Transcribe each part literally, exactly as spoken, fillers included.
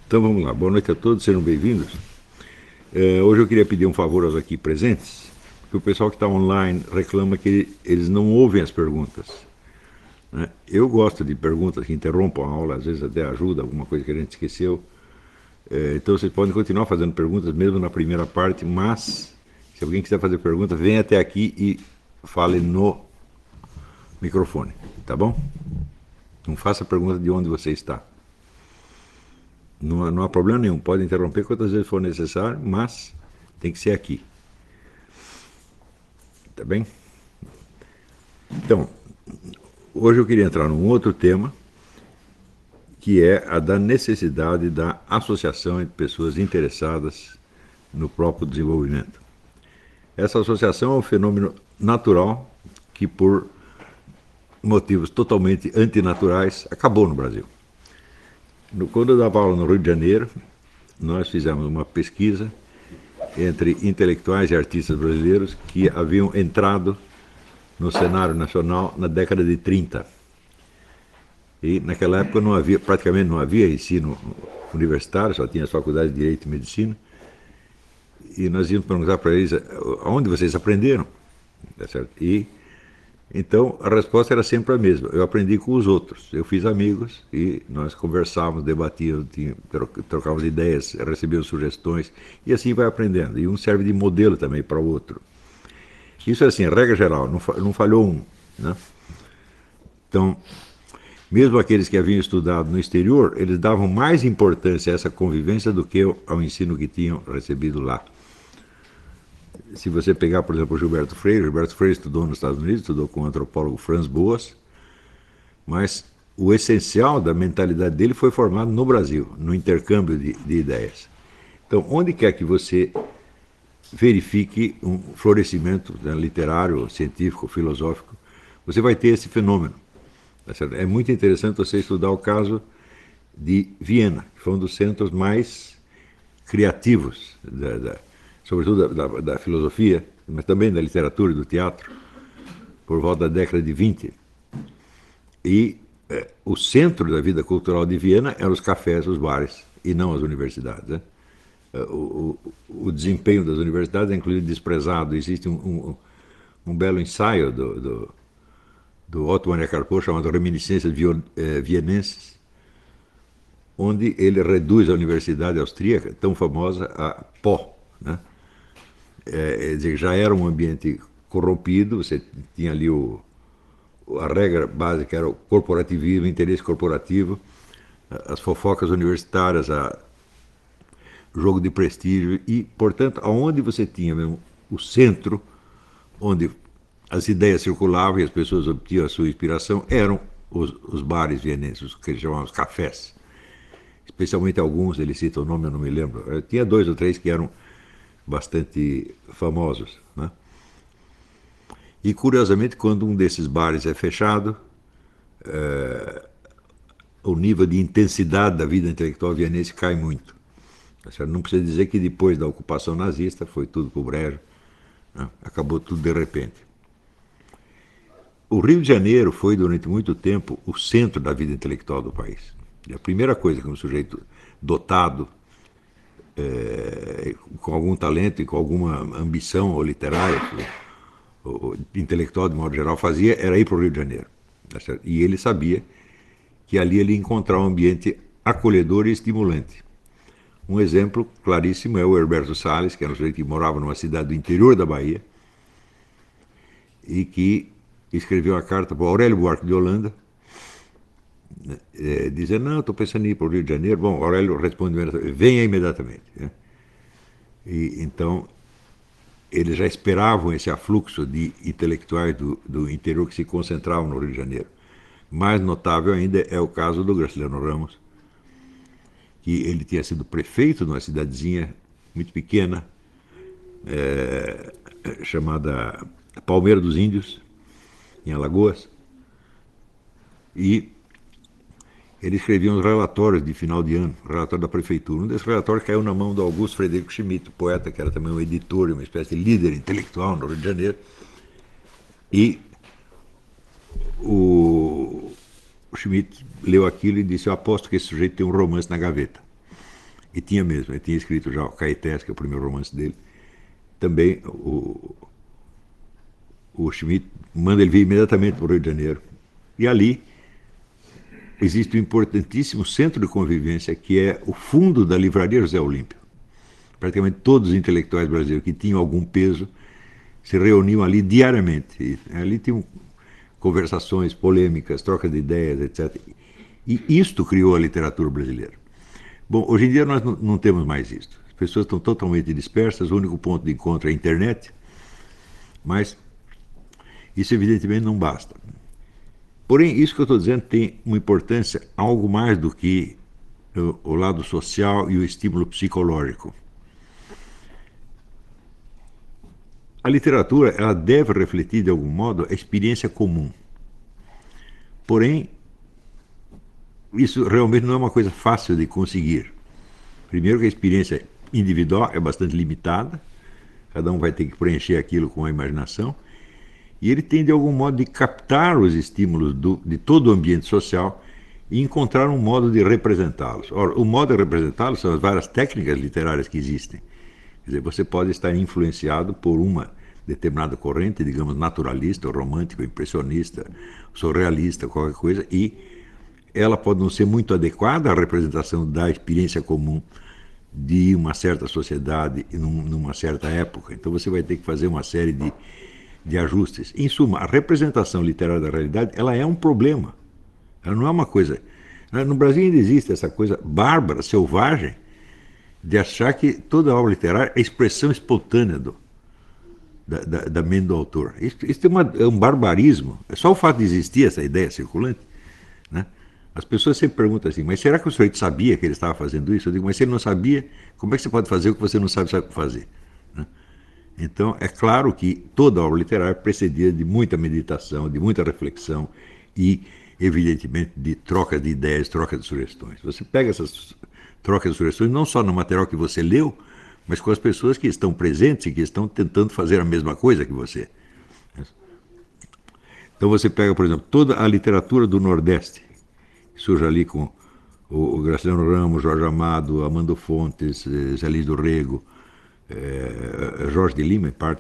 Então vamos lá, boa noite a todos, sejam bem-vindos. É, hoje eu queria pedir um favor aos aqui presentes, porque o pessoal que está online reclama que eles não ouvem as perguntas. Né? Eu gosto de perguntas que interrompam a aula, às vezes até ajuda, alguma coisa que a gente esqueceu. É, então vocês podem continuar fazendo perguntas mesmo na primeira parte, mas se alguém quiser fazer pergunta, venha até aqui e fale no microfone, tá bom? Não faça pergunta de onde você está. Não, não há problema nenhum, pode interromper quantas vezes for necessário, mas tem que ser aqui. Tá bem? Então, hoje eu queria entrar num outro tema, que é a da necessidade da associação entre pessoas interessadas no próprio desenvolvimento. Essa associação é um fenômeno natural que, por motivos totalmente antinaturais, acabou no Brasil. Quando eu dava aula no Rio de Janeiro, nós fizemos uma pesquisa entre intelectuais e artistas brasileiros que haviam entrado no cenário nacional na década de trinta. E naquela época não havia, praticamente não havia ensino universitário, só tinha as faculdades de Direito e Medicina. E nós íamos perguntar para eles aonde vocês aprenderam. Tá certo? E então a resposta era sempre a mesma. Eu aprendi com os outros. Eu fiz amigos e nós conversávamos, debatíamos, trocávamos ideias, recebíamos sugestões e assim vai aprendendo. E um serve de modelo também para o outro. Isso é assim, a regra geral, não, não falhou um. Né? Então, mesmo aqueles que haviam estudado no exterior, eles davam mais importância a essa convivência do que ao ensino que tinham recebido lá. Se você pegar, por exemplo, o Gilberto Freire, Gilberto Freire estudou nos Estados Unidos, estudou com o antropólogo Franz Boas, mas o essencial da mentalidade dele foi formado no Brasil, no intercâmbio de, de ideias. Então, onde quer que você verifique um florescimento, né, literário, científico, filosófico, você vai ter esse fenômeno. É muito interessante você estudar o caso de Viena, que foi um dos centros mais criativos, da, da, sobretudo da, da, da filosofia, mas também da literatura e do teatro, por volta da década de vinte. E eh, o centro da vida cultural de Viena eram os cafés, os bares, e não as universidades. Né? O, o, o desempenho das universidades é inclusive desprezado. Existe um, um, um belo ensaio do, do do Otto Maria Carpo, chamado Reminiscências Vienenses, onde ele reduz a universidade austríaca, tão famosa, a pó. Né? É, é dizer, já era um ambiente corrompido, você tinha ali o, a regra básica era o corporativismo, o interesse corporativo, as fofocas universitárias, a, o jogo de prestígio e, portanto, aonde você tinha mesmo o centro, onde as ideias circulavam e as pessoas obtinham a sua inspiração, eram os, os bares vienenses, os que eles chamavam os cafés. Especialmente alguns, ele cita o nome, eu não me lembro. Eu tinha dois ou três que eram bastante famosos. Né? E, curiosamente, quando um desses bares é fechado, é, o nível de intensidade da vida intelectual vienense cai muito. Não precisa dizer que depois da ocupação nazista foi tudo para o brejo, né? Acabou tudo de repente. O Rio de Janeiro foi, durante muito tempo, o centro da vida intelectual do país. E a primeira coisa que um sujeito dotado, é, com algum talento e com alguma ambição ou literária, ou, ou intelectual de modo geral, fazia, era ir para o Rio de Janeiro. E ele sabia que ali ele ia encontrar um ambiente acolhedor e estimulante. Um exemplo claríssimo é o Herberto Salles, que era um sujeito que morava numa cidade do interior da Bahia e que escreveu uma carta para o Aurélio Buarque de Holanda, é, dizendo, não, estou pensando em ir para o Rio de Janeiro. Bom, Aurélio responde, venha imediatamente. Né? E, então, eles já esperavam esse afluxo de intelectuais do, do interior que se concentravam no Rio de Janeiro. Mais notável ainda é o caso do Graciliano Ramos, que ele tinha sido prefeito de uma cidadezinha muito pequena, é, chamada Palmeira dos Índios, em Alagoas, e ele escrevia uns relatórios de final de ano, relatório da prefeitura. Um desses relatórios caiu na mão do Augusto Frederico Schmidt, poeta que era também um editor, uma espécie de líder intelectual no Rio de Janeiro. E o, o Schmidt leu aquilo e disse, eu aposto que esse sujeito tem um romance na gaveta. E tinha mesmo, ele tinha escrito já o Caetés, que é o primeiro romance dele. Também o, o Schmidt manda ele vir imediatamente para o Rio de Janeiro. E ali existe um importantíssimo centro de convivência, que é o fundo da Livraria José Olímpio. Praticamente todos os intelectuais brasileiros que tinham algum peso se reuniam ali diariamente. E ali tinham conversações, polêmicas, troca de ideias, etcétera. E isto criou a literatura brasileira. Bom, hoje em dia nós não temos mais isto. As pessoas estão totalmente dispersas, o único ponto de encontro é a internet, mas isso evidentemente não basta. Porém, isso que eu estou dizendo tem uma importância algo mais do que o, o lado social e o estímulo psicológico. A literatura, ela deve refletir de algum modo a experiência comum. Porém, isso realmente não é uma coisa fácil de conseguir. Primeiro que a experiência individual é bastante limitada, cada um vai ter que preencher aquilo com a imaginação, e ele tem de algum modo de captar os estímulos do, de todo o ambiente social e encontrar um modo de representá-los. Ora, o modo de representá-los são as várias técnicas literárias que existem. Quer dizer, você pode estar influenciado por uma determinada corrente, digamos, naturalista, romântica, impressionista, surrealista, qualquer coisa, e ela pode não ser muito adequada à representação da experiência comum de uma certa sociedade numa certa época. Então você vai ter que fazer uma série de, de ajustes. Em suma, a representação literária da realidade, ela é um problema. Ela não é uma coisa... No Brasil ainda existe essa coisa bárbara, selvagem, de achar que toda obra literária é expressão espontânea do, da, da, da mente do autor. Isso, isso é, uma, é um barbarismo. É só o fato de existir essa ideia circulante, né? As pessoas sempre perguntam assim, mas será que o sujeito sabia que ele estava fazendo isso? Eu digo, mas se ele não sabia, como é que você pode fazer o que você não sabe fazer? Né? Então, é claro que toda obra literária precedia de muita meditação, de muita reflexão e, evidentemente, de troca de ideias, troca de sugestões. Você pega essas trocas de sugestões não só no material que você leu, mas com as pessoas que estão presentes e que estão tentando fazer a mesma coisa que você. Então você pega, por exemplo, toda a literatura do Nordeste, que surge ali com o Graciliano Ramos, Jorge Amado, Amando Fontes, Zé Luiz do Rego, eh, Jorge de Lima, em parte.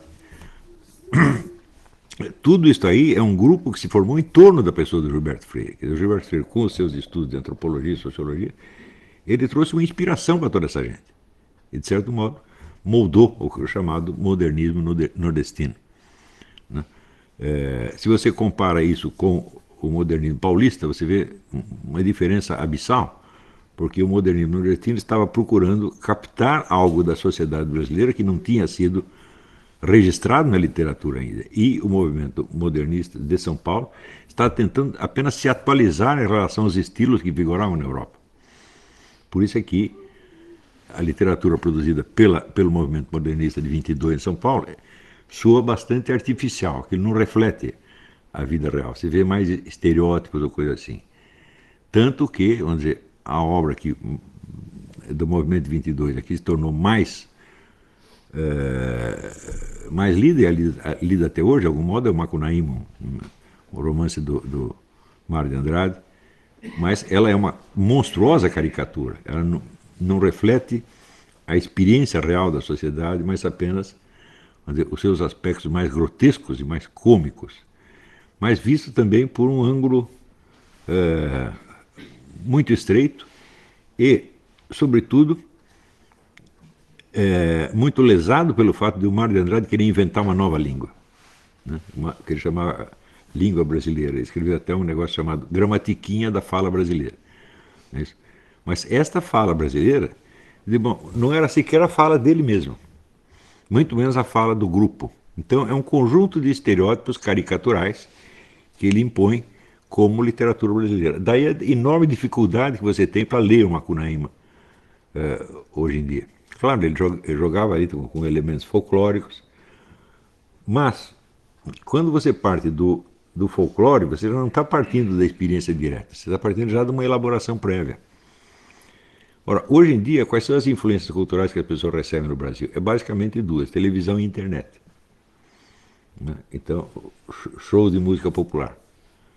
Tudo isso aí é um grupo que se formou em torno da pessoa do Gilberto Freire. O Gilberto Freire, com os seus estudos de antropologia e sociologia, ele trouxe uma inspiração para toda essa gente. E, de certo modo, moldou o chamado modernismo nordestino. Né? É, se você compara isso com o modernismo paulista, você vê uma diferença abissal, porque o modernismo nordestino estava procurando captar algo da sociedade brasileira que não tinha sido registrado na literatura ainda. E o movimento modernista de São Paulo está tentando apenas se atualizar em relação aos estilos que vigoravam na Europa. Por isso é que a literatura produzida pela, pelo movimento modernista de vinte e dois em São Paulo soa bastante artificial, que não reflete a vida real. Você vê mais estereótipos ou coisa assim. Tanto que, vamos dizer, a obra que, do movimento de vinte e dois aqui se tornou mais, é, mais lida e lida, lida até hoje, de algum modo, é o Macunaíma, um, um romance do, do Mário de Andrade, mas ela é uma monstruosa caricatura. Ela não, não reflete a experiência real da sociedade, mas apenas, vamos dizer, os seus aspectos mais grotescos e mais cômicos, mas visto também por um ângulo é, muito estreito e, sobretudo, é, muito lesado pelo fato de o Mário de Andrade querer inventar uma nova língua, né? Uma, que ele chamava língua brasileira. Ele escreveu até um negócio chamado Gramatiquinha da Fala Brasileira. É isso? Mas esta fala brasileira, bom, não era sequer a fala dele mesmo, muito menos a fala do grupo. Então é um conjunto de estereótipos caricaturais que ele impõe como literatura brasileira. Daí a enorme dificuldade que você tem para ler o Macunaíma uh, hoje em dia. Claro, ele jogava ali com, com elementos folclóricos, mas quando você parte do, do folclore, você já não está partindo da experiência direta, você está partindo já de uma elaboração prévia. Ora, hoje em dia, quais são as influências culturais que as pessoas recebem no Brasil? É basicamente duas, televisão e internet. Então, show de música popular.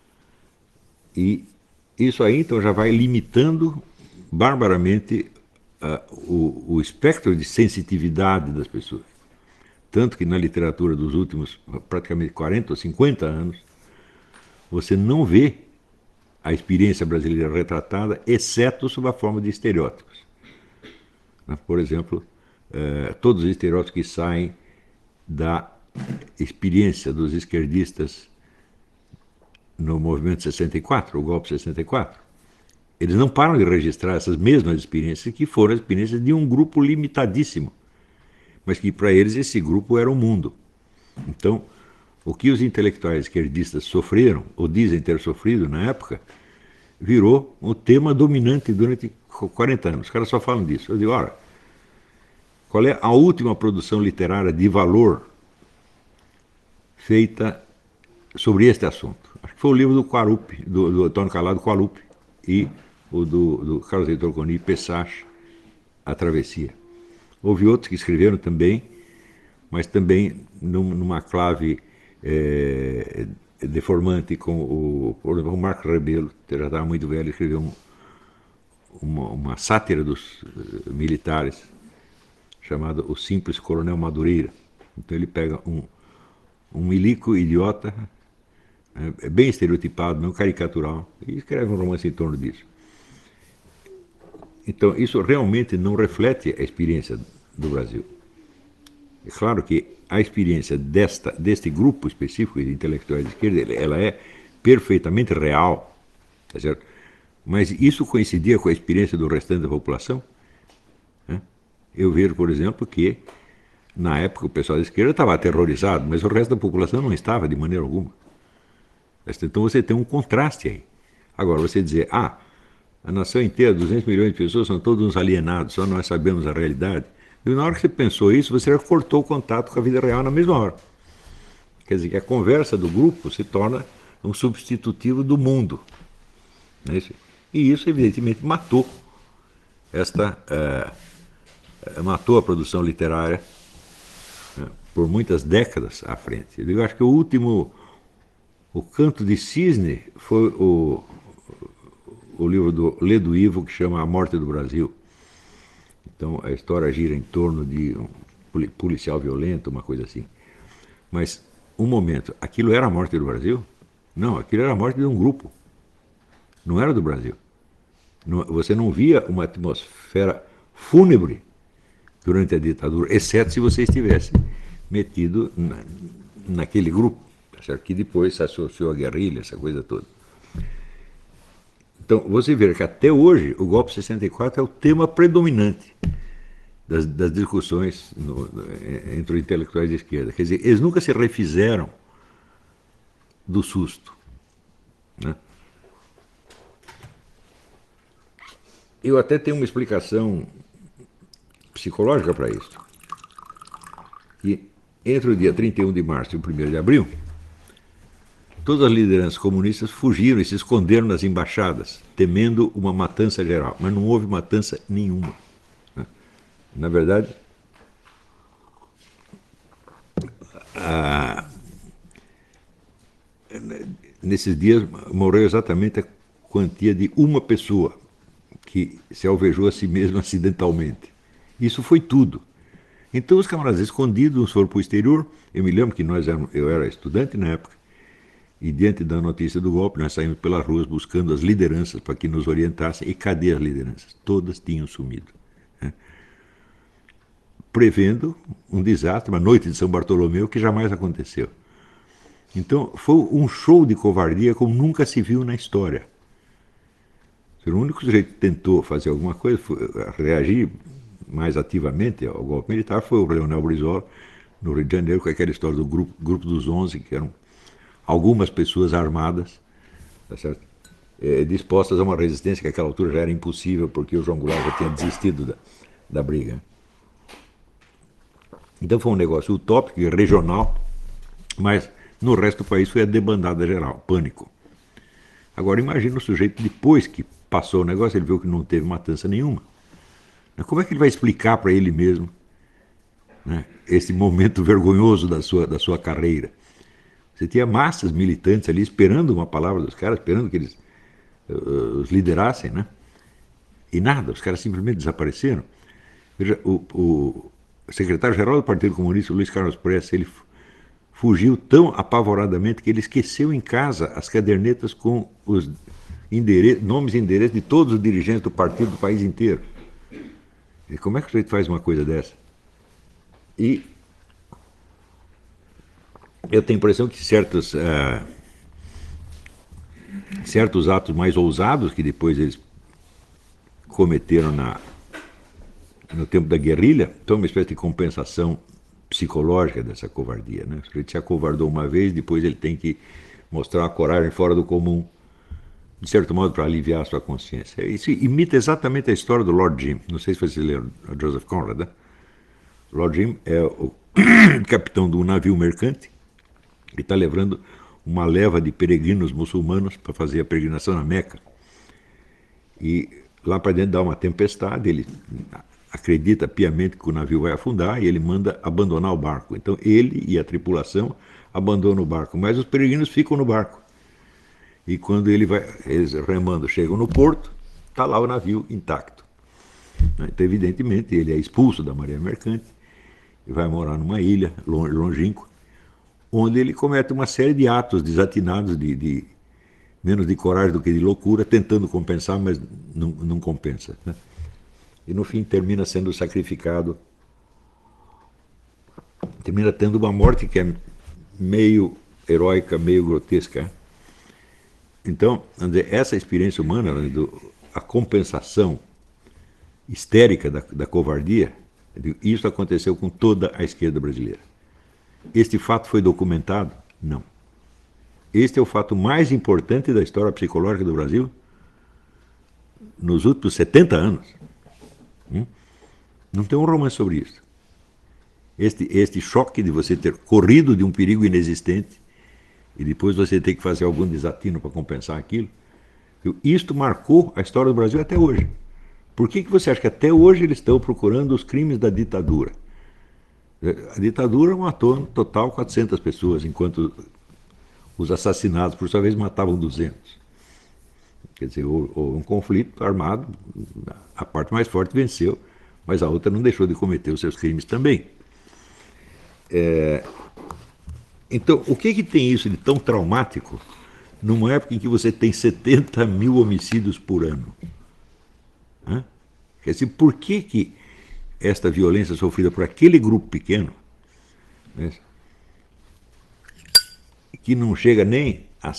E isso aí, então, já vai limitando barbaramente uh, o, o espectro de sensitividade das pessoas. Tanto que na literatura dos últimos praticamente quarenta ou cinquenta anos, você não vê a experiência brasileira retratada, exceto sob a forma de estereótipos. Por exemplo, uh, todos os estereótipos que saem da experiência dos esquerdistas no movimento sessenta e quatro, o golpe sessenta e quatro, eles não param de registrar essas mesmas experiências, que foram as experiências de um grupo limitadíssimo, mas que para eles esse grupo era o mundo. Então, o que os intelectuais esquerdistas sofreram, ou dizem ter sofrido na época, virou o tema dominante durante quarenta anos. Os caras só falam disso. Eu digo, ora, qual é a última produção literária de valor feita sobre este assunto? Acho que foi o livro do Quarupi, do, do Antônio Calado Quarupi, e o do, do Carlos Heitor Coni, Pessache, A Travessia. Houve outros que escreveram também, mas também num, numa clave é, deformante, com o, por exemplo, o Marco Rebelo, que já estava muito velho, escreveu um, uma, uma sátira dos uh, militares, chamada O Simples Coronel Madureira. Então ele pega um, um milico idiota, é bem estereotipado, não caricatural, e escreve um romance em torno disso. Então, isso realmente não reflete a experiência do Brasil. É claro que a experiência desta, deste grupo específico de intelectuais de esquerda, ela é perfeitamente real, tá certo? Mas isso coincidia com a experiência do restante da população? Né? Eu vejo, por exemplo, que na época o pessoal da esquerda estava aterrorizado, mas o resto da população não estava de maneira alguma. Então você tem um contraste aí. Agora, você dizer, ah, a nação inteira, duzentos milhões de pessoas, são todos uns alienados, só nós sabemos a realidade. E na hora que você pensou isso, você já cortou o contato com a vida real na mesma hora. Quer dizer que a conversa do grupo se torna um substitutivo do mundo. Não é isso? E isso, evidentemente, matou esta é, matou a produção literária, né, por muitas décadas à frente. Eu acho que o último, o Canto de Cisne, foi o, o livro do Ledo Ivo, que chama A Morte do Brasil. Então a história gira em torno de um policial violento, uma coisa assim. Mas, um momento, aquilo era a morte do Brasil? Não, aquilo era a morte de um grupo. Não era do Brasil. Não, você não via uma atmosfera fúnebre durante a ditadura, exceto se você estivesse metido na, naquele grupo, certo? Que depois se associou à guerrilha, essa coisa toda. Então, você vê que até hoje o golpe sessenta e quatro é o tema predominante das, das discussões no, no, entre os intelectuais de esquerda. Quer dizer, eles nunca se refizeram do susto, né? Eu até tenho uma explicação psicológica para isso. Que entre o dia trinta e um de março e o primeiro de abril, todas as lideranças comunistas fugiram e se esconderam nas embaixadas, temendo uma matança geral. Mas não houve matança nenhuma. Na verdade, a... nesses dias morreu exatamente a quantia de uma pessoa que se alvejou a si mesmo acidentalmente. Isso foi tudo. Então os camaradas escondidos uns foram para o exterior. Eu me lembro que nós éramos, eu era estudante na época, e diante da notícia do golpe nós saímos pelas ruas buscando as lideranças para que nos orientassem. E cadê as lideranças? Todas tinham sumido, né? Prevendo um desastre, uma noite de São Bartolomeu que jamais aconteceu. Então foi um show de covardia como nunca se viu na história. O único sujeito que tentou fazer alguma coisa, foi reagir mais ativamente ao golpe militar, foi o Leonel Brizola, no Rio de Janeiro, com aquela história do grupo, grupo dos onze, que eram algumas pessoas armadas, tá certo? É, dispostas a uma resistência que àquela altura já era impossível, porque o João Goulart já tinha desistido da, da briga. Então foi um negócio utópico e regional, mas no resto do país foi a debandada geral, pânico. Agora imagina o sujeito, depois que passou o negócio, ele viu que não teve matança nenhuma. Como é que ele vai explicar para ele mesmo, né, esse momento vergonhoso da sua, da sua carreira? Você tinha massas militantes ali esperando uma palavra dos caras, esperando que eles uh, os liderassem, né? E nada, os caras simplesmente desapareceram. Veja, o, o secretário-geral do Partido Comunista, Luiz Carlos Prestes, ele fugiu tão apavoradamente que ele esqueceu em casa as cadernetas com os endereços, nomes e endereços de todos os dirigentes do partido do país inteiro. E como é que o sujeito faz uma coisa dessa? E eu tenho a impressão que certos, uh, certos atos mais ousados que depois eles cometeram na, no tempo da guerrilha são uma espécie de compensação psicológica dessa covardia. Né? O sujeito se acovardou uma vez, depois ele tem que mostrar uma coragem fora do comum, de certo modo, para aliviar a sua consciência. Isso imita exatamente a história do Lord Jim. Não sei se vocês leram Joseph Conrad. Né? Lord Jim é o capitão de um navio mercante que está levando uma leva de peregrinos muçulmanos para fazer a peregrinação na Meca. E lá para dentro dá uma tempestade, ele acredita piamente que o navio vai afundar e ele manda abandonar o barco. Então ele e a tripulação abandonam o barco, mas os peregrinos ficam no barco. E quando ele vai, eles remando chegam no porto, está lá o navio intacto. Então, evidentemente, ele é expulso da marinha mercante e vai morar numa ilha longínqua, onde ele comete uma série de atos desatinados, de, de menos de coragem do que de loucura, tentando compensar, mas não, não compensa. Né? E no fim termina sendo sacrificado, termina tendo uma morte que é meio heróica, meio grotesca. Então, essa experiência humana, a compensação histérica da, da covardia, isso aconteceu com toda a esquerda brasileira. Este fato foi documentado? Não. Este é o fato mais importante da história psicológica do Brasil nos últimos setenta anos. Hum? Não tem um romance sobre isso. Este, este choque de você ter corrido de um perigo inexistente e depois você ter que fazer algum desatino para compensar aquilo, isto marcou a história do Brasil até hoje. Por que, que você acha que até hoje eles estão procurando os crimes da ditadura? A ditadura matou no total quatrocentas pessoas, enquanto os assassinados, por sua vez, matavam duzentos. Quer dizer, houve um conflito armado, a parte mais forte venceu, mas a outra não deixou de cometer os seus crimes também. É... Então, o que, que tem isso de tão traumático numa época em que você tem setenta mil homicídios por ano? Hã? Quer dizer, por que, que esta violência sofrida por aquele grupo pequeno, né, que não chega nem a,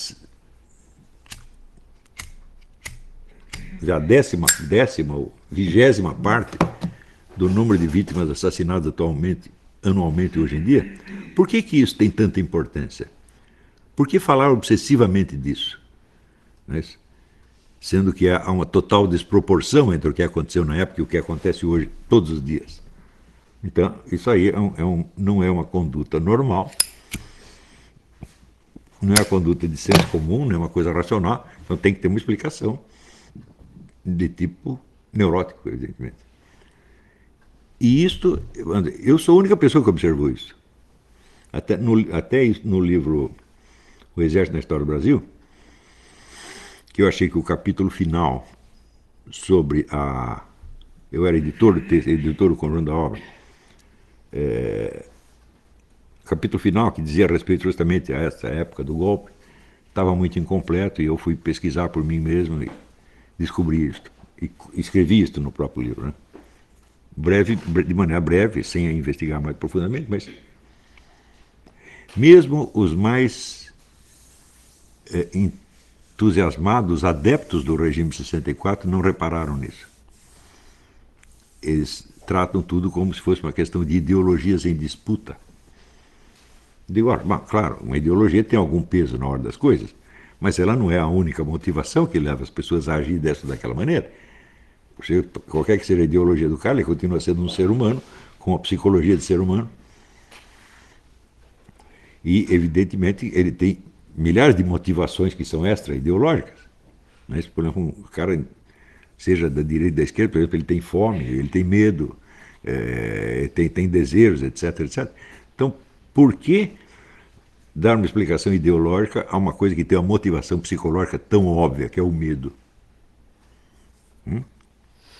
a décima, décima ou vigésima parte do número de vítimas assassinadas atualmente, anualmente hoje em dia, por que, que isso tem tanta importância? Por que falar obsessivamente disso? Né? Sendo que há uma total desproporção entre o que aconteceu na época e o que acontece hoje, todos os dias. Então, isso aí é um, é um, não é uma conduta normal, não é uma conduta de senso comum, não é uma coisa racional, então tem que ter uma explicação de tipo neurótico, evidentemente. E isto, eu sou a única pessoa que observou isso. Até no, até no livro O Exército na História do Brasil, que eu achei que o capítulo final sobre a... Eu era editor, editor do conjunto da obra. É, o capítulo final, que dizia a respeito justamente a essa época do golpe, estava muito incompleto e eu fui pesquisar por mim mesmo e descobri isto. E escrevi isto no próprio livro. Né? Breve, de maneira breve, sem investigar mais profundamente, mas mesmo os mais é, entusiasmados adeptos do regime de sessenta e quatro não repararam nisso. Eles tratam tudo como se fosse uma questão de ideologias em disputa. Digo, bom, claro, uma ideologia tem algum peso na hora das coisas, mas ela não é a única motivação que leva as pessoas a agir dessa daquela maneira. Você, qualquer que seja a ideologia do cara, ele continua sendo um ser humano, com a psicologia de ser humano. E, evidentemente, ele tem milhares de motivações que são extra-ideológicas. Mas, por exemplo, um cara, seja da direita ou da esquerda, por exemplo, ele tem fome, ele tem medo, é, tem, tem desejos, etc, etcétera. Então, por que dar uma explicação ideológica a uma coisa que tem uma motivação psicológica tão óbvia, que é o medo? Hum?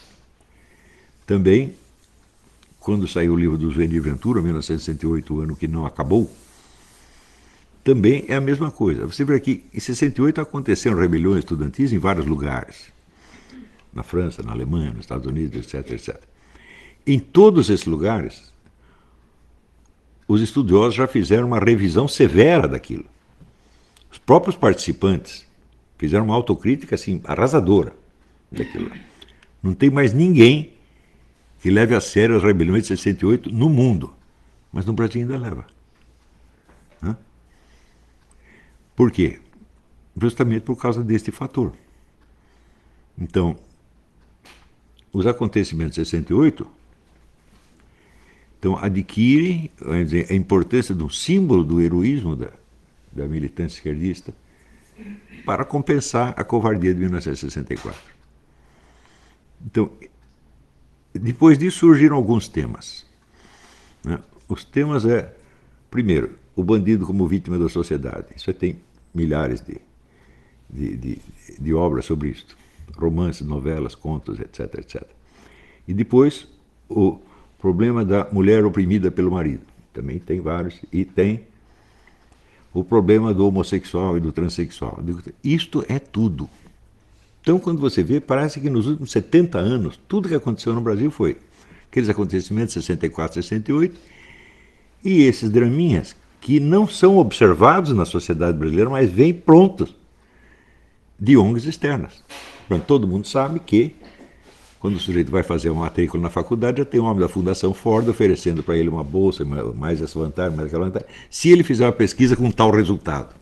Também, quando saiu o livro do Zuenir Ventura, mil novecentos e sessenta e oito, o ano que não acabou, também é a mesma coisa. Você vê que em sessenta e oito aconteceram rebeliões estudantis em vários lugares. Na França, na Alemanha, nos Estados Unidos, etc, etcétera. Em todos esses lugares, os estudiosos já fizeram uma revisão severa daquilo. Os próprios participantes fizeram uma autocrítica assim, arrasadora daquilo. Não tem mais ninguém que leve a sério as rebeliões de sessenta e oito no mundo. Mas no Brasil ainda leva. Hã? Por quê? Justamente por causa deste fator. Então, os acontecimentos de sessenta e oito então, adquirem vamos dizer, a importância de um símbolo do heroísmo da, da militância esquerdista para compensar a covardia de mil novecentos e sessenta e quatro. Então, depois disso surgiram alguns temas. Né? Os temas é, primeiro, o bandido como vítima da sociedade. Isso tem milhares de, de, de, de obras sobre isso. Romances, novelas, contos, etc, etcétera. E depois, o problema da mulher oprimida pelo marido. Também tem vários. E tem o problema do homossexual e do transexual. Isto é tudo. Então, quando você vê, parece que nos últimos setenta anos, tudo que aconteceu no Brasil foi aqueles acontecimentos de sessenta e quatro, sessenta e oito, e esses draminhas que não são observados na sociedade brasileira, mas vêm prontos de O N Gs externas. Pronto, todo mundo sabe que, quando o sujeito vai fazer uma matrícula na faculdade, já tem um homem da Fundação Ford oferecendo para ele uma bolsa, mais essa vantagem, mais aquela vantagem, se ele fizer uma pesquisa com tal resultado.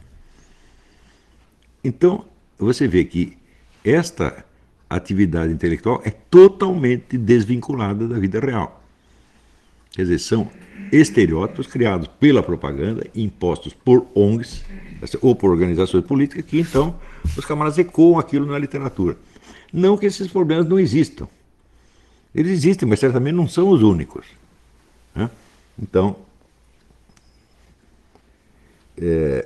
Então, você vê que esta atividade intelectual é totalmente desvinculada da vida real. Quer dizer, são estereótipos criados pela propaganda, impostos por O N Gs ou por organizações políticas, que então os camaradas ecoam aquilo na literatura. Não que esses problemas não existam. Eles existem, mas certamente não são os únicos. Né? Então, é,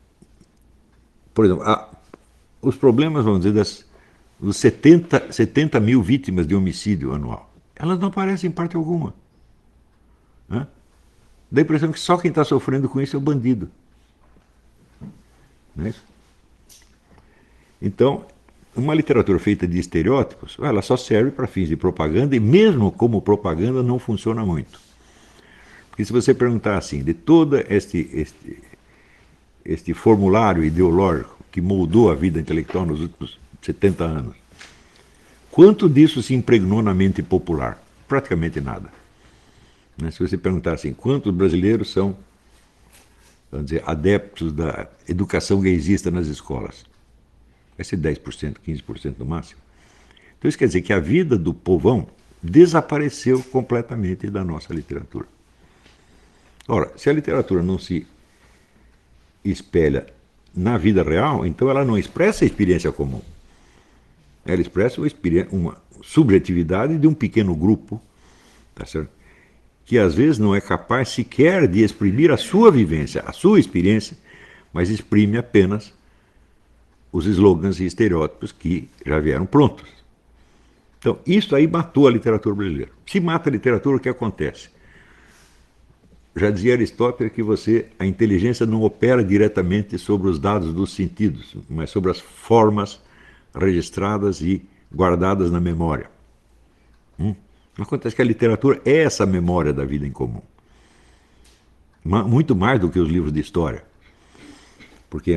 por exemplo, a, os problemas, vamos dizer, das, dos setenta, setenta mil vítimas de homicídio anual, elas não aparecem em parte alguma. Né? Dá a impressão que só quem está sofrendo com isso é o bandido. Não é isso? Então, uma literatura feita de estereótipos, ela só serve para fins de propaganda, e mesmo como propaganda não funciona muito. Porque se você perguntar assim, de todo este, este, este formulário ideológico que moldou a vida intelectual nos últimos setenta anos, quanto disso se impregnou na mente popular? Praticamente nada. Né? Se você perguntar assim, quantos brasileiros são, vamos dizer, adeptos da educação gaysista nas escolas? Vai ser dez por cento, quinze por cento no máximo. Então isso quer dizer que a vida do povão desapareceu completamente da nossa literatura. Ora, se a literatura não se espelha na vida real, então ela não expressa a experiência comum. Ela expressa uma, uma subjetividade de um pequeno grupo, tá certo? Que às vezes não é capaz sequer de exprimir a sua vivência, a sua experiência, mas exprime apenas os slogans e estereótipos que já vieram prontos. Então, isso aí matou a literatura brasileira. Se mata a literatura, o que acontece? Já dizia Aristóteles que você, a inteligência não opera diretamente sobre os dados dos sentidos, mas sobre as formas registradas e guardadas na memória. Hum? Acontece que a literatura é essa memória da vida em comum. Muito mais do que os livros de história. Porque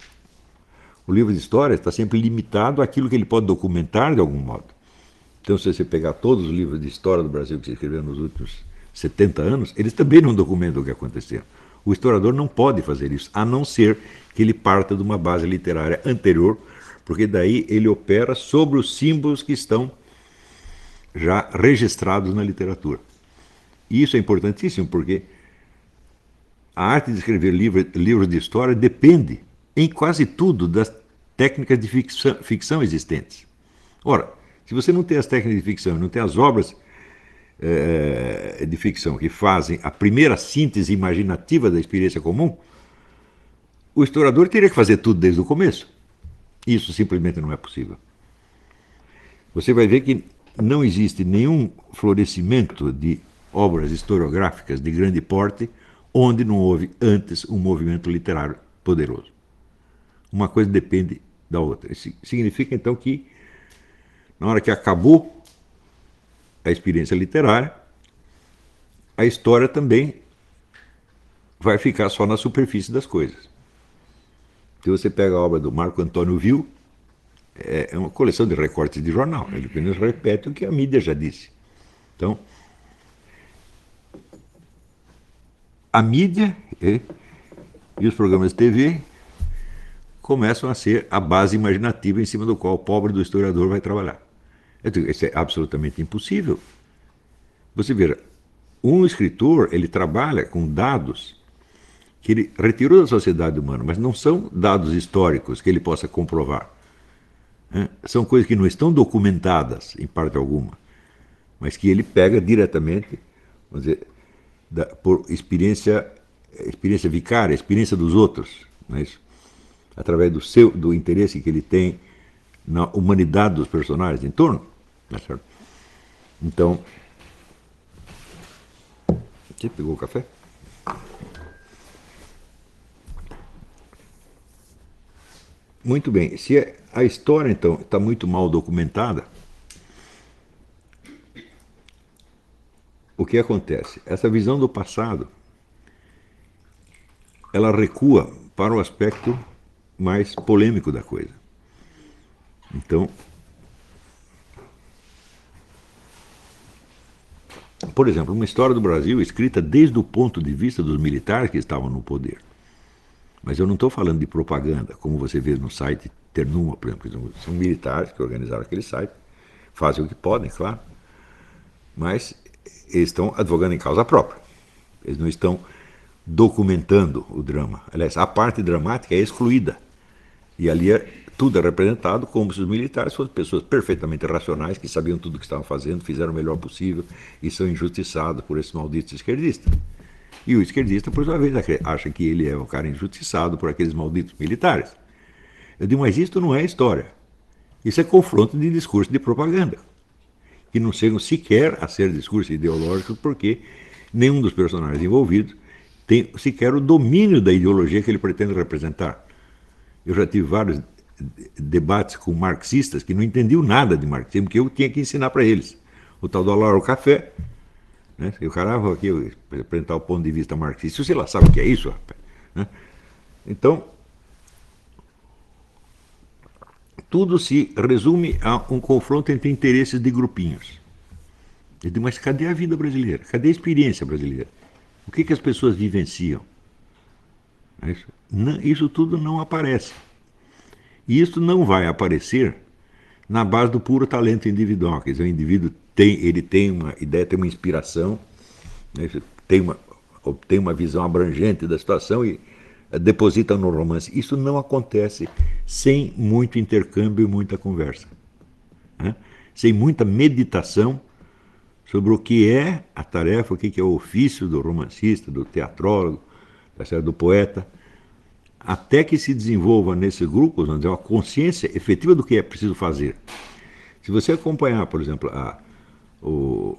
o livro de história está sempre limitado àquilo que ele pode documentar de algum modo. Então, se você pegar todos os livros de história do Brasil que se escreveram nos últimos setenta anos, eles também não documentam o que aconteceu. O historiador não pode fazer isso, a não ser que ele parta de uma base literária anterior, porque daí ele opera sobre os símbolos que estão já registrados na literatura. E isso é importantíssimo, porque a arte de escrever livro, livros de história depende, em quase tudo, das técnicas de ficção, ficção existentes. Ora, se você não tem as técnicas de ficção, não tem as obras é, de ficção que fazem a primeira síntese imaginativa da experiência comum, o historiador teria que fazer tudo desde o começo. Isso simplesmente não é possível. Você vai ver que não existe nenhum florescimento de obras historiográficas de grande porte onde não houve antes um movimento literário poderoso. Uma coisa depende da outra. Isso significa, então, que na hora que acabou a experiência literária, a história também vai ficar só na superfície das coisas. Se você pega a obra do Marco Antônio Vil, é uma coleção de recortes de jornal. Ele apenas repete o que a mídia já disse. Então, a mídia e, e os programas de T V começam a ser a base imaginativa em cima do qual o pobre do historiador vai trabalhar. Eu digo, isso é absolutamente impossível. Você vê, um escritor, ele trabalha com dados que ele retirou da sociedade humana, mas não são dados históricos que ele possa comprovar. Né? São coisas que não estão documentadas, em parte alguma, mas que ele pega diretamente, vamos dizer, da, por experiência, experiência vicária, experiência dos outros, não é isso? Através do, seu, do interesse que ele tem na humanidade dos personagens em torno. Tá certo? Então, você pegou o café? Muito bem. Se a história, então, está muito mal documentada, o que acontece? Essa visão do passado, ela recua para o aspecto mais polêmico da coisa. Então, por exemplo, uma história do Brasil escrita desde o ponto de vista dos militares que estavam no poder. Mas eu não estou falando de propaganda, como você vê no site Ternuma, por exemplo. São militares que organizaram aquele site, fazem o que podem, claro, mas eles estão advogando em causa própria. Eles não estão documentando o drama. Aliás, a parte dramática é excluída. E ali é, tudo é representado como se os militares fossem pessoas perfeitamente racionais, que sabiam tudo o que estavam fazendo, fizeram o melhor possível e são injustiçados por esses malditos esquerdistas. E o esquerdista, por sua vez, acha que ele é o cara injustiçado por aqueles malditos militares. Eu digo, mas isto não é história. Isso é confronto de discurso de propaganda, que não chegam sequer a ser discursos ideológicos, porque nenhum dos personagens envolvidos tem sequer o domínio da ideologia que ele pretende representar. Eu já tive vários debates com marxistas que não entendiam nada de marxismo, que eu tinha que ensinar para eles. O tal do Olavo Café, né? E o cara vai aqui apresentar o ponto de vista marxista. Você lá sabe o que é isso, rapaz? Né? Então, tudo se resume a um confronto entre interesses de grupinhos. Eu digo, mas cadê a vida brasileira? Cadê a experiência brasileira? O que, que as pessoas vivenciam? Isso, não, isso tudo não aparece. E isso não vai aparecer na base do puro talento individual. Quer dizer, o indivíduo tem, ele tem uma ideia, tem uma inspiração, né, tem, uma, tem uma visão abrangente da situação e deposita no romance. Isso não acontece sem muito intercâmbio e muita conversa. Né? Sem muita meditação sobre o que é a tarefa, o que é o ofício do romancista, do teatrólogo, do poeta, até que se desenvolva nesses grupos, vamos dizer, uma consciência efetiva do que é preciso fazer. Se você acompanhar, por exemplo, a, o,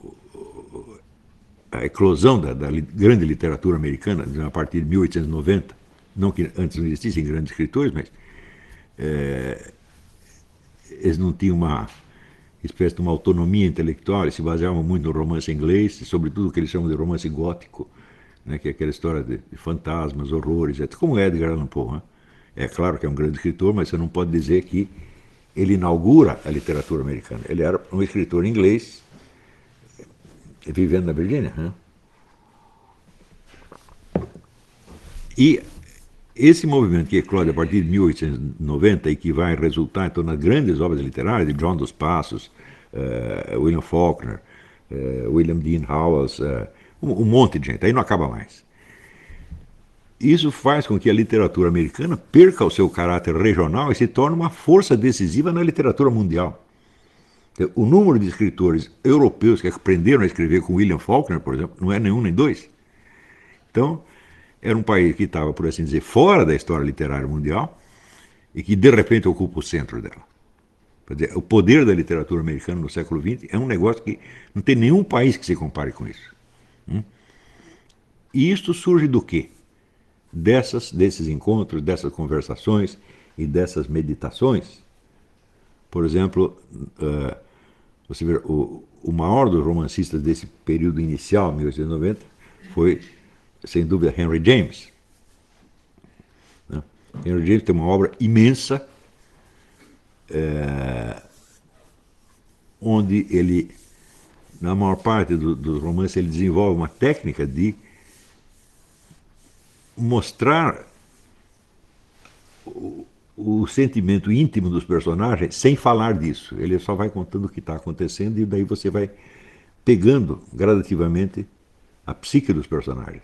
a eclosão da, da grande literatura americana, a partir de mil oitocentos e noventa, não que antes não existissem grandes escritores, mas é, eles não tinham uma espécie de uma autonomia intelectual, eles se baseavam muito no romance inglês, sobretudo o que eles chamam de romance gótico, né, que é aquela história de, de fantasmas, horrores, etcétera, como Edgar Allan Poe. Né? É claro que é um grande escritor, mas você não pode dizer que ele inaugura a literatura americana. Ele era um escritor inglês, vivendo na Virgínia. Né? E esse movimento que eclode a partir de mil oitocentos e noventa e que vai resultar então, nas grandes obras literárias de João dos Passos, uh, William Faulkner, uh, William Dean Howells, uh, um, um monte de gente, aí não acaba mais. Isso faz com que a literatura americana perca o seu caráter regional e se torne uma força decisiva na literatura mundial. O número de escritores europeus que aprenderam a escrever com William Faulkner, por exemplo, não é nenhum nem dois. Então, era um país que estava, por assim dizer, fora da história literária mundial e que, de repente, ocupa o centro dela. Quer dizer, o poder da literatura americana no século vinte é um negócio que não tem nenhum país que se compare com isso. Hum? E isto surge do quê? Dessas, desses encontros, dessas conversações e dessas meditações. Por exemplo, uh, você vê, o, o maior dos romancistas desse período inicial, mil oitocentos e noventa, foi, sem dúvida, Henry James. Né? Henry James tem uma obra imensa, é, onde ele, na maior parte dos do romances, ele desenvolve uma técnica de mostrar o, o sentimento íntimo dos personagens sem falar disso. Ele só vai contando o que está acontecendo e daí você vai pegando gradativamente a psique dos personagens.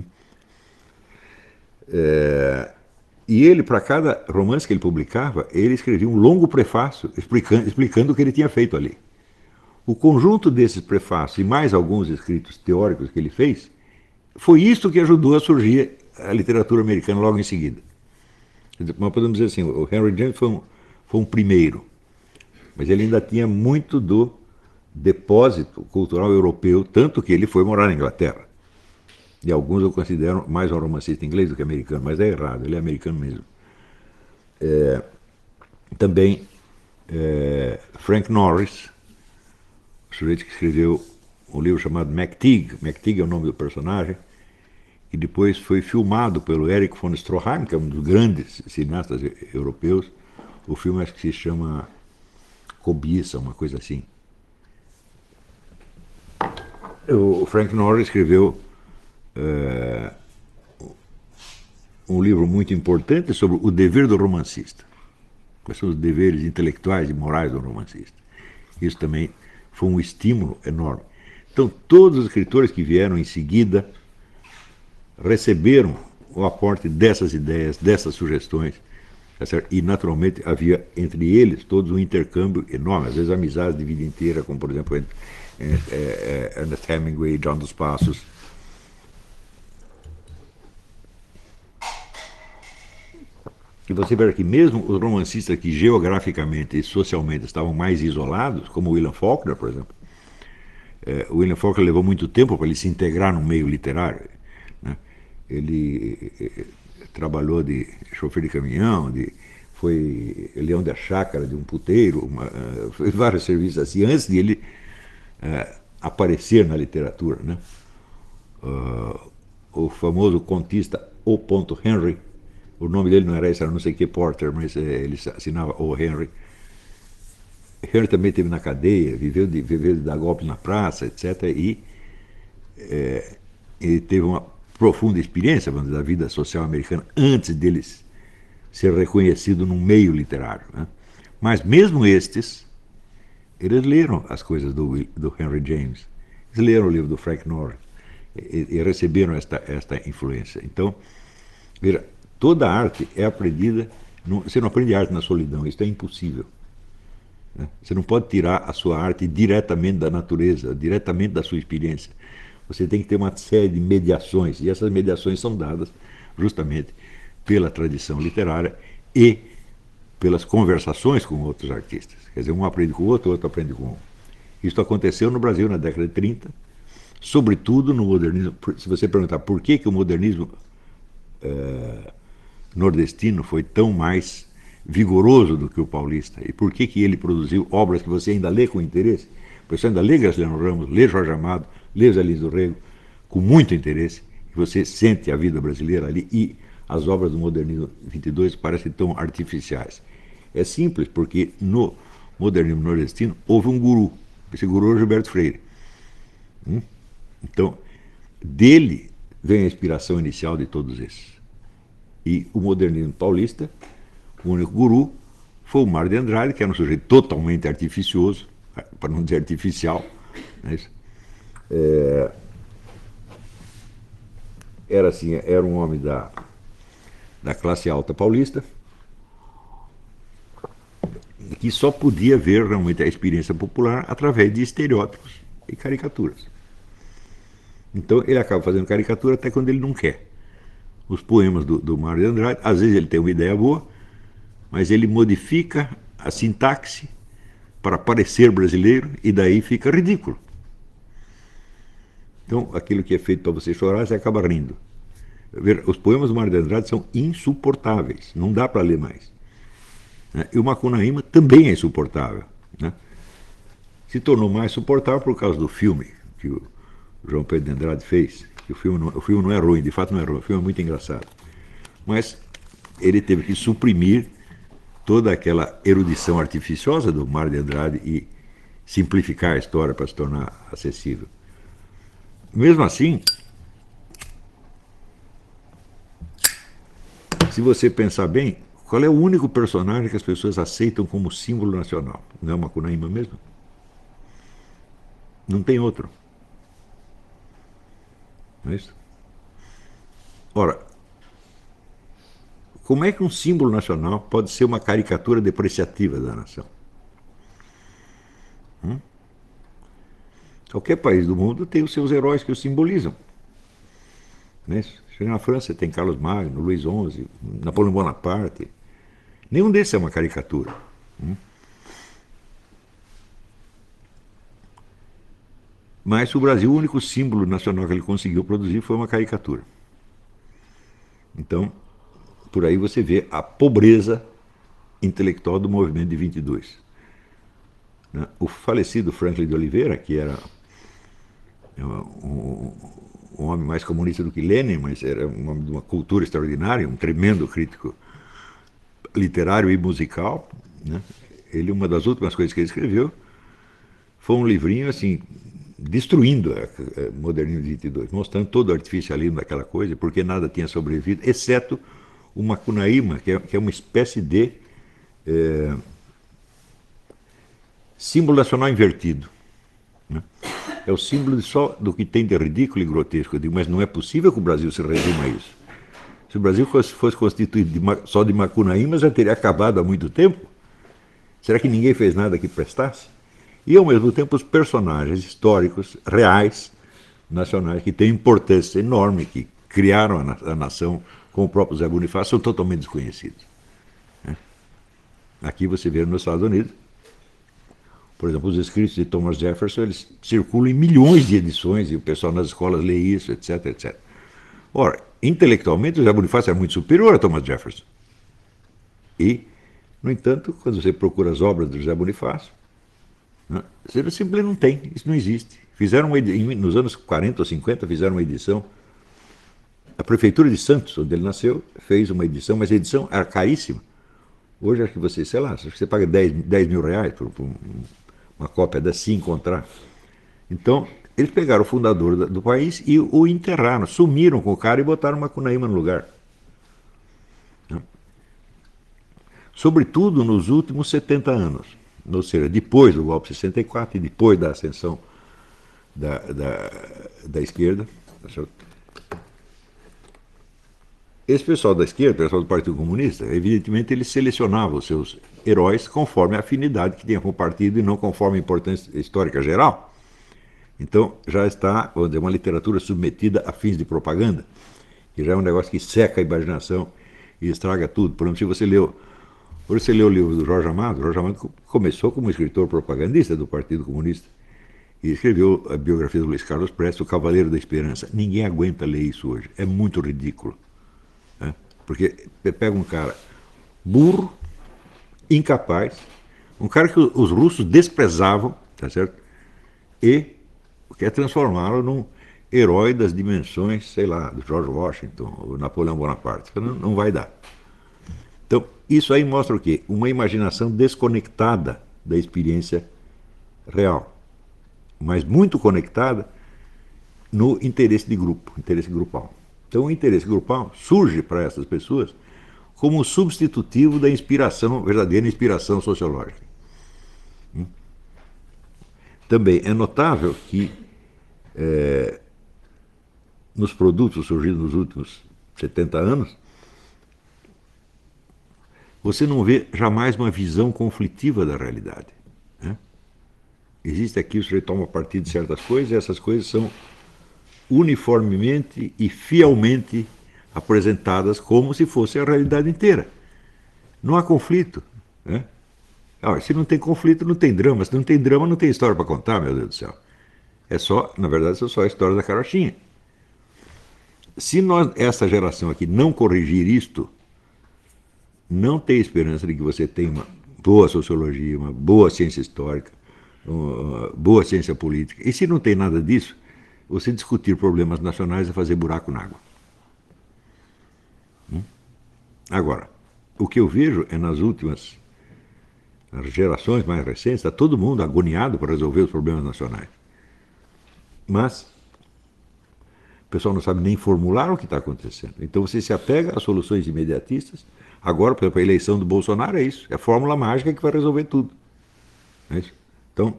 É, e ele, para cada romance que ele publicava, ele escrevia um longo prefácio explicando, explicando o que ele tinha feito ali. O conjunto desses prefácios e mais alguns escritos teóricos que ele fez, foi isso que ajudou a surgir a literatura americana logo em seguida. Mas podemos dizer assim, o Henry James foi um, foi um primeiro, mas ele ainda tinha muito do depósito cultural europeu, tanto que ele foi morar na Inglaterra. E alguns eu considero mais um romancista inglês do que americano, mas é errado, ele é americano mesmo. É, também é, Frank Norris, o sujeito que escreveu um livro chamado McTeague. McTeague é o nome do personagem, e depois foi filmado pelo Erich von Stroheim, que é um dos grandes cineastas europeus. O filme acho que se chama Cobiça, uma coisa assim. O Frank Norris escreveu uh, um livro muito importante sobre o dever do romancista. Quais são os deveres intelectuais e morais do romancista. Isso também foi um estímulo enorme. Então, todos os escritores que vieram em seguida receberam o aporte dessas ideias, dessas sugestões, e naturalmente havia entre eles todos um intercâmbio enorme, às vezes amizades de vida inteira, como por exemplo Ernest Hemingway, John dos Passos. E você vê que mesmo os romancistas que geograficamente e socialmente estavam mais isolados, como William Faulkner, por exemplo, é, o William Faulkner levou muito tempo para ele se integrar no meio literário. Né? Ele é, trabalhou de chofer de caminhão, de, foi leão da chácara de um puteiro, uma, fez vários serviços assim, antes de ele é, aparecer na literatura. Né? Uh, o famoso contista O. Henry, o nome dele não era esse, era não sei que Porter, mas é, ele assinava O. Henry. Henry também esteve na cadeia, viveu de, viveu de dar golpe na praça, etcétera. E é, ele teve uma profunda experiência, vamos dizer, da vida social americana antes deles ser reconhecido num meio literário. Né? Mas mesmo estes, eles leram as coisas do, do Henry James, eles leram o livro do Frank Norris e, e receberam esta, esta influência. Então, veja, toda arte é aprendida, não, você não aprende arte na solidão, isso é impossível. Né? Você não pode tirar a sua arte diretamente da natureza, diretamente da sua experiência. Você tem que ter uma série de mediações, e essas mediações são dadas justamente pela tradição literária e pelas conversações com outros artistas. Quer dizer, um aprende com o outro, o outro aprende com um. Isso aconteceu no Brasil na década de trinta, sobretudo no modernismo. Se você perguntar por que, que o modernismo é, nordestino foi tão mais vigoroso do que o paulista, e por que, que ele produziu obras que você ainda lê com interesse, você ainda lê Graciliano Ramos, lê Jorge Amado, lê Zé Lins do Rego, com muito interesse, e você sente a vida brasileira ali, e as obras do modernismo vinte e dois parecem tão artificiais. É simples, porque no modernismo nordestino houve um guru, esse guru é o Gilberto Freire. Hum? Então, dele vem a inspiração inicial de todos esses. E o modernismo paulista, o único guru, foi o Mário de Andrade, que era um sujeito totalmente artificioso, para não dizer artificial. Né? É, era assim, era um homem da, da classe alta paulista, que só podia ver realmente a experiência popular através de estereótipos e caricaturas. Então ele acaba fazendo caricatura até quando ele não quer. Os poemas do, do Mário de Andrade, às vezes ele tem uma ideia boa, mas ele modifica a sintaxe para parecer brasileiro e daí fica ridículo. Então, aquilo que é feito para você chorar, você acaba rindo. Os poemas do Mário de Andrade são insuportáveis, não dá para ler mais. E o Macunaíma também é insuportável. Né? Se tornou mais suportável por causa do filme que o João Pedro de Andrade fez. Que o, filme não, o filme não é ruim, de fato não é ruim, o filme é muito engraçado. Mas ele teve que suprimir toda aquela erudição artificiosa do Mário de Andrade e simplificar a história para se tornar acessível. Mesmo assim, se você pensar bem, qual é o único personagem que as pessoas aceitam como símbolo nacional? Não é o Macunaíma mesmo? Não tem outro. Não é isso? Ora, como é que um símbolo nacional pode ser uma caricatura depreciativa da nação? Hum? Qualquer país do mundo tem os seus heróis que o simbolizam. Não é isso? Chega na França, tem Carlos Magno, Luís onze, Napoleão Bonaparte. Nenhum desses é uma caricatura. Hum? Mas o Brasil, o único símbolo nacional que ele conseguiu produzir foi uma caricatura. Então, por aí você vê a pobreza intelectual do movimento de vinte e dois. O falecido Franklin de Oliveira, que era um, um homem mais comunista do que Lenin, mas era um homem de uma cultura extraordinária, um tremendo crítico literário e musical, né? Ele, uma das últimas coisas que ele escreveu foi um livrinho assim, destruindo a modernismo de vinte e dois, mostrando todo o artificialismo daquela coisa, porque nada tinha sobrevivido, exceto o Macunaíma, que é, que é uma espécie de é, símbolo nacional invertido. Né? É o símbolo só do que tem de ridículo e grotesco. Eu digo, mas não é possível que o Brasil se resuma a isso. Se o Brasil fosse, fosse constituído de, só de Macunaíma, já teria acabado há muito tempo. Será que ninguém fez nada que prestasse? E, ao mesmo tempo, os personagens históricos, reais, nacionais, que têm importância enorme, que criaram a, na a nação, como o próprio Zé Bonifácio, são totalmente desconhecidos. Né? Aqui você vê nos Estados Unidos, por exemplo, os escritos de Thomas Jefferson, eles circulam em milhões de edições, e o pessoal nas escolas lê isso, etc, etcétera. Ora, intelectualmente, o Zé Bonifácio era muito superior a Thomas Jefferson. E, no entanto, quando você procura as obras do José Bonifácio, né, você simplesmente não tem, isso não existe. Fizeram uma, nos anos quarenta ou cinquenta, fizeram uma edição. A Prefeitura de Santos, onde ele nasceu, fez uma edição, mas a edição era caríssima. Hoje, acho que você, sei lá, acho que você paga dez mil reais por, por uma cópia dessa, se encontrar. Então, eles pegaram o fundador do país e o enterraram, sumiram com o cara e botaram Macunaíma no lugar. Sobretudo nos últimos setenta anos, ou seja, depois do golpe de sessenta e quatro e depois da ascensão da, da, da esquerda. Esse pessoal da esquerda, o pessoal do Partido Comunista, evidentemente eles selecionavam os seus heróis conforme a afinidade que tinha com o partido e não conforme a importância histórica geral. Então já está, vamos dizer, uma literatura submetida a fins de propaganda, que já é um negócio que seca a imaginação e estraga tudo. Por exemplo, se você leu, hoje você leu o livro do Jorge Amado, Jorge Amado começou como escritor propagandista do Partido Comunista e escreveu a biografia do Luiz Carlos Prestes, O Cavaleiro da Esperança. Ninguém aguenta ler isso hoje, é muito ridículo. Né? Porque pega um cara burro, incapaz, um cara que os russos desprezavam, tá certo? E quer transformá-lo num herói das dimensões, sei lá, do George Washington, ou Napoleão Bonaparte. Não, não vai dar. Então, isso aí mostra o quê? Uma imaginação desconectada da experiência real, mas muito conectada no interesse de grupo, interesse grupal. Então, o interesse grupal surge para essas pessoas como substitutivo da inspiração, verdadeira inspiração sociológica. Também é notável que é, nos produtos surgidos nos últimos setenta anos, você não vê jamais uma visão conflitiva da realidade. Né? Existe aqui, o sujeito toma partido de certas coisas, e essas coisas são uniformemente e fielmente apresentadas como se fosse a realidade inteira. Não há conflito. Né? Ah, se não tem conflito, não tem drama. Se não tem drama, não tem história para contar, meu Deus do céu. É só, na verdade, é só a história da carochinha. Se nós, essa geração aqui, não corrigir isto, não tem esperança de que você tenha uma boa sociologia, uma boa ciência histórica, uma boa ciência política. E se não tem nada disso, você discutir problemas nacionais é fazer buraco na água. Agora, o que eu vejo é nas últimas nas gerações mais recentes, está todo mundo agoniado para resolver os problemas nacionais. Mas o pessoal não sabe nem formular o que está acontecendo. Então você se apega a soluções imediatistas. Agora, por exemplo, a eleição do Bolsonaro é isso. É a fórmula mágica que vai resolver tudo. É isso? Então,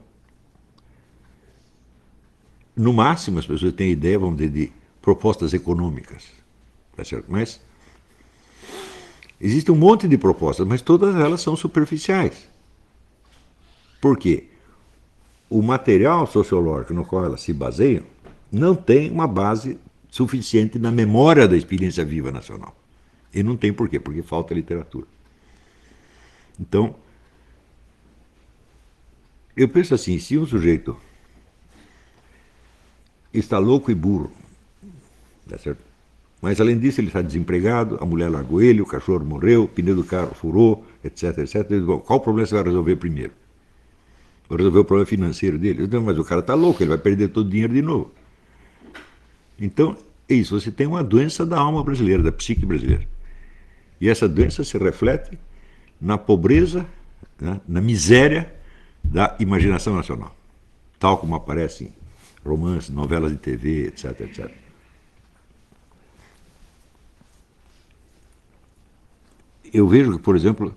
no máximo, as pessoas têm ideia, vamos dizer, de propostas econômicas. Tá certo? Mas existe um monte de propostas, mas todas elas são superficiais. Por quê? O material sociológico no qual elas se baseiam não tem uma base suficiente na memória da experiência viva nacional. E não tem por quê? Porque falta literatura. Então, eu penso assim, se um sujeito está louco e burro, tá certo? Mas além disso ele está desempregado, a mulher largou ele, o cachorro morreu, o pneu do carro furou, etc, etcétera. Bom, qual problema você vai resolver primeiro? Vou resolver o problema financeiro dele. Não, mas o cara está louco, ele vai perder todo o dinheiro de novo. Então, é isso, você tem uma doença da alma brasileira, da psique brasileira. E essa doença se reflete na pobreza, né, na miséria da imaginação nacional, tal como aparece em romances, novelas de T V, etc, etcétera. Eu vejo que, por exemplo,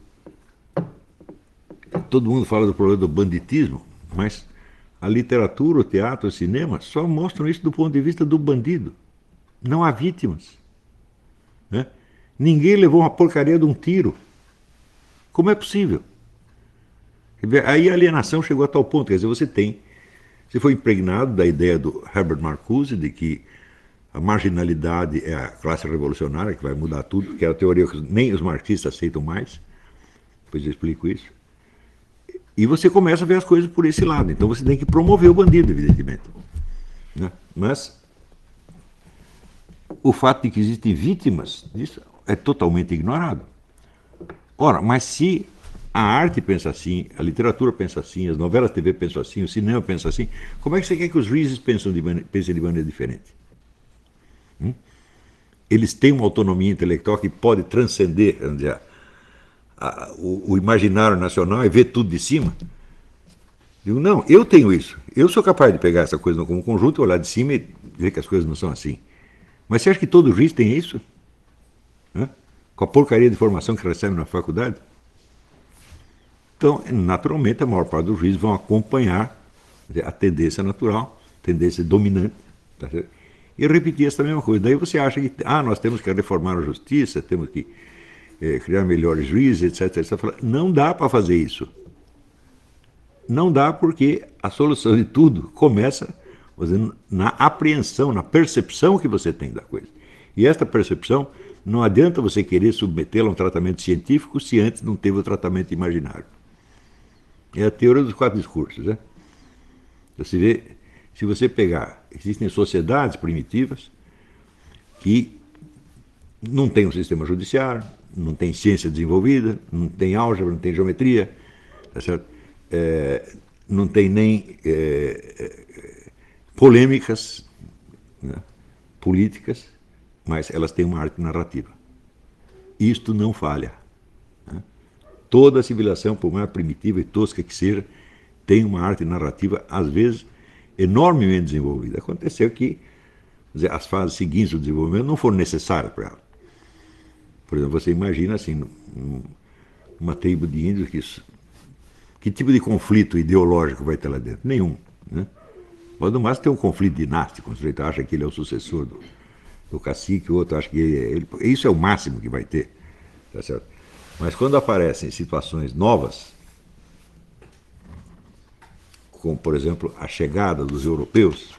todo mundo fala do problema do banditismo, mas a literatura, o teatro, o cinema só mostram isso do ponto de vista do bandido. Não há vítimas. Né? Ninguém levou uma porcaria de um tiro. Como é possível? Aí a alienação chegou a tal ponto, quer dizer, você tem, você foi impregnado da ideia do Herbert Marcuse de que a marginalidade é a classe revolucionária que vai mudar tudo, que é a teoria que nem os marxistas aceitam mais. Depois eu explico isso. E você começa a ver as coisas por esse lado. Então você tem que promover o bandido, evidentemente. Né? Mas o fato de que existem vítimas disso é totalmente ignorado. Ora, mas se a arte pensa assim, a literatura pensa assim, as novelas de T V pensam assim, o cinema pensa assim, como é que você quer que os juízes pensem de maneira, pensem de maneira diferente? Hum? Eles têm uma autonomia intelectual que pode transcender, vamos dizer, a, a, o, o imaginário nacional e ver tudo de cima? Digo, não, eu tenho isso. Eu sou capaz de pegar essa coisa como conjunto, olhar de cima e ver que as coisas não são assim. Mas você acha que todo juiz tem isso? Hã? Com a porcaria de formação que recebe na faculdade? Então, naturalmente, a maior parte dos juízes vão acompanhar a tendência natural, a tendência dominante, tá certo? E repetir essa mesma coisa. Daí você acha que ah, nós temos que reformar a justiça, temos que eh, criar melhores juízes, etcétera. Você fala, não dá para fazer isso. Não dá porque a solução de tudo começa dizer, na apreensão, na percepção que você tem da coisa. E esta percepção, não adianta você querer submetê-la a um tratamento científico se antes não teve o tratamento imaginário. É a teoria dos quatro discursos. Né? Você vê, se você pegar, existem sociedades primitivas que não têm um sistema judiciário, não tem ciência desenvolvida, não tem álgebra, não tem geometria, tá certo? É, não tem nem é, é, polêmicas, né, políticas, mas elas têm uma arte narrativa. Isto não falha. Né? Toda civilização, por mais primitiva e tosca que seja, tem uma arte narrativa, às vezes, enormemente desenvolvida. Aconteceu que dizer, as fases seguintes do desenvolvimento não foram necessárias para ela. Por exemplo, você imagina assim, uma tribo de índios que que tipo de conflito ideológico vai ter lá dentro? Nenhum. Né? Mas no máximo tem um conflito dinástico, o sujeito acha que ele é o sucessor do, do cacique, o outro acha que ele, ele... Isso é o máximo que vai ter. Tá certo? Mas quando aparecem situações novas, como por exemplo a chegada dos europeus,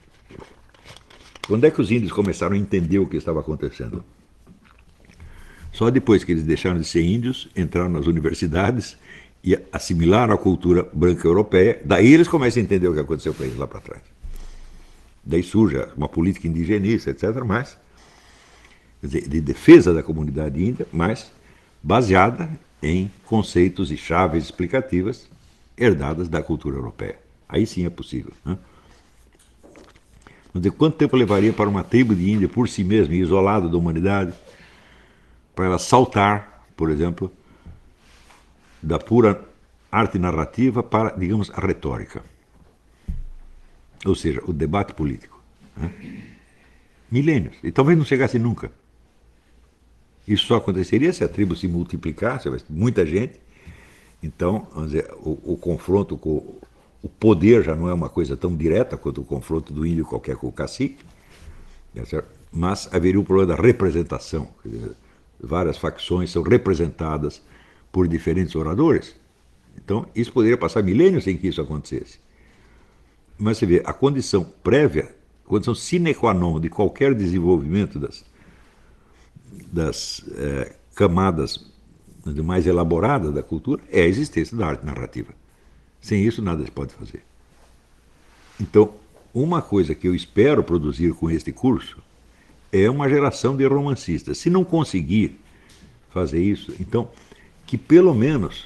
quando é que os índios começaram a entender o que estava acontecendo? Só depois que eles deixaram de ser índios, entraram nas universidades e assimilaram a cultura branca europeia, daí eles começam a entender o que aconteceu para eles lá para trás. Daí surge uma política indigenista, etcétera, mas de defesa da comunidade índia, mas baseada em conceitos e chaves explicativas herdadas da cultura europeia. Aí sim é possível. Né? Dizer, quanto tempo levaria para uma tribo de Índia por si mesma, isolada da humanidade, para ela saltar, por exemplo, da pura arte narrativa para, digamos, a retórica? Ou seja, o debate político. Né? Milênios. E talvez não chegasse nunca. Isso só aconteceria se a tribo se multiplicasse, muita gente. Então, vamos dizer, o, o confronto com o poder já não é uma coisa tão direta quanto o confronto do índio qualquer com o cacique, mas haveria o problema da representação. Quer dizer, várias facções são representadas por diferentes oradores. Então, isso poderia passar milênios sem que isso acontecesse. Mas você vê, a condição prévia, a condição sine qua non de qualquer desenvolvimento das, das é, camadas mais elaboradas da cultura é a existência da arte narrativa. Sem isso, nada se pode fazer. Então, uma coisa que eu espero produzir com este curso é uma geração de romancistas. Se não conseguir fazer isso, então, que pelo menos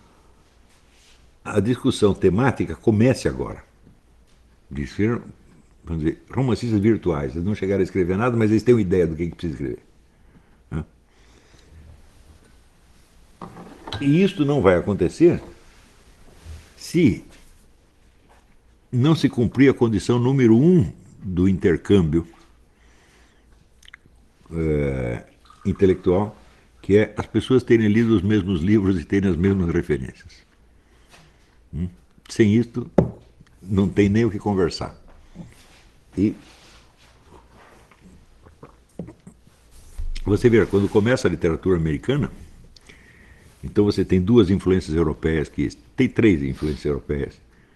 a discussão temática comece agora. Disseram, vamos dizer, romancistas virtuais. Eles não chegaram a escrever nada, mas eles têm uma ideia do que, que precisa escrever. Né? E isso não vai acontecer se não se cumprir a condição número um do intercâmbio é, intelectual, que é as pessoas terem lido os mesmos livros e terem as mesmas referências. Hum? Sem isto, não tem nem o que conversar. E você vê, quando começa a literatura americana, então você tem duas influências europeias, que tem três influências europeias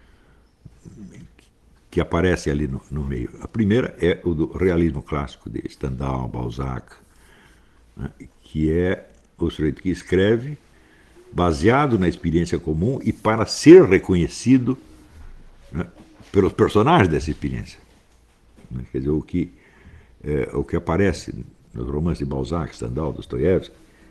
que aparecem ali no, no meio. A primeira é o do realismo clássico de Stendhal, Balzac, né, que é o sujeito que escreve baseado na experiência comum e para ser reconhecido, né, pelos personagens dessa experiência. Né, quer dizer, o que, é, o que aparece nos romances de Balzac, Stendhal, Dostoiévski,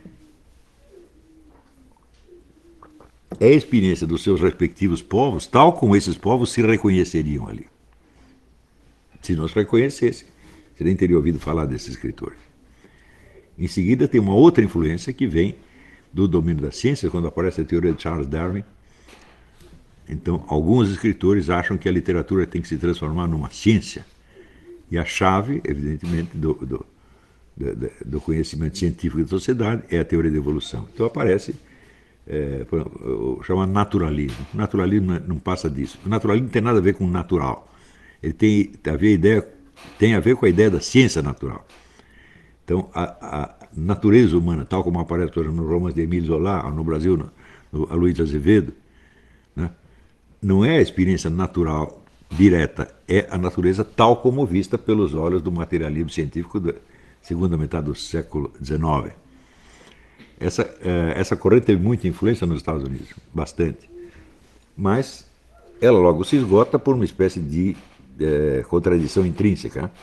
é a experiência dos seus respectivos povos, tal como esses povos se reconheceriam ali. Se não se reconhecesse, você nem teria ouvido falar desses escritores. Em seguida, tem uma outra influência que vem do domínio da ciência, quando aparece a teoria de Charles Darwin. Então, alguns escritores acham que a literatura tem que se transformar numa ciência. E a chave, evidentemente, do, do, do, do conhecimento científico da sociedade é a teoria da evolução. Então, aparece É, o chamado naturalismo. O naturalismo não passa disso. O naturalismo não tem nada a ver com o natural. Ele tem, tem, a, ver a, ideia, tem a ver com a ideia da ciência natural. Então, a, a natureza humana, tal como aparece, por exemplo, no romance de Émile Zola, no Brasil, no, no Aloysio Azevedo, né, não é a experiência natural direta, é a natureza tal como vista pelos olhos do materialismo científico da segunda metade do século dezenove. Essa, essa corrente teve muita influência nos Estados Unidos, bastante. Mas ela logo se esgota por uma espécie de é, contradição intrínseca. Né?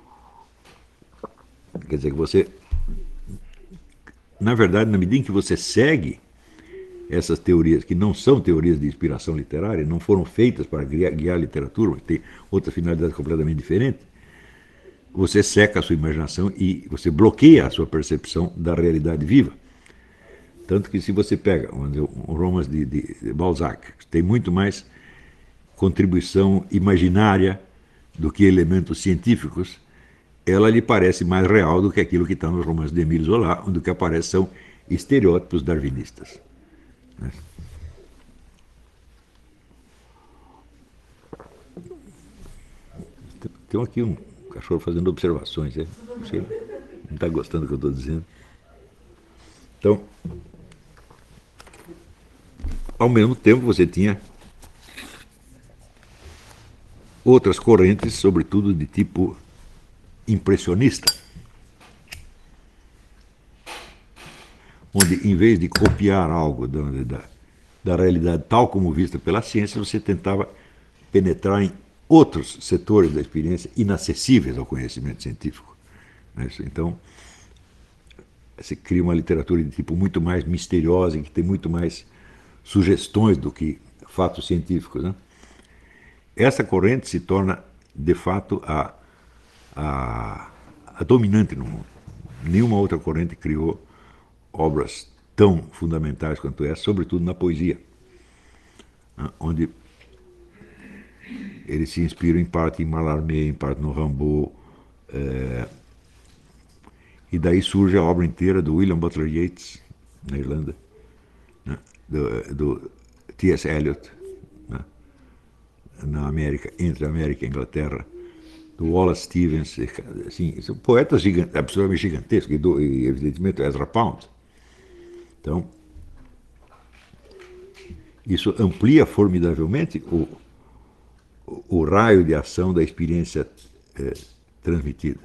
Quer dizer que você, na verdade, na medida em que você segue essas teorias, que não são teorias de inspiração literária, não foram feitas para guiar, guiar a literatura, mas tem outra finalidade completamente diferente, você seca a sua imaginação e você bloqueia a sua percepção da realidade viva. Tanto que se você pega um romance de, de, de Balzac, tem muito mais contribuição imaginária do que elementos científicos, ela lhe parece mais real do que aquilo que está nos romances de Émile Zola, onde o que aparece são estereótipos darwinistas. Tem aqui um cachorro fazendo observações, é? Não está gostando do que eu estou dizendo. Então, ao mesmo tempo, você tinha outras correntes, sobretudo de tipo impressionista. onde, em vez de copiar algo da, da, da realidade tal como vista pela ciência, você tentava penetrar em outros setores da experiência inacessíveis ao conhecimento científico. Então, se cria uma literatura de tipo muito mais misteriosa, que tem muito mais sugestões do que fatos científicos. Né? Essa corrente se torna, de fato, a, a, a dominante no mundo. Nenhuma outra corrente criou obras tão fundamentais quanto essa, sobretudo na poesia, né? Onde eles se inspiram em parte em Mallarmé, em parte no Rimbaud, é, e daí surge a obra inteira do William Butler Yeats, na Irlanda, né? do, do T S Eliot, né? na América, entre a América e a Inglaterra, do Wallace Stevens, assim, são poetas gigante, absolutamente gigantescos, e, do, e evidentemente Ezra Pound. Então, isso amplia formidavelmente o, o, o raio de ação da experiência é, transmitida.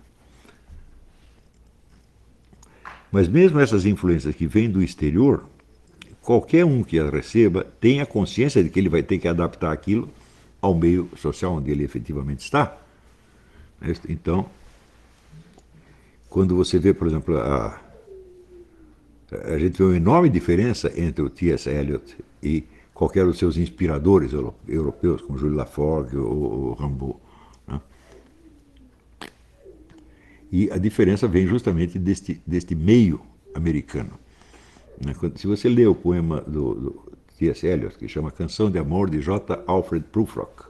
Mas mesmo essas influências que vêm do exterior, qualquer um que as receba tem a consciência de que ele vai ter que adaptar aquilo ao meio social onde ele efetivamente está. Então, quando você vê, por exemplo, a, a gente vê uma enorme diferença entre o T S Eliot e qualquer dos seus inspiradores europeus, como Jules Laforgue ou, ou Rimbaud. Né? E a diferença vem justamente deste, deste meio americano. Né? Se você lê o poema do, do T S Eliot, que chama Canção de Amor, de J. Alfred Prufrock,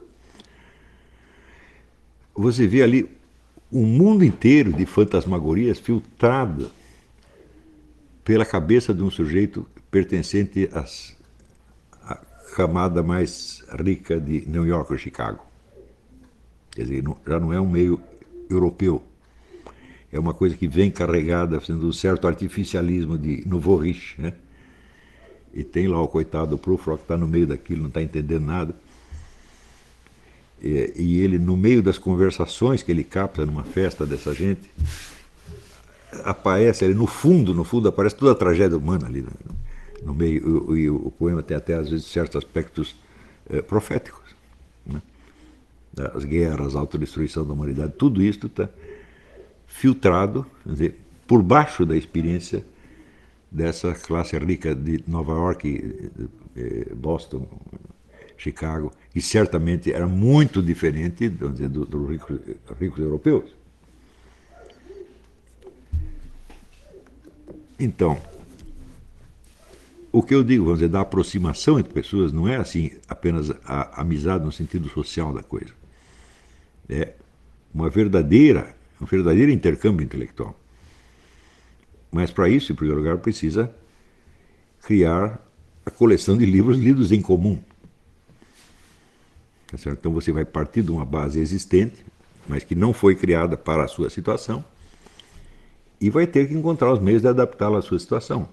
você vê ali um mundo inteiro de fantasmagorias filtrado pela cabeça de um sujeito pertencente às, à camada mais rica de New York ou Chicago. Quer dizer, não, já não é um meio europeu. É uma coisa que vem carregada, sendo um certo artificialismo de nouveau riche, né? E tem lá o coitado do Prufrock que está no meio daquilo, não está entendendo nada. E, e ele, no meio das conversações que ele capta numa festa dessa gente, aparece ali no fundo, no fundo aparece toda a tragédia humana ali, né? No meio. E o, o poema tem até às vezes certos aspectos eh, proféticos, né? As guerras, a autodestruição da humanidade, tudo isso está filtrado, quer dizer, por baixo da experiência dessa classe rica de Nova York, Boston, Chicago, que certamente era muito diferente, vamos dizer, dos do ricos, ricos europeus. Então, o que eu digo, vamos dizer, da aproximação entre pessoas não é assim apenas a amizade no sentido social da coisa. É uma verdadeira, um verdadeiro intercâmbio intelectual. Mas para isso, em primeiro lugar, precisa criar a coleção de livros lidos em comum. Tá certo? Então você vai partir de uma base existente, mas que não foi criada para a sua situação, e vai ter que encontrar os meios de adaptá-la à sua situação.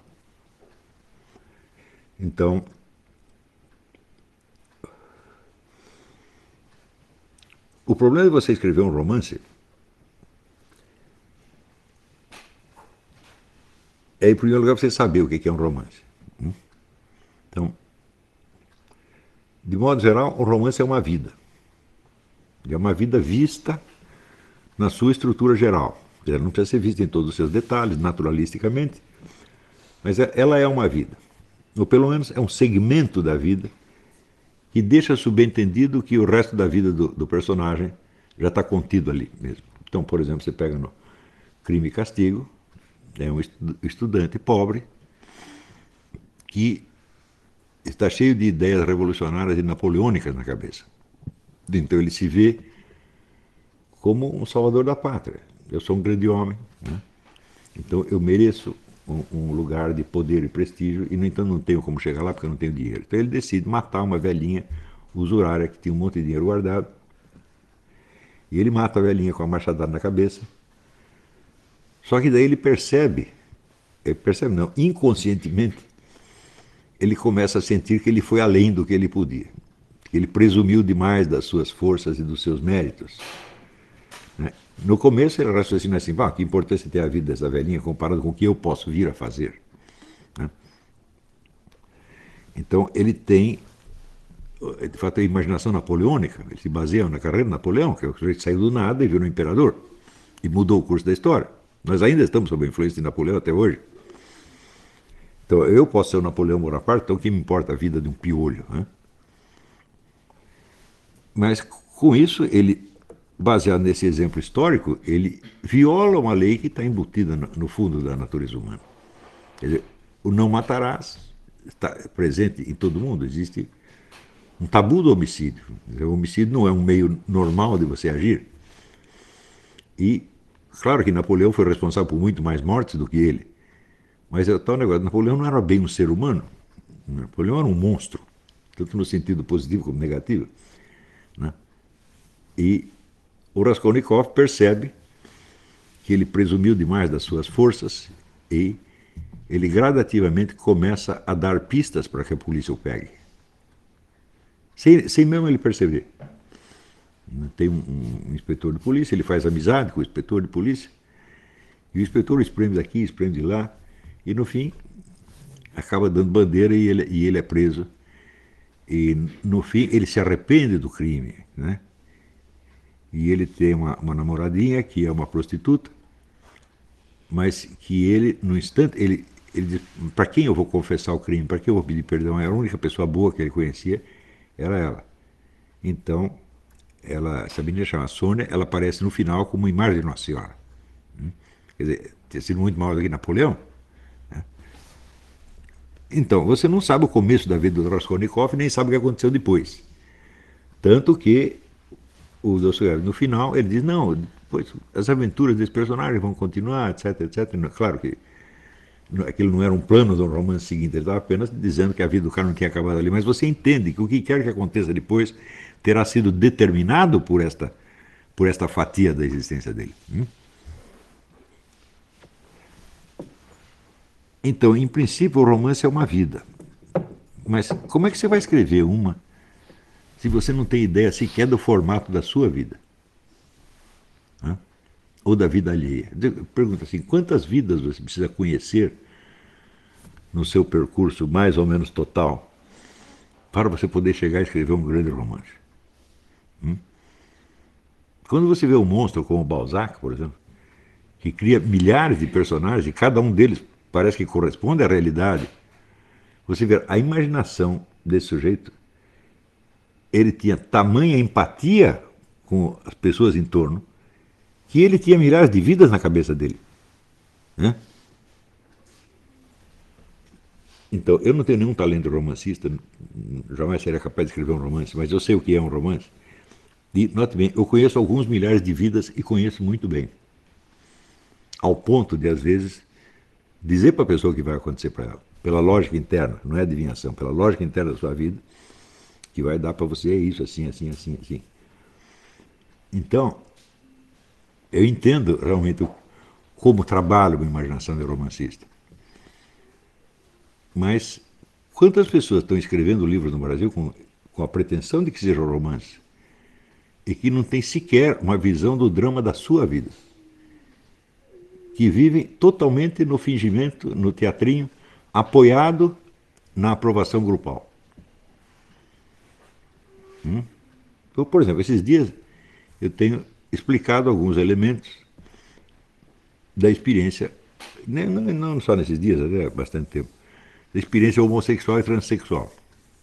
Então, o problema de você escrever um romance é, em primeiro lugar, você saber o que é um romance. Então, de modo geral, um romance é uma vida. É uma vida vista na sua estrutura geral. Ela não precisa ser vista em todos os seus detalhes, naturalisticamente, mas ela é uma vida. Ou pelo menos é um segmento da vida que deixa subentendido que o resto da vida do, do personagem já está contido ali mesmo. Então, por exemplo, você pega no Crime e Castigo, é um estudante pobre que está cheio de ideias revolucionárias e napoleônicas na cabeça. Então ele se vê como um salvador da pátria. Eu sou um grande homem, né? Então eu mereço um, um lugar de poder e prestígio e, no entanto, não tenho como chegar lá porque eu não tenho dinheiro. Então ele decide matar uma velhinha usurária que tinha um monte de dinheiro guardado, e ele mata a velhinha com a machadada na cabeça. Só que daí ele percebe, ele percebe não, inconscientemente, ele começa a sentir que ele foi além do que ele podia, que ele presumiu demais das suas forças e dos seus méritos. No começo ele raciocina assim, ah, que importância tem a vida dessa velhinha comparado com o que eu posso vir a fazer. Né? Então, ele tem, de fato, a imaginação napoleônica. Ele se baseia na carreira de Napoleão, que é o sujeito saiu do nada e virou imperador. E mudou o curso da história. Nós ainda estamos sob a influência de Napoleão até hoje. Então, eu posso ser o Napoleão Bonaparte, então o que me importa a vida de um piolho, né? Mas, com isso, ele, baseado nesse exemplo histórico, ele viola uma lei que está embutida no fundo da natureza humana. Quer dizer, o não matarás está presente em todo mundo. Existe um tabu do homicídio. O homicídio não é um meio normal de você agir. E, claro que Napoleão foi responsável por muito mais mortes do que ele. Mas é o tal negócio, Napoleão não era bem um ser humano. Napoleão era um monstro, tanto no sentido positivo como negativo. Né? E o Raskolnikov percebe que ele presumiu demais das suas forças e ele gradativamente começa a dar pistas para que a polícia o pegue. Sem, sem mesmo ele perceber. Tem um, um inspetor de polícia, ele faz amizade com o inspetor de polícia, e o inspetor espreme daqui, espreme de lá, e no fim acaba dando bandeira e ele, e ele é preso. E no fim ele se arrepende do crime, né? E ele tem uma, uma namoradinha que é uma prostituta, mas que ele, no instante, ele, ele diz, para quem eu vou confessar o crime, para quem eu vou pedir perdão? Era a única pessoa boa que ele conhecia, era ela. Então, ela, essa menina chama Sônia, ela aparece no final como imagem de Nossa Senhora. Quer dizer, ter sido muito maior do que Napoleão. Né? Então, você não sabe o começo da vida do Raskolnikov, nem sabe o que aconteceu depois. Tanto que o Dostoiévski, no final, ele diz, não, depois, as aventuras desse personagem vão continuar, etc, etcétera. Claro que aquilo não era um plano do romance seguinte, ele estava apenas dizendo que a vida do cara não tinha acabado ali, mas você entende que o que quer que aconteça depois terá sido determinado por esta, por esta fatia da existência dele. Hum? Então, em princípio, o romance é uma vida. Mas como é que você vai escrever uma se você não tem ideia sequer do formato da sua vida? Hã? Ou da vida alheia? Pergunta assim, quantas vidas você precisa conhecer no seu percurso mais ou menos total para você poder chegar a escrever um grande romance? Hum? Quando você vê um monstro como Balzac, por exemplo, que cria milhares de personagens e cada um deles parece que corresponde à realidade, você vê a imaginação desse sujeito, ele tinha tamanha empatia com as pessoas em torno, que ele tinha milhares de vidas na cabeça dele. Né? Então, eu não tenho nenhum talento romancista, jamais seria capaz de escrever um romance, mas eu sei o que é um romance. E, note bem, eu conheço alguns milhares de vidas e conheço muito bem. Ao ponto de, às vezes, dizer para a pessoa o que vai acontecer para ela, pela lógica interna, não é adivinhação, pela lógica interna da sua vida, que vai dar para você isso, assim, assim, assim, assim. Então, eu entendo realmente como trabalha uma imaginação de romancista. Mas quantas pessoas estão escrevendo livros no Brasil com, com a pretensão de que seja um romance e que não tem sequer uma visão do drama da sua vida? Que vivem totalmente no fingimento, no teatrinho, apoiado na aprovação grupal. Hum? Então, por exemplo, esses dias eu tenho explicado alguns elementos da experiência, não, não só nesses dias, há bastante tempo, da experiência homossexual e transexual.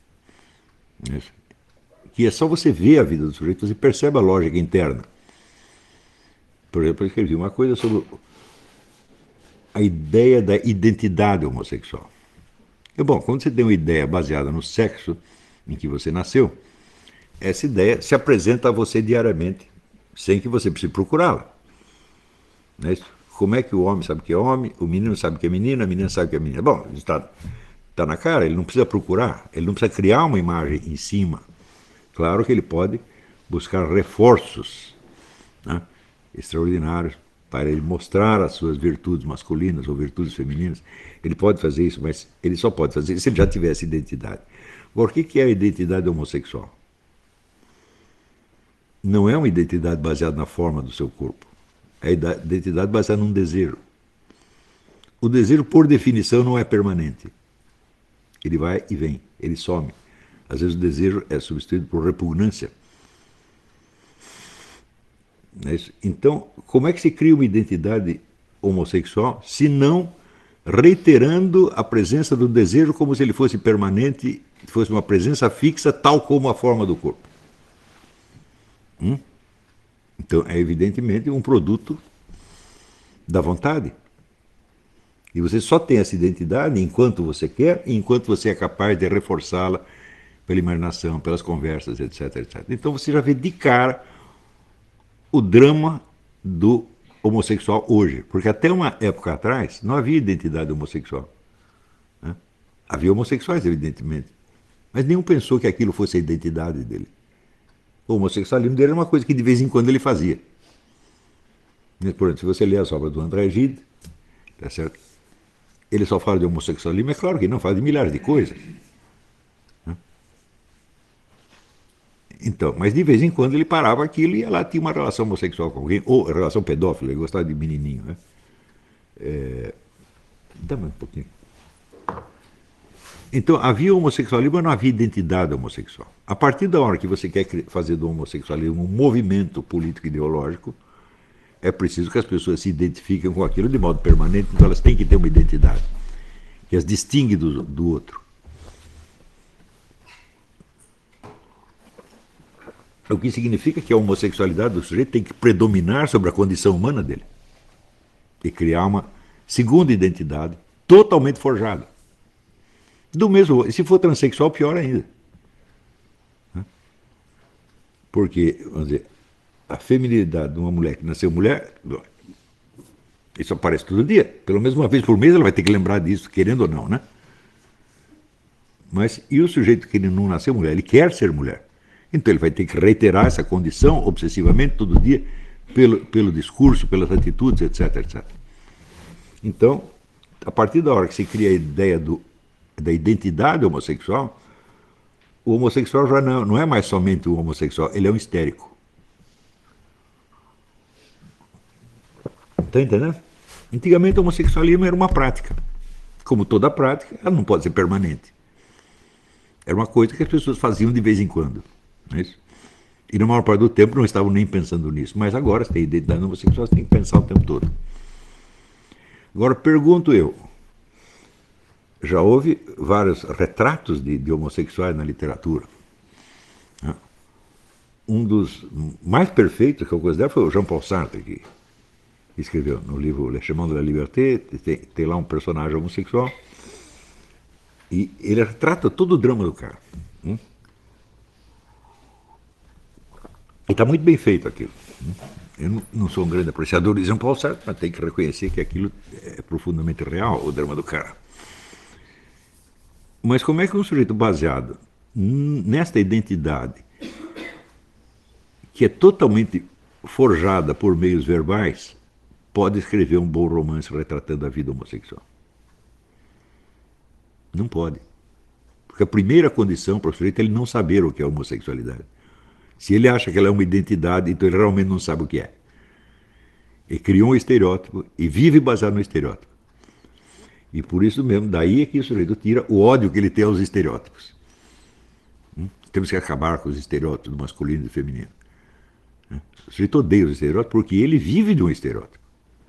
Que é só você ver a vida do sujeito, você percebe a lógica interna. Por exemplo, eu escrevi uma coisa sobre a ideia da identidade homossexual. E, bom, quando você tem uma ideia baseada no sexo em que você nasceu, essa ideia se apresenta a você diariamente, sem que você precise procurá-la. Não é isso? Como é que o homem sabe que é homem, o menino sabe que é menina, a menina sabe que é menina? Bom, está, está na cara, ele não precisa procurar, ele não precisa criar uma imagem em cima. Claro que ele pode buscar reforços, né, extraordinários para ele mostrar as suas virtudes masculinas ou virtudes femininas. Ele pode fazer isso, mas ele só pode fazer isso se ele já tivesse identidade. Agora, o que é a identidade homossexual? Não é uma identidade baseada na forma do seu corpo. É a identidade baseada num desejo. O desejo, por definição, não é permanente. Ele vai e vem, ele some. Às vezes o desejo é substituído por repugnância. Não é isso? Então, como é que se cria uma identidade homossexual se não reiterando a presença do desejo como se ele fosse permanente, fosse uma presença fixa, tal como a forma do corpo? Hum? Então, é evidentemente um produto da vontade. E você só tem essa identidade enquanto você quer e enquanto você é capaz de reforçá-la pela imaginação, pelas conversas, etc, etcétera. Então você já vê de cara o drama do homossexual hoje. Porque até uma época atrás não havia identidade homossexual. Né? Havia homossexuais, evidentemente. Mas nenhum pensou que aquilo fosse a identidade dele. O homossexualismo dele era uma coisa que de vez em quando ele fazia. Por exemplo, se você ler as obras do André Gide, tá certo? Ele só fala de homossexualismo, é claro que não, fala de milhares de coisas. Então, mas de vez em quando ele parava aquilo e ia lá, tinha uma relação homossexual com alguém, ou relação pedófila, ele gostava de menininho. Né? É... Dá mais um pouquinho. Então, havia homossexualismo, mas não havia identidade homossexual. A partir da hora que você quer fazer do homossexualismo um movimento político-ideológico, é preciso que as pessoas se identifiquem com aquilo de modo permanente, então elas têm que ter uma identidade que as distingue do, do outro. O que significa que a homossexualidade do sujeito tem que predominar sobre a condição humana dele e criar uma segunda identidade totalmente forjada. Do mesmo, se for transexual, pior ainda. Porque, vamos dizer, a feminilidade de uma mulher que nasceu mulher, isso aparece todo dia. Pelo menos uma vez por mês ela vai ter que lembrar disso, querendo ou não, né? Mas e o sujeito que ele não nasceu mulher? Ele quer ser mulher. Então ele vai ter que reiterar essa condição obsessivamente todo dia, pelo, pelo discurso, pelas atitudes, etc, etcétera. Então, a partir da hora que se cria a ideia do, da identidade homossexual, o homossexual já não, não é mais somente um homossexual, ele é um histérico. Está entendendo? Antigamente o homossexualismo era uma prática. Como toda prática, ela não pode ser permanente. Era uma coisa que as pessoas faziam de vez em quando. Não é isso? E na maior parte do tempo não estavam nem pensando nisso. Mas agora, se tem identidade homossexual, você tem que pensar o tempo todo. Agora, pergunto eu, já houve vários retratos de, de homossexuais na literatura. Um dos mais perfeitos que eu considero foi o Jean-Paul Sartre, que escreveu no livro Le Chemin de la Liberté, tem, tem lá um personagem homossexual, e ele retrata todo o drama do cara. Hum? E está muito bem feito aquilo. Eu não sou um grande apreciador de Jean-Paul Sartre, mas tem que reconhecer que aquilo é profundamente real, o drama do cara. Mas como é que um sujeito baseado nesta identidade, que é totalmente forjada por meios verbais, pode escrever um bom romance retratando a vida homossexual? Não pode. Porque a primeira condição para o sujeito é ele não saber o que é homossexualidade. Se ele acha que ela é uma identidade, então ele realmente não sabe o que é. Ele criou um estereótipo e vive baseado no estereótipo. E por isso mesmo, daí é que o sujeito tira o ódio que ele tem aos estereótipos. Hum? Temos que acabar com os estereótipos do masculino e do feminino. Hum? O sujeito odeia os estereótipos porque ele vive de um estereótipo.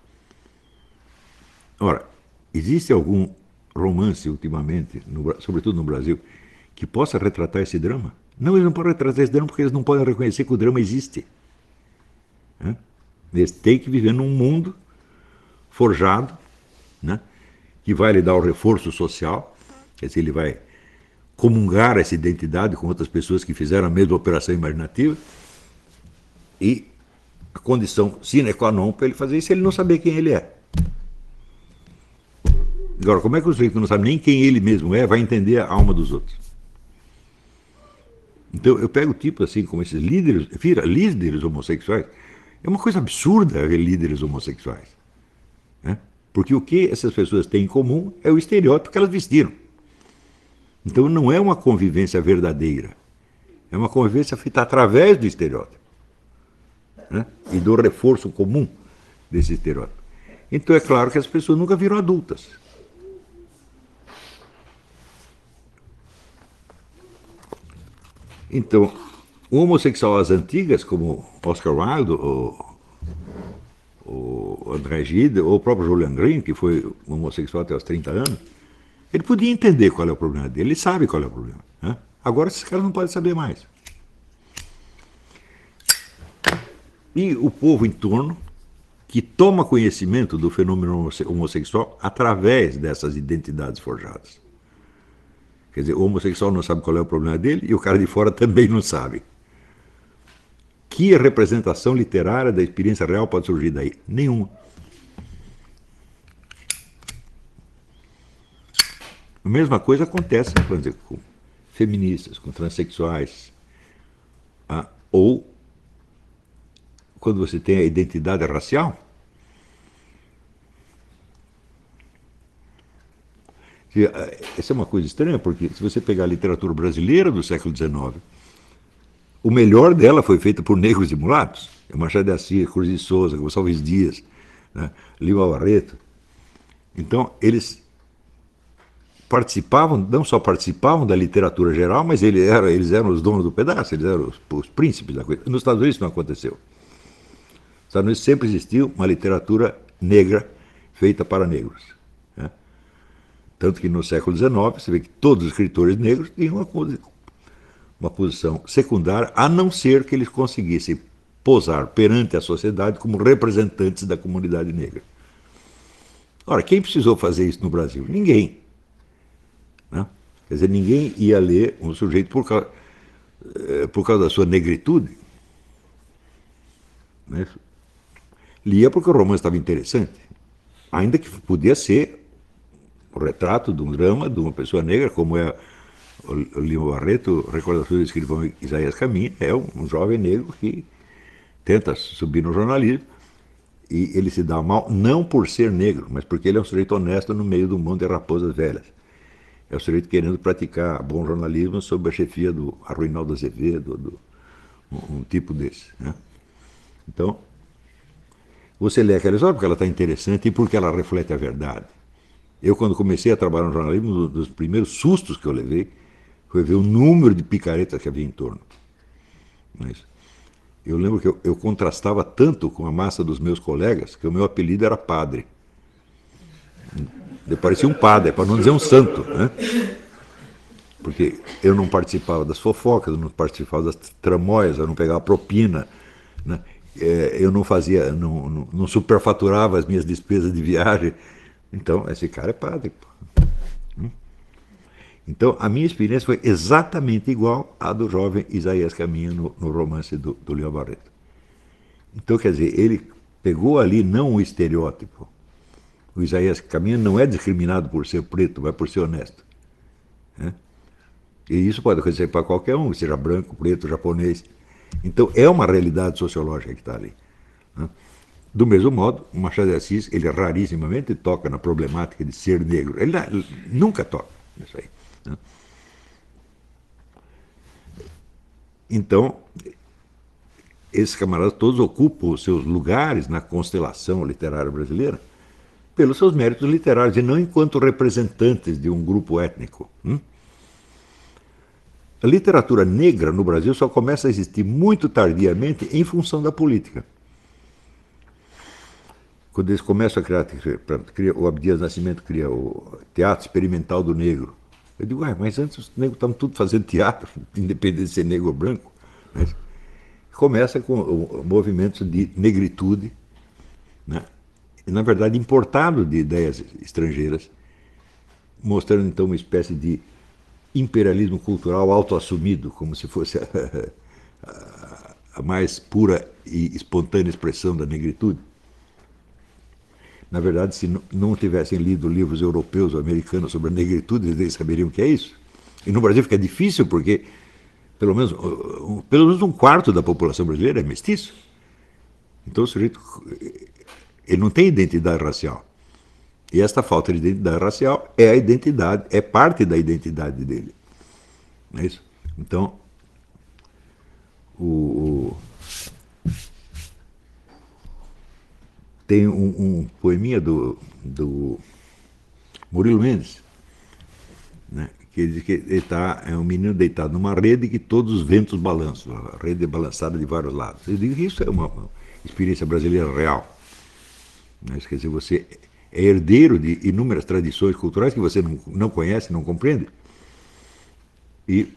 Ora, existe algum romance ultimamente, no, sobretudo no Brasil, que possa retratar esse drama? Não, eles não podem retratar esse drama porque eles não podem reconhecer que o drama existe. Hum? Eles têm que viver num mundo forjado, né? Que vai lhe dar o reforço social, quer dizer, ele vai comungar essa identidade com outras pessoas que fizeram a mesma operação imaginativa, e a condição sine qua non para ele fazer isso é ele não saber quem ele é. Agora, como é que o sujeito que não sabe nem quem ele mesmo é vai entender a alma dos outros? Então, eu pego tipo assim, como esses líderes, vira, líderes homossexuais, é uma coisa absurda ver líderes homossexuais. Né? Porque o que essas pessoas têm em comum é o estereótipo que elas vestiram. Então não é uma convivência verdadeira. É uma convivência feita através do estereótipo. Né? E do reforço comum desse estereótipo. Então é claro que as pessoas nunca viram adultas. Então, o homossexual às antigas, como Oscar Wilde, ou, ou André Gide, ou o próprio Julian Green, que foi homossexual até os trinta anos, ele podia entender qual é o problema dele, ele sabe qual é o problema. Né? Agora esses caras não podem saber mais. E o povo em torno, que toma conhecimento do fenômeno homossexual através dessas identidades forjadas. Quer dizer, o homossexual não sabe qual é o problema dele e o cara de fora também não sabe. Que representação literária da experiência real pode surgir daí? Nenhuma. A mesma coisa acontece, por exemplo, com feministas, com transexuais, ah, ou quando você tem a identidade racial. Essa é uma coisa estranha, porque se você pegar a literatura brasileira do século dezenove, o melhor dela foi feita por negros e mulatos. Machado de Assis, Cruz de Souza, Gonçalves Dias, né, Lima Barreto. Então, eles participavam, não só participavam da literatura geral, mas eles eram, eles eram os donos do pedaço, eles eram os, os príncipes da coisa. Nos Estados Unidos isso não aconteceu. Nos Estados Unidos sempre existiu uma literatura negra feita para negros. Né? Tanto que no século dezenove, você vê que todos os escritores negros tinham uma, uma posição secundária, a não ser que eles conseguissem posar perante a sociedade como representantes da comunidade negra. Ora, quem precisou fazer isso no Brasil? Ninguém. Né? Quer dizer, ninguém ia ler um sujeito por causa, por causa da sua negritude. Né? Lia porque o romance estava interessante. Ainda que podia ser o retrato de um drama de uma pessoa negra, como é o Lima Barreto, Recordações do Escrivão Isaías Caminha, é um jovem negro que tenta subir no jornalismo e ele se dá mal não por ser negro, mas porque ele é um sujeito honesto no meio do monte de raposas velhas. É o sujeito querendo praticar bom jornalismo sob a chefia do Arruinaldo Azevedo, do, um, um tipo desse. Né? Então, você lê aquela história porque ela está interessante e porque ela reflete a verdade. Eu, quando comecei a trabalhar no jornalismo, um dos primeiros sustos que eu levei foi ver o número de picaretas que havia em torno. Mas eu lembro que eu, eu contrastava tanto com a massa dos meus colegas que o meu apelido era padre. Eu parecia um padre, para não dizer um santo, né? Porque eu não participava das fofocas, eu não participava das tramóias, eu não pegava propina, né? Eu não fazia, não, não, não superfaturava as minhas despesas de viagem. Então, esse cara é padre. Pô. Então, a minha experiência foi exatamente igual à do jovem Isaías Caminha no, no romance do, do Lima Barreto. Então, quer dizer, ele pegou ali não um estereótipo. O Isaías Caminha não é discriminado por ser preto, mas por ser honesto. Né? E isso pode acontecer para qualquer um, seja branco, preto, japonês. Então, é uma realidade sociológica que está ali. Né? Do mesmo modo, o Machado de Assis, ele rarissimamente toca na problemática de ser negro. Ele, ele nunca toca nisso aí. Né? Então, esses camaradas todos ocupam os seus lugares na constelação literária brasileira pelos seus méritos literários e não enquanto representantes de um grupo étnico. Hum? A literatura negra no Brasil só começa a existir muito tardiamente em função da política. Quando eles começam a criar, criar o Abdias Nascimento cria o Teatro Experimental do Negro. Eu digo, ué, mas antes os negros estavam tudo fazendo teatro, independente de ser negro ou branco. Mas começa com movimentos de negritude, né? E, na verdade, importado de ideias estrangeiras, mostrando então uma espécie de imperialismo cultural autoassumido, como se fosse a, a, a mais pura e espontânea expressão da negritude. Na verdade, se não tivessem lido livros europeus ou americanos sobre a negritude, eles saberiam o que é isso. E no Brasil fica difícil porque pelo menos, pelo menos um quarto da população brasileira é mestiço. Então o sujeito ele não tem identidade racial. E esta falta de identidade racial é a identidade, é parte da identidade dele. Não é isso? Então, o, o tem um, um poeminha do, do Murilo Mendes, né, que que ele diz que ele tá, é um menino deitado numa rede que todos os ventos balançam, a rede é balançada de vários lados. Eu digo que isso é uma, uma experiência brasileira real. Mas, quer dizer, você é herdeiro de inúmeras tradições culturais que você não, não conhece, não compreende. E,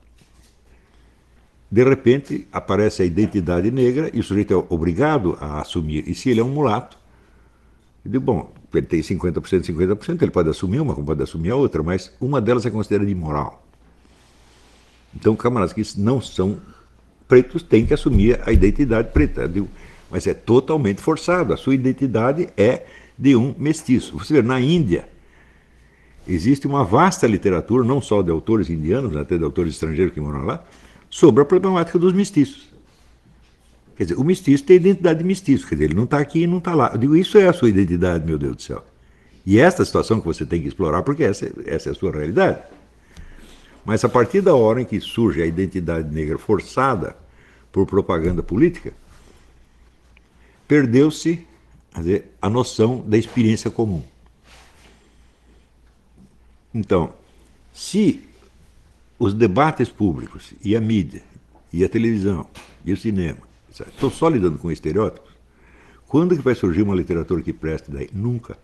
de repente, aparece a identidade negra e o sujeito é obrigado a assumir. E se ele é um mulato, eu digo, bom, ele tem cinquenta por cento, cinquenta por cento, ele pode assumir uma, como pode assumir a outra, mas uma delas é considerada imoral. Então, camaradas que não são pretos têm que assumir a identidade preta. Eu digo, mas é totalmente forçado. A sua identidade é de um mestiço. Você vê, na Índia, existe uma vasta literatura, não só de autores indianos, mas até de autores estrangeiros que moram lá, sobre a problemática dos mestiços. Quer dizer, o mestiço tem identidade de mestiço, quer dizer, ele não está aqui e não está lá. Eu digo, isso é a sua identidade, meu Deus do céu. E esta situação que você tem que explorar, porque essa, essa é a sua realidade. Mas a partir da hora em que surge a identidade negra forçada por propaganda política, perdeu-se a noção da experiência comum. Então, se os debates públicos e a mídia, e a televisão, e o cinema, estão só lidando com estereótipos, quando que vai surgir uma literatura que preste daí? Nunca.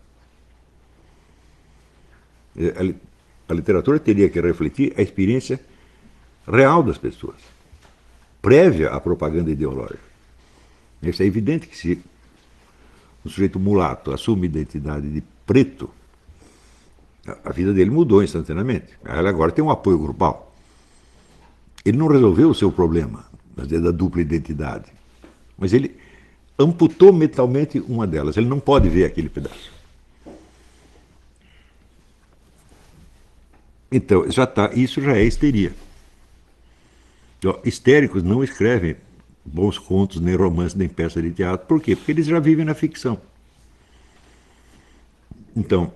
A literatura teria que refletir a experiência real das pessoas, prévia à propaganda ideológica. Isso é evidente que se o sujeito mulato assume identidade de preto, a vida dele mudou instantaneamente. Ele agora tem um apoio grupal. Ele não resolveu o seu problema da dupla identidade, mas ele amputou mentalmente uma delas. Ele não pode ver aquele pedaço. Então, já tá, isso já é histeria. Então, histéricos não escrevem bons contos, nem romances, nem peças de teatro. Por quê? Porque eles já vivem na ficção. Então,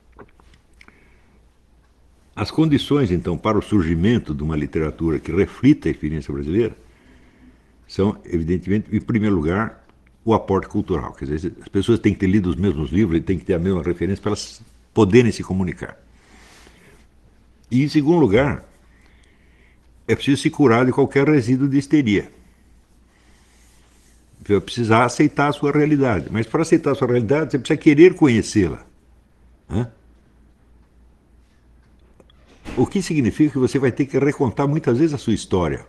as condições, então, para o surgimento de uma literatura que reflita a experiência brasileira são, evidentemente, em primeiro lugar, o aporte cultural. Quer dizer, as pessoas têm que ter lido os mesmos livros e têm que ter a mesma referência para elas poderem se comunicar. E, em segundo lugar, é preciso se curar de qualquer resíduo de histeria. Você vai precisar aceitar a sua realidade. Mas para aceitar a sua realidade, você precisa querer conhecê-la. Né? O que significa que você vai ter que recontar muitas vezes a sua história.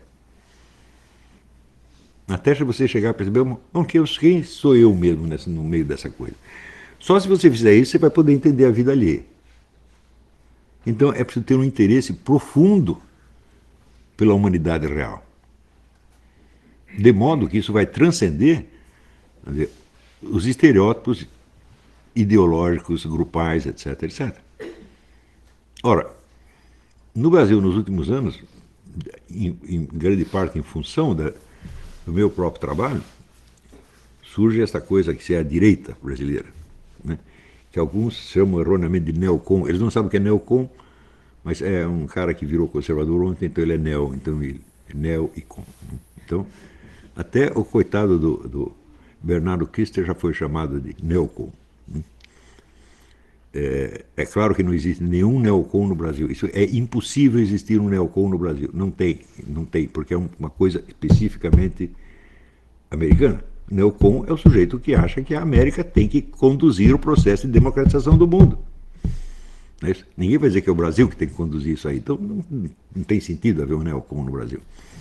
Até você chegar a perceber, bom, quem sou eu mesmo nessa, no meio dessa coisa. Só se você fizer isso, você vai poder entender a vida alheia. Então é preciso ter um interesse profundo pela humanidade real. De modo que isso vai transcender, quer dizer, os estereótipos ideológicos, grupais, etc, etcétera. Ora, no Brasil, nos últimos anos, em, em grande parte em função da, do meu próprio trabalho, surge essa coisa que é a direita brasileira, né? Que alguns chamam erroneamente de neocon. Eles não sabem o que é neocon, mas é um cara que virou conservador ontem, então ele é neo, então ele é neo e con. Então, até o coitado do, do Bernardo Kister já foi chamado de neocon. É, é claro que não existe nenhum neocon no Brasil. Isso é impossível existir um neocon no Brasil. Não tem, não tem, porque é uma coisa especificamente americana. Neocon é o sujeito que acha que a América tem que conduzir o processo de democratização do mundo. Não é isso? Ninguém vai dizer que é o Brasil que tem que conduzir isso aí. Então não, não tem sentido haver um neocon no Brasil.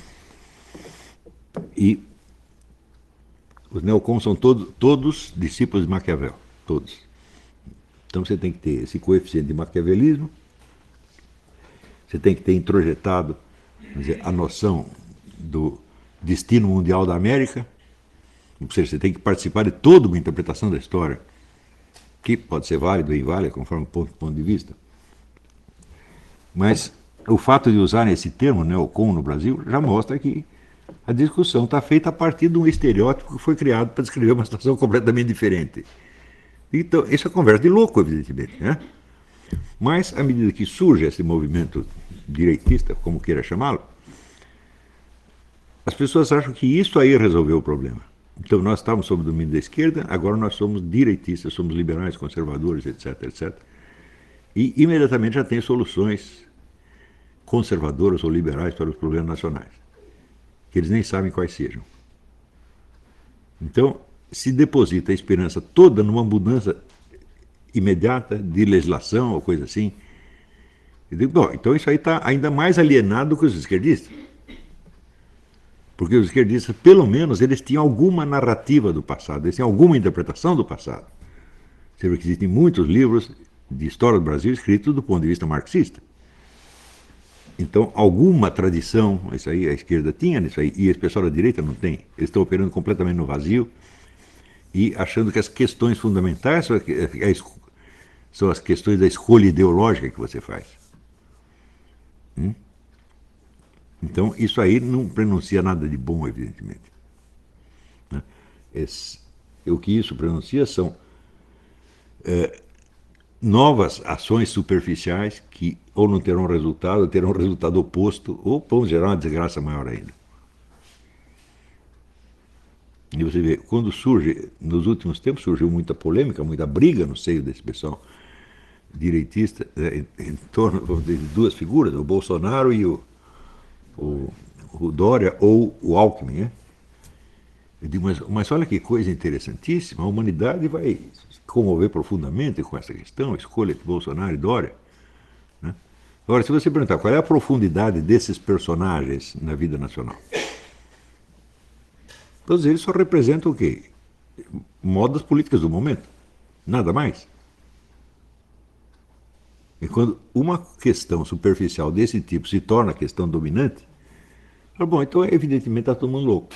E os neocons são todo, todos discípulos de Maquiavel. Todos. Então você tem que ter esse coeficiente de maquiavelismo, você tem que ter introjetado, quer dizer, a noção do destino mundial da América, ou seja, você tem que participar de toda uma interpretação da história, que pode ser válida ou inválida, conforme o ponto, ponto de vista. Mas o fato de usarem esse termo, neocon, no Brasil, já mostra que a discussão está feita a partir de um estereótipo que foi criado para descrever uma situação completamente diferente. Então, isso é conversa de louco, evidentemente, né? Mas, à medida que surge esse movimento direitista, como queira chamá-lo, as pessoas acham que isso aí resolveu o problema. Então, nós estávamos sob o domínio da esquerda, agora nós somos direitistas, somos liberais, conservadores, etc, etcétera. E, imediatamente, já tem soluções conservadoras ou liberais para os problemas nacionais, que eles nem sabem quais sejam. Então, se deposita a esperança toda numa mudança imediata de legislação ou coisa assim. Eu digo, bom, então isso aí está ainda mais alienado que os esquerdistas. Porque os esquerdistas, pelo menos, eles tinham alguma narrativa do passado, eles tinham alguma interpretação do passado. Você vê que existem muitos livros de história do Brasil escritos do ponto de vista marxista. Então, alguma tradição, isso aí a esquerda tinha nisso aí, e esse pessoal da direita não tem. Eles estão operando completamente no vazio e achando que as questões fundamentais são as questões da escolha ideológica que você faz. Hum? Então, isso aí não pronuncia nada de bom, evidentemente. Esse, o que isso pronuncia são é, novas ações superficiais que ou não terão resultado, ou terão um resultado oposto, ou vão gerar uma desgraça maior ainda. E você vê, quando surge, nos últimos tempos surgiu muita polêmica, muita briga no seio desse pessoal direitista, né, em, em torno de duas figuras, o Bolsonaro e o, o, o Dória ou o Alckmin, né? Eu digo, mas, mas olha que coisa interessantíssima, a humanidade vai se comover profundamente com essa questão, a escolha de Bolsonaro e Dória. Né? Agora, se você perguntar qual é a profundidade desses personagens na vida nacional, todos eles só representam o quê? Modas políticas do momento, nada mais. E quando uma questão superficial desse tipo se torna a questão dominante, bom, então evidentemente está todo mundo louco.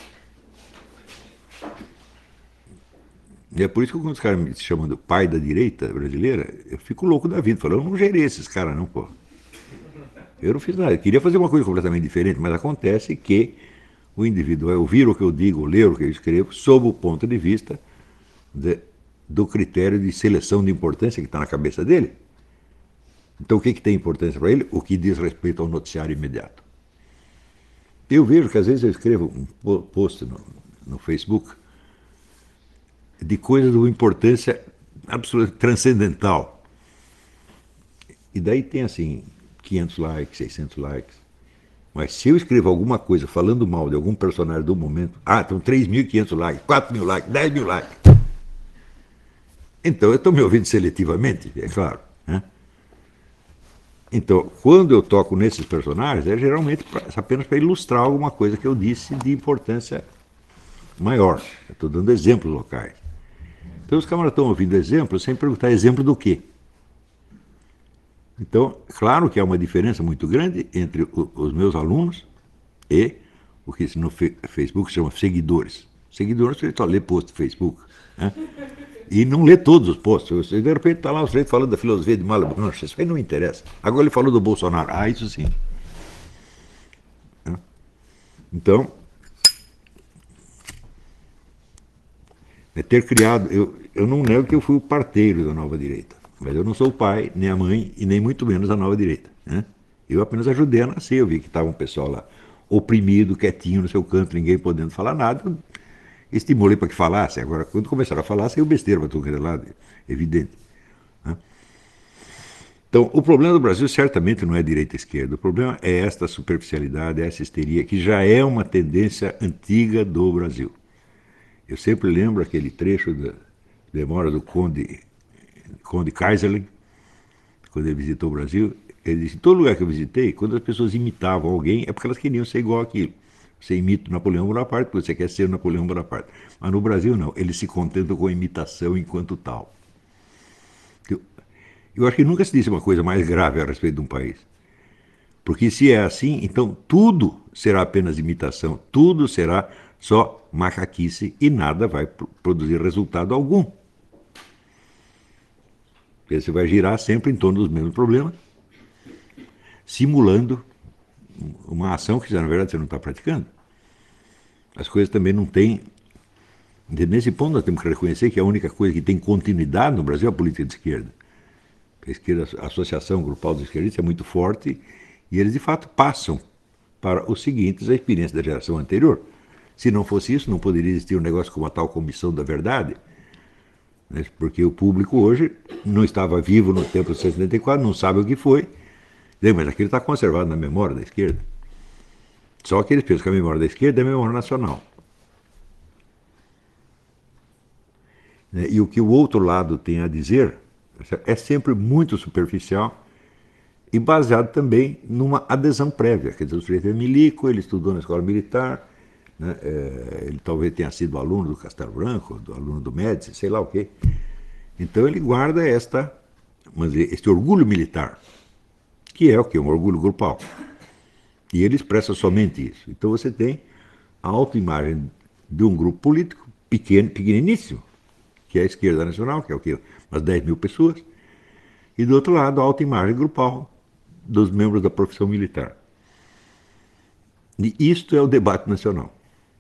E é por isso que quando os caras me chamam de pai da direita brasileira, eu fico louco da vida, falando, eu não gerei esses caras não, pô. Eu não fiz nada, eu queria fazer uma coisa completamente diferente, mas acontece que o indivíduo vai ouvir o que eu digo, ler o que eu escrevo, sob o ponto de vista de, do critério de seleção de importância que está na cabeça dele. Então o que, que tem importância para ele? O que diz respeito ao noticiário imediato. Eu vejo que às vezes eu escrevo um post no, no Facebook de coisas de uma importância absolutamente transcendental. E daí tem assim, quinhentos likes, seiscentos likes. Mas se eu escrevo alguma coisa falando mal de algum personagem do momento, ah, estão três mil e quinhentos likes, quatro mil likes, dez mil likes. Então eu estou me ouvindo seletivamente, é claro. Né? Então, quando eu toco nesses personagens, é geralmente pra, apenas para ilustrar alguma coisa que eu disse de importância maior. Eu estou dando exemplos locais. Então os camaradas estão ouvindo exemplos sem perguntar exemplo do quê. Então, claro que há uma diferença muito grande entre o, os meus alunos e o que no Facebook se chama seguidores. Seguidores, você só lê post do Facebook. Né? E não lê todos os posts. De repente está lá o sujeito falando da filosofia de Malebranche. Não, isso aí não me interessa. Agora ele falou do Bolsonaro. Ah, isso sim. Então, é ter criado... Eu, eu não nego que eu fui o parteiro da nova direita. Mas eu não sou o pai, nem a mãe, e nem muito menos a nova direita. Né? Eu apenas ajudei a nascer. Eu vi que estava um pessoal lá oprimido, quietinho no seu canto, ninguém podendo falar nada. Estimulei para que falasse. Agora, quando começaram a falar, saiu besteira para todo lado, evidente. Né? Então, o problema do Brasil certamente não é direita e esquerda. O problema é esta superficialidade, essa histeria, que já é uma tendência antiga do Brasil. Eu sempre lembro aquele trecho da memória do Conde, Conde Kaiserling, quando ele visitou o Brasil. Ele disse, em todo lugar que eu visitei, quando as pessoas imitavam alguém, é porque elas queriam ser igual àquilo. Você imita o Napoleão Bonaparte porque você quer ser o Napoleão Bonaparte. Mas no Brasil não, eles se contentam com a imitação enquanto tal. Eu, eu acho que nunca se disse uma coisa mais grave a respeito de um país. Porque se é assim, então tudo será apenas imitação, tudo será só macaquice e nada vai produzir resultado algum. Porque você vai girar sempre em torno dos mesmos problemas, simulando uma ação que, na verdade, você não está praticando. As coisas também não têm... Nesse ponto, nós temos que reconhecer que a única coisa que tem continuidade no Brasil é a política de esquerda. A esquerda, a associação grupal dos esquerdistas é muito forte e eles, de fato, passam para os seguintes a experiência da geração anterior. Se não fosse isso, não poderia existir um negócio como a tal Comissão da Verdade, né? Porque o público hoje não estava vivo no tempo de setenta e quatro, não sabe o que foi, Mas aquilo está conservado na memória da esquerda. Só que eles pensam que a memória da esquerda é a memória nacional. E o que o outro lado tem a dizer é sempre muito superficial e baseado também numa adesão prévia. Quer dizer, o sujeito é milico, ele estudou na escola militar, né? É, ele talvez tenha sido aluno do Castelo Branco, do aluno do Médici, sei lá o quê. Então ele guarda esta, vamos dizer, este orgulho militar, que é o que? Um orgulho grupal. E ele expressa somente isso. Então você tem a autoimagem de um grupo político pequeno, pequeniníssimo, que é a esquerda nacional, que é o quê? Umas dez mil pessoas, e do outro lado a autoimagem grupal dos membros da profissão militar. E isto é o debate nacional.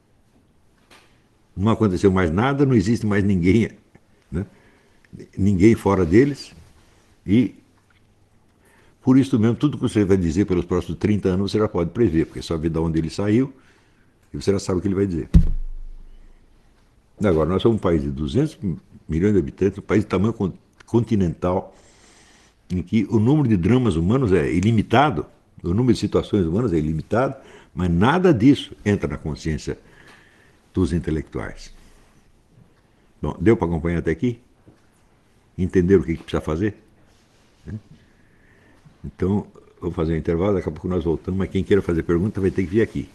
Não aconteceu mais nada, não existe mais ninguém, né? Ninguém fora deles, e por isso mesmo, tudo que você vai dizer pelos próximos trinta anos você já pode prever, porque só vê de onde ele saiu e você já sabe o que ele vai dizer. Agora, nós somos um país de duzentos milhões de habitantes, um país de tamanho continental, em que o número de dramas humanos é ilimitado, o número de situações humanas é ilimitado, mas nada disso entra na consciência dos intelectuais. Bom, deu para acompanhar até aqui? Entender o que precisa fazer? Então, vou fazer um intervalo, daqui a pouco nós voltamos, mas quem queira fazer pergunta vai ter que vir aqui.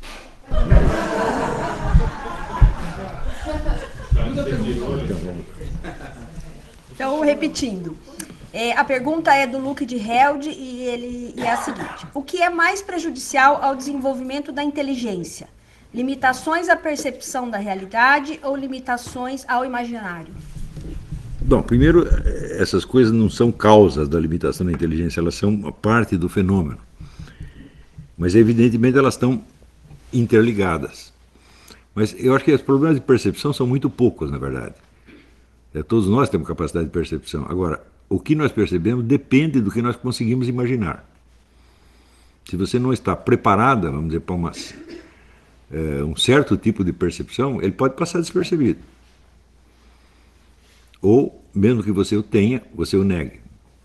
Então, repetindo. É, a pergunta é do Luke de Held e ele e é a seguinte: o que é mais prejudicial ao desenvolvimento da inteligência? Limitações à percepção da realidade ou limitações ao imaginário? Bom, primeiro, essas coisas não são causas da limitação da inteligência, elas são parte do fenômeno. Mas, evidentemente, elas estão interligadas. Mas eu acho que os problemas de percepção são muito poucos, na verdade. É, todos nós temos capacidade de percepção. Agora, o que nós percebemos depende do que nós conseguimos imaginar. Se você não está preparada, vamos dizer, para uma, é, um certo tipo de percepção, ele pode passar despercebido. Ou, mesmo que você o tenha, você o negue.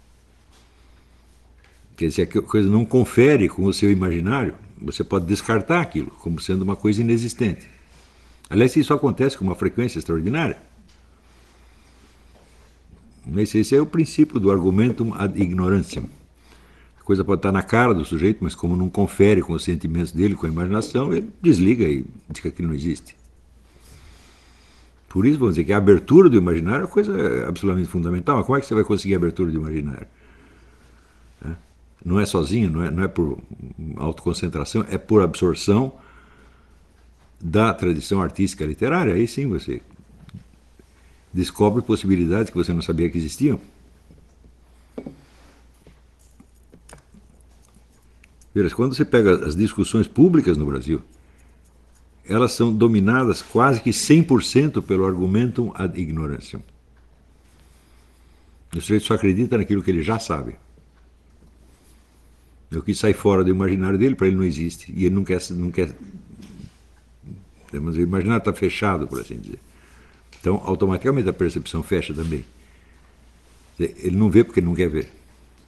Quer dizer, se a coisa não confere com o seu imaginário, você pode descartar aquilo como sendo uma coisa inexistente. Aliás, isso acontece com uma frequência extraordinária. Esse é o princípio do argumentum ad ignorantiam. A coisa pode estar na cara do sujeito, mas como não confere com os sentimentos dele, com a imaginação, ele desliga e diz que aquilo não existe. Por isso, vamos dizer que a abertura do imaginário é uma coisa absolutamente fundamental. Mas como é que você vai conseguir a abertura do imaginário? Não é sozinho, não é, não é por autoconcentração, é por absorção da tradição artística literária. Aí sim você descobre possibilidades que você não sabia que existiam. Veja, quando você pega as discussões públicas no Brasil, elas são dominadas quase que cem por cento pelo argumentum ad ignorantiam. O sujeito só acredita naquilo que ele já sabe. O que sai fora do imaginário dele, para ele não existe. E ele não quer... Não quer mas o imaginário está fechado, por assim dizer. Então, automaticamente a percepção fecha também. Ele não vê porque ele não quer ver.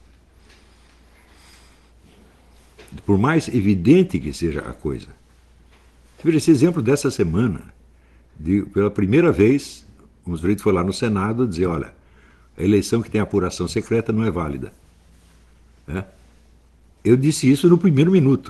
Por mais evidente que seja a coisa. Veja esse exemplo dessa semana. De, pela primeira vez, um sujeito foi lá no Senado dizer, olha, a eleição que tem apuração secreta não é válida. É? Eu disse isso no primeiro minuto.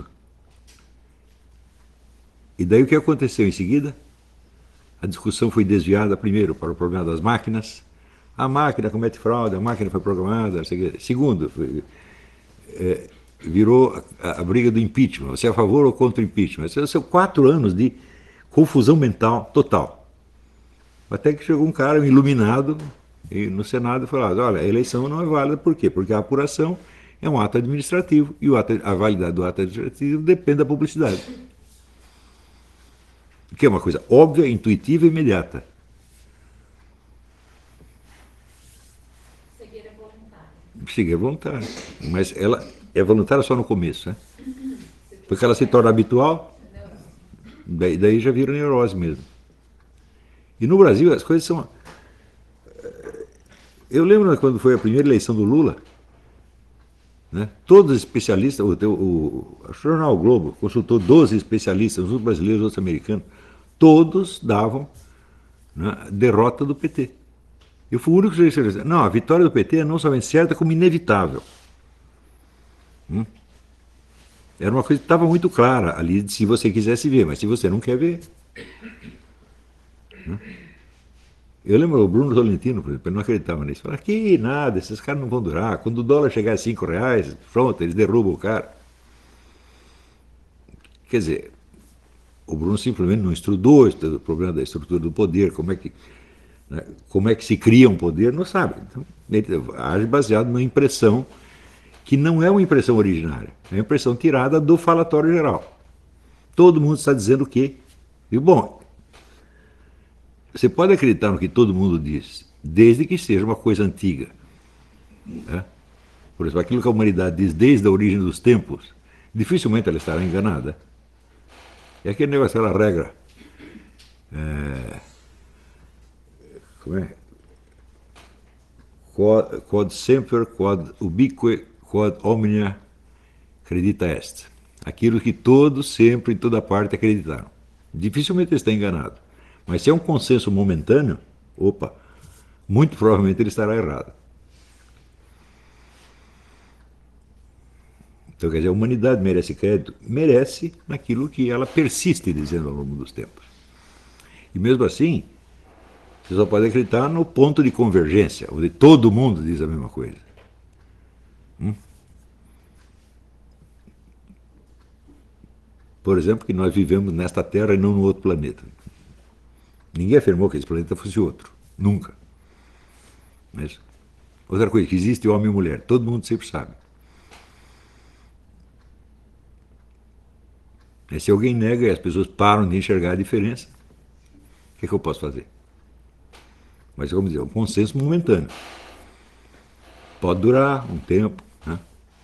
E daí o que aconteceu em seguida? A discussão foi desviada primeiro para o problema das máquinas. A máquina comete fraude, a máquina foi programada. Segundo, foi, é, virou a, a briga do impeachment. Você é a favor ou contra o impeachment? São quatro anos de confusão mental total. Até que chegou um cara, um iluminado, e no Senado falou, olha, a eleição não é válida. Por quê? Porque a apuração é um ato administrativo e o ato, a validade do ato administrativo depende da publicidade. Que é uma coisa óbvia, intuitiva e imediata. Cegueira voluntária. Cegueira voluntária. Mas ela é voluntária só no começo, né? Porque ela se torna habitual, daí, daí já vira neurose mesmo. E no Brasil as coisas são... Eu lembro quando foi a primeira eleição do Lula, Né? Todos os especialistas, o, o, o jornal o Globo consultou doze especialistas, uns brasileiros, outros americanos, todos davam, né, derrota do P T. Eu fui o único que disse, não, a vitória do P T é não somente certa, como inevitável. Hum? Era uma coisa que estava muito clara ali, se você quisesse ver, mas se você não quer ver. Hum? Eu lembro o Bruno Tolentino, por exemplo, ele não acreditava nisso. Falava, que nada, esses caras não vão durar. Quando o dólar chegar a cinco reais, pronto, eles derrubam o cara. Quer dizer, o Bruno simplesmente não estudou o problema da estrutura do poder, como é que, né, como é que se cria um poder, não sabe. Então, ele age baseado numa impressão que não é uma impressão originária, é uma impressão tirada do falatório geral. Todo mundo está dizendo o quê? E, bom, você pode acreditar no que todo mundo diz, desde que seja uma coisa antiga. Né? Por exemplo, aquilo que a humanidade diz desde a origem dos tempos, dificilmente ela estará enganada. É aquele negócio, aquela regra. É, como é? Quod, quod semper, quod ubique, quod omnia credita est. Aquilo que todos, sempre, em toda parte acreditaram. Dificilmente ele está enganado. Mas se é um consenso momentâneo, opa, muito provavelmente ele estará errado. Então, quer dizer, a humanidade merece crédito? Merece naquilo que ela persiste dizendo ao longo dos tempos. E mesmo assim, você só pode acreditar no ponto de convergência, onde todo mundo diz a mesma coisa. Hum? Por exemplo, que nós vivemos nesta Terra e não no outro planeta. Ninguém afirmou que esse planeta fosse outro. Nunca. Mas, outra coisa, que existe homem e mulher. Todo mundo sempre sabe. E se alguém nega e as pessoas param de enxergar a diferença, o que, é que eu posso fazer? Mas, como dizer, é um consenso momentâneo. Pode durar um tempo. Né?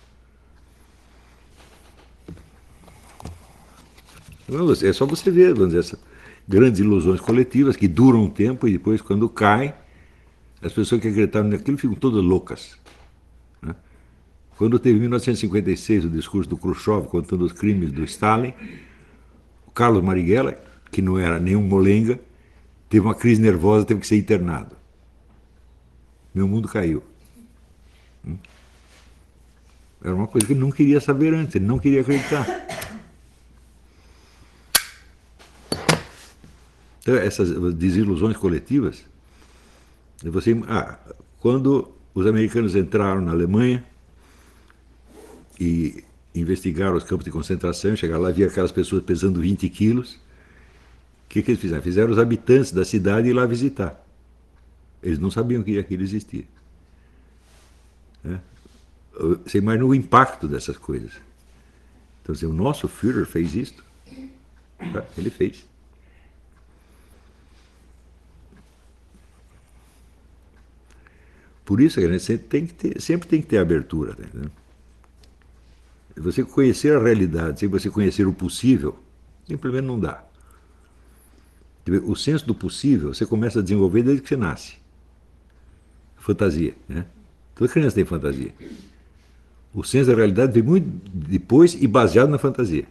É só você ver, vamos dizer, essas grandes ilusões coletivas que duram um tempo e depois, quando caem, as pessoas que acreditaram naquilo ficam todas loucas. Né? Quando teve em mil novecentos e cinquenta e seis o discurso do Khrushchev contando os crimes do Stalin, o Carlos Marighella, que não era nenhum molenga, teve uma crise nervosa, teve que ser internado. Meu mundo caiu. Era uma coisa que ele não queria saber antes, ele não queria acreditar. Então, essas desilusões coletivas, você, ah, quando os americanos entraram na Alemanha e investigaram os campos de concentração, chegaram lá, via aquelas pessoas pesando vinte quilos, o que, que eles fizeram? Fizeram os habitantes da cidade ir lá visitar. Eles não sabiam que aquilo existia. Né? Você imagina o impacto dessas coisas. Então, assim, o nosso Führer fez isso. Ele fez. Por isso que a gente sempre tem que ter, sempre tem que ter abertura. Né? Você conhecer a realidade sem você conhecer o possível, simplesmente não dá. O senso do possível você começa a desenvolver desde que você nasce. Fantasia. Né? Toda criança tem fantasia. O senso da realidade vem muito depois e baseado na fantasia.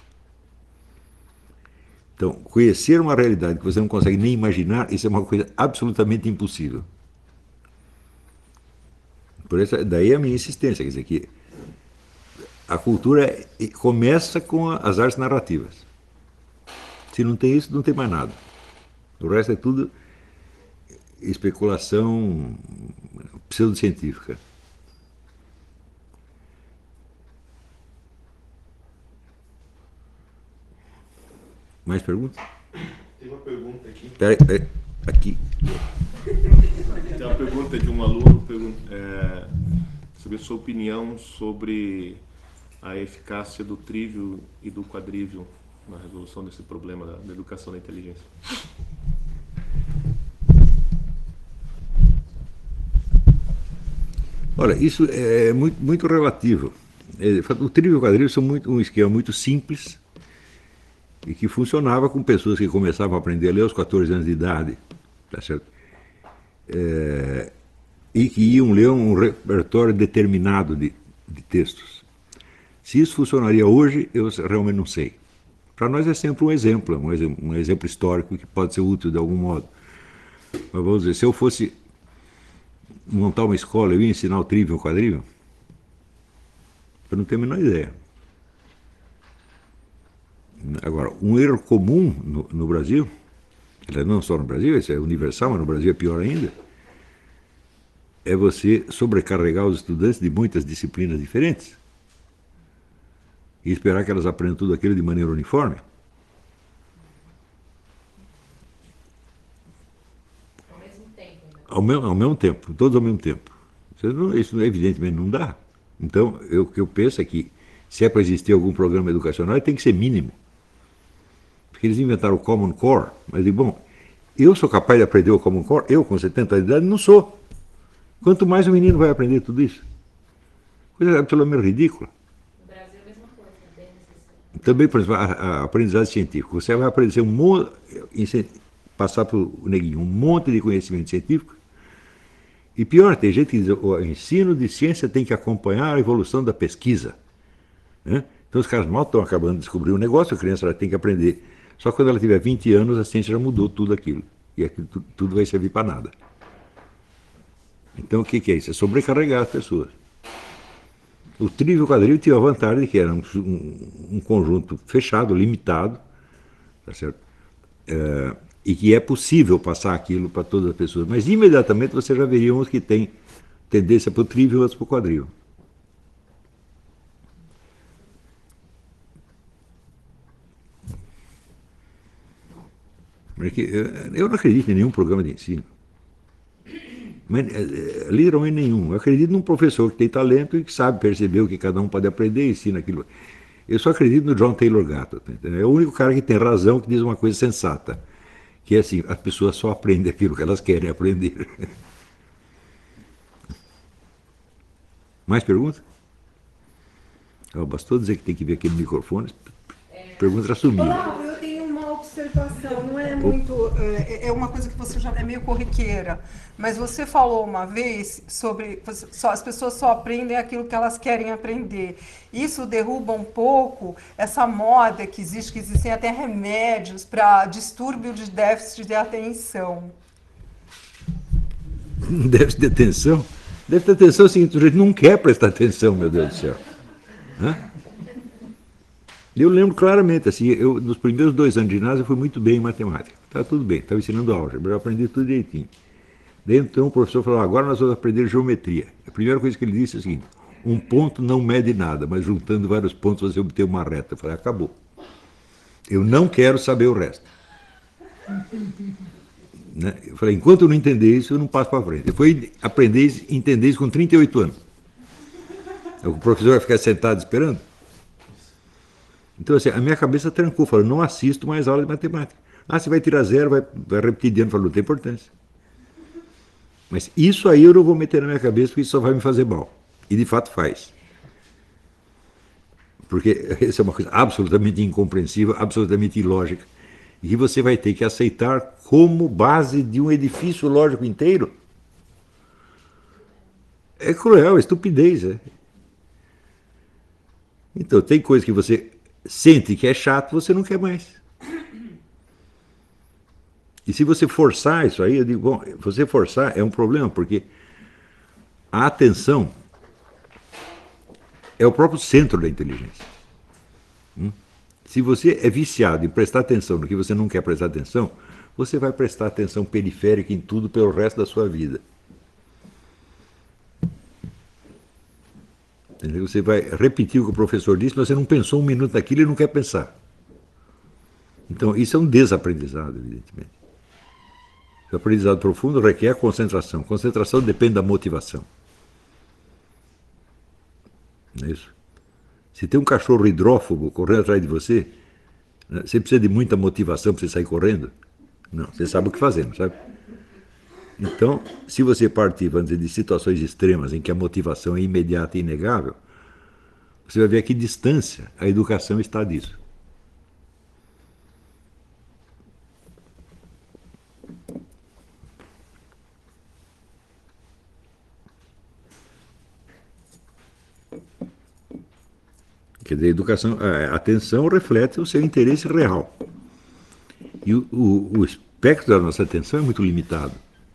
Então, conhecer uma realidade que você não consegue nem imaginar, isso é uma coisa absolutamente impossível. Por isso, daí a minha insistência, quer dizer que a cultura começa com as artes narrativas. Se não tem isso, não tem mais nada. O resto é tudo especulação pseudocientífica. Mais perguntas? Tem uma pergunta aqui. Peraí, peraí, aqui. Tem uma pergunta de um aluno pergunta, é, sobre a sua opinião sobre a eficácia do trívio e do quadrívio na resolução desse problema da, da educação da inteligência. Olha, isso é muito, muito relativo. O trívio e o quadrívio são muito, um esquema muito simples e que funcionava com pessoas que começavam a aprender a ler aos quatorze anos de idade, tá certo? É, e que iam ler um repertório determinado de, de textos. Se isso funcionaria hoje, eu realmente não sei. Para nós é sempre um exemplo, um exemplo, um exemplo histórico que pode ser útil de algum modo. Mas vamos dizer, se eu fosse montar uma escola, eu ia ensinar o trivium e o quadrivium? Eu não tenho a menor ideia. Agora, um erro comum no, no Brasil, não só no Brasil, isso é universal, mas no Brasil é pior ainda, é você sobrecarregar os estudantes de muitas disciplinas diferentes e esperar que elas aprendam tudo aquilo de maneira uniforme. Ao mesmo tempo, né? Ao mesmo, ao mesmo tempo, todos ao mesmo tempo. Isso, não, isso evidentemente não dá. Então, eu, o que eu penso é que, se é para existir algum programa educacional, ele tem que ser mínimo. Porque eles inventaram o Common Core, mas digo, bom, eu sou capaz de aprender o Common Core? Eu, com setenta anos de idade, não sou. Quanto mais o menino vai aprender tudo isso? Coisa absolutamente ridícula. No Brasil é a mesma coisa, é bem necessário. Também, por exemplo, a, a aprendizagem científica. Você vai aprender um monte, passar para o neguinho um monte de conhecimento científico. E pior, tem gente que diz o ensino de ciência tem que acompanhar a evolução da pesquisa. Né? Então os caras mal estão acabando de descobrir um negócio, a criança tem que aprender. Só que quando ela tiver vinte anos, a ciência já mudou tudo aquilo. E aquilo, tudo, tudo vai servir para nada. Então o que, que é isso? É sobrecarregar as pessoas. O trivium e o quadrivium tinha a vantagem de que era um, um, um conjunto fechado, limitado, tá certo? É, e que é possível passar aquilo para todas as pessoas. Mas imediatamente você já veria uns que têm tendência para o trivium e outros para o quadrivium. Porque eu não acredito em nenhum programa de ensino. Mas, literalmente nenhum. Eu acredito num professor que tem talento e que sabe perceber o que cada um pode aprender e ensina aquilo. Eu só acredito no John Taylor Gatto. Entendeu? É o único cara que tem razão, que diz uma coisa sensata. Que é assim, as pessoas só aprendem aquilo que elas querem aprender. Mais perguntas? Oh, bastou dizer que tem que ver aquele microfone. Perguntas assumidas. Olá, eu tenho uma observação, não é muito, é, é uma coisa que você já é meio corriqueira, mas você falou uma vez sobre você, só, as pessoas só aprendem aquilo que elas querem aprender. Isso derruba um pouco essa moda que existe, que existem até remédios para distúrbio de déficit de atenção. Déficit de atenção? Déficit de atenção é o seguinte, o sujeito não quer prestar atenção, meu Deus do céu. Hã? Eu lembro claramente, assim, eu, nos primeiros dois anos de ginásio eu fui muito bem em matemática. Estava tudo bem, estava ensinando álgebra, eu aprendi tudo direitinho. Daí então o professor falou, agora nós vamos aprender geometria. A primeira coisa que ele disse é o seguinte, um ponto não mede nada, mas juntando vários pontos você obtém uma reta. Eu falei, acabou. Eu não quero saber o resto. Né? Eu falei, enquanto eu não entender isso, eu não passo para frente. Eu fui aprender e entender isso com trinta e oito anos. O professor vai ficar sentado esperando? Então, assim, a minha cabeça trancou, falou, não assisto mais aula de matemática. Ah, você vai tirar zero, vai, vai repetir de ano, falou, não tem importância. Mas isso aí eu não vou meter na minha cabeça, porque isso só vai me fazer mal. E de fato faz. Porque essa é uma coisa absolutamente incompreensível, absolutamente ilógica, e que você vai ter que aceitar como base de um edifício lógico inteiro. É cruel, é estupidez. É. Então, tem coisa que você sente que é chato, você não quer mais. E se você forçar isso aí, eu digo, bom, você forçar é um problema, porque a atenção é o próprio centro da inteligência. Hum? Se você é viciado em prestar atenção no que você não quer prestar atenção, você vai prestar atenção periférica em tudo pelo resto da sua vida. Entendeu? Você vai repetir o que o professor disse, mas você não pensou um minuto naquilo e não quer pensar. Então, isso é um desaprendizado, evidentemente. O aprendizado profundo requer concentração. Concentração depende da motivação. Não é isso? Se tem um cachorro hidrófobo correndo atrás de você, né, você precisa de muita motivação para você sair correndo? Não, você sabe o que fazer, não sabe? Então, se você partir, vamos dizer, de situações extremas em que a motivação é imediata e inegável, você vai ver a que distância a educação está disso. Quer dizer, a educação, a atenção reflete o seu interesse real. E o, o, o espectro da nossa atenção é muito limitado.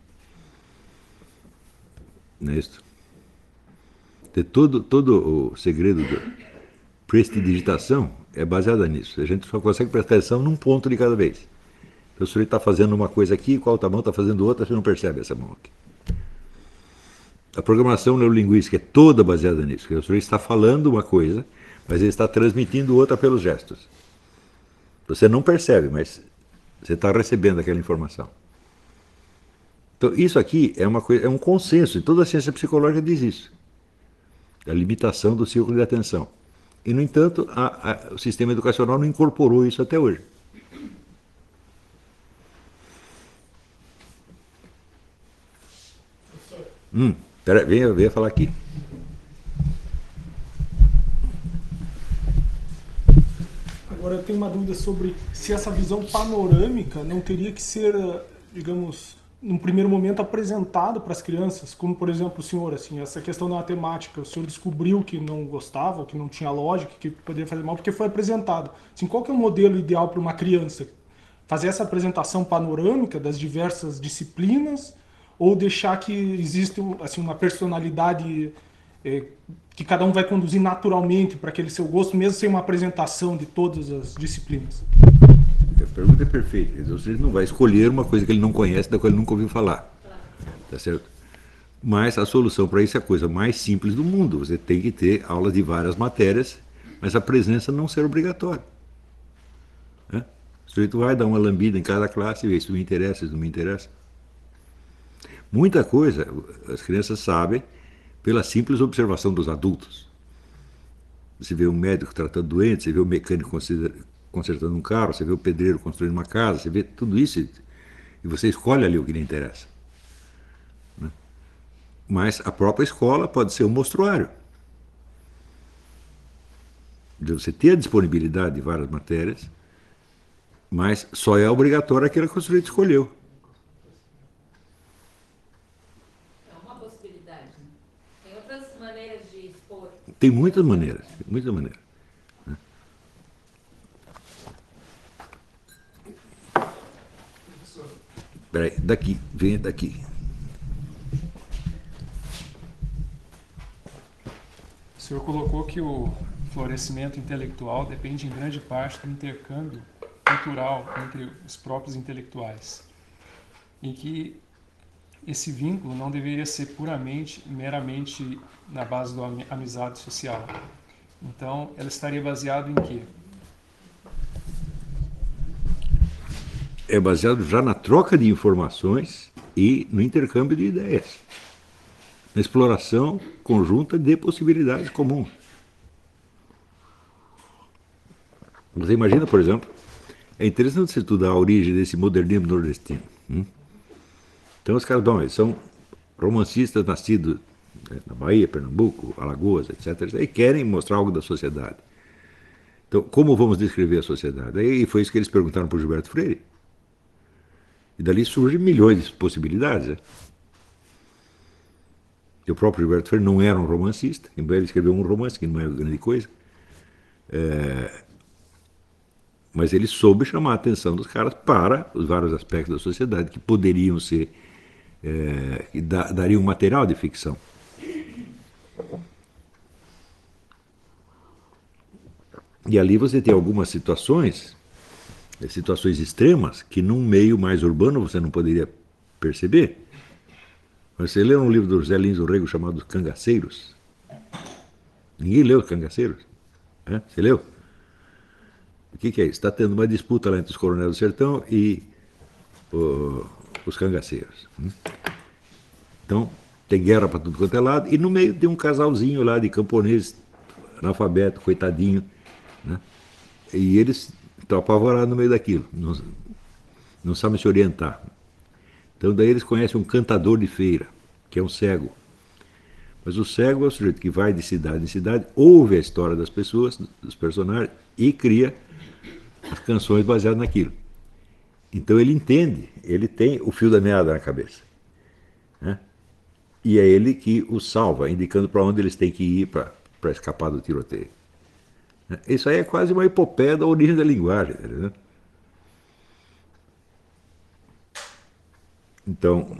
Não é isso? De todo, todo o segredo da prestidigitação é baseado nisso. A gente só consegue prestar atenção num ponto de cada vez. Então, o sujeito está fazendo uma coisa aqui, com a outra mão está fazendo outra, você não percebe essa mão aqui. A programação neurolinguística é toda baseada nisso. O sujeito está falando uma coisa, mas ele está transmitindo outra pelos gestos. Você não percebe, mas você está recebendo aquela informação. Então, isso aqui é, uma coisa, é um consenso, e toda a ciência psicológica diz isso. A limitação do círculo de atenção. E, no entanto, a, a, o sistema educacional não incorporou isso até hoje. Hum, peraí, venha, venha falar aqui. Agora eu tenho uma dúvida sobre se essa visão panorâmica não teria que ser, digamos, num primeiro momento apresentada para as crianças, como por exemplo o senhor, assim, essa questão da matemática, o senhor descobriu que não gostava, que não tinha lógica, que poderia fazer mal, porque foi apresentado. Assim, qual que é o modelo ideal para uma criança? Fazer essa apresentação panorâmica das diversas disciplinas ou deixar que exista assim, uma personalidade é, que cada um vai conduzir naturalmente para aquele seu gosto, mesmo sem uma apresentação de todas as disciplinas? A pergunta é perfeita. Você não vai escolher uma coisa que ele não conhece, da qual ele nunca ouviu falar. Tá certo? Mas a solução para isso é a coisa mais simples do mundo. Você tem que ter aulas de várias matérias, mas a presença não ser obrigatória. Né? O sujeito vai dar uma lambida em cada classe e ver se me interessa, se não me interessa. Muita coisa as crianças sabem pela simples observação dos adultos. Você vê um médico tratando doente, você vê o mecânico consertando um carro, você vê o pedreiro construindo uma casa, você vê tudo isso e você escolhe ali o que lhe interessa. Né? Mas a própria escola pode ser um mostruário. De você ter a disponibilidade de várias matérias, mas só é obrigatória aquela que o sujeito escolheu. Tem muitas maneiras, muitas maneiras. Espera aí, daqui, venha daqui. O senhor colocou que o florescimento intelectual depende em grande parte do intercâmbio cultural entre os próprios intelectuais, e que esse vínculo não deveria ser puramente, meramente na base da amizade social. Então, ela estaria baseada em quê? É baseado já na troca de informações e no intercâmbio de ideias, na exploração conjunta de possibilidades comuns. Você imagina, por exemplo, é interessante você estudar a origem desse modernismo nordestino. Hum? Então os caras, bom, eles são romancistas nascidos na Bahia, Pernambuco, Alagoas, etcétera, e querem mostrar algo da sociedade. Então, como vamos descrever a sociedade? E foi isso que eles perguntaram para o Gilberto Freire. E dali surgem milhões de possibilidades. Né? E o próprio Gilberto Freire não era um romancista, embora ele escreveu um romance, que não é grande coisa. É... Mas ele soube chamar a atenção dos caras para os vários aspectos da sociedade que poderiam ser, é, que da, dariam material de ficção. E ali você tem algumas situações, situações extremas, que num meio mais urbano você não poderia perceber. Você leu um livro do José Lins do Rego chamado Cangaceiros? Ninguém leu os Cangaceiros? É? Você leu? O que, que é isso? Está tendo uma disputa lá entre os coronéis do sertão e o, os cangaceiros. Então, tem guerra para tudo quanto é lado, e no meio tem um casalzinho lá de camponês, analfabeto, coitadinho, né? E eles estão apavorados no meio daquilo, não, não sabem se orientar. Então, daí eles conhecem um cantador de feira, que é um cego. Mas o cego é o sujeito que vai de cidade em cidade, ouve a história das pessoas, dos personagens, e cria as canções baseadas naquilo. Então ele entende, ele tem o fio da meada na cabeça. Né? E é ele que os salva, indicando para onde eles têm que ir para escapar do tiroteio. Isso aí é quase uma epopeia da origem da linguagem. Entendeu? Então,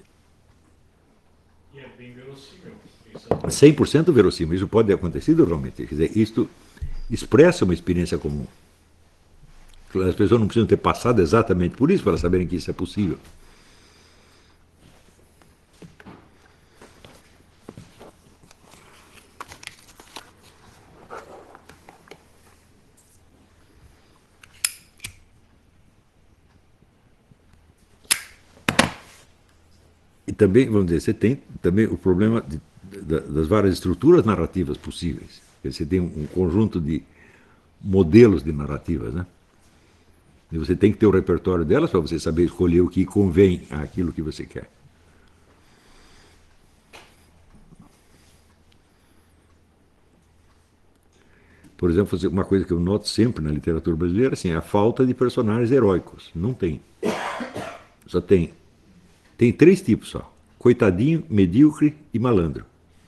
E é bem verossímil. cem por cento verossímil. Isso pode ter acontecido realmente. Quer dizer, isto expressa uma experiência comum. As pessoas não precisam ter passado exatamente por isso para saberem que isso é possível. E também, vamos dizer, você tem também o problema de, de, das várias estruturas narrativas possíveis. Você tem um conjunto de modelos de narrativas, né? E você tem que ter o repertório delas para você saber escolher o que convém àquilo que você quer. Por exemplo, uma coisa que eu noto sempre na literatura brasileira assim, é a falta de personagens heróicos. Não tem. Só tem. Tem três tipos só. Coitadinho, medíocre e malandro.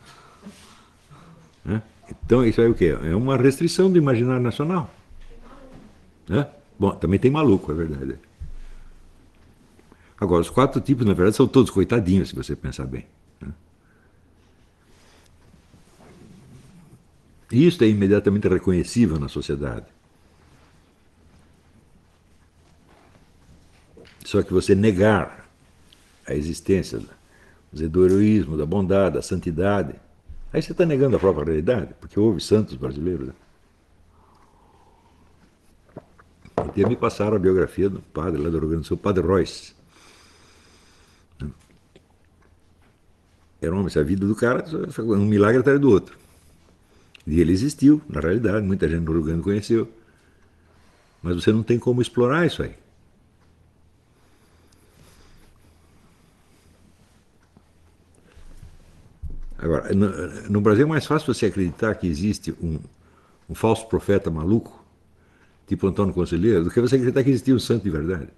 Né? Então, isso aí é o quê? É uma restrição do imaginário nacional. Né? Bom, também tem maluco, é verdade. Agora, os quatro tipos, na verdade, são todos coitadinhos, se você pensar bem. Né? E isso é imediatamente reconhecível na sociedade. Só que você negar a existência do heroísmo, da bondade, da santidade, aí você está negando a própria realidade, porque houve santos brasileiros. Né? Um dia me passaram a biografia do padre lá do Rio Grande do Sul, o padre Royce. Era um homem, a vida do cara, um milagre atrás do outro. E ele existiu, na realidade, muita gente no Rio Grande conheceu. Mas você não tem como explorar isso aí. Agora, no, no Brasil é mais fácil você acreditar que existe um, um falso profeta maluco, tipo Antônio Conselheiro, do que você acreditar que existia um santo de verdade.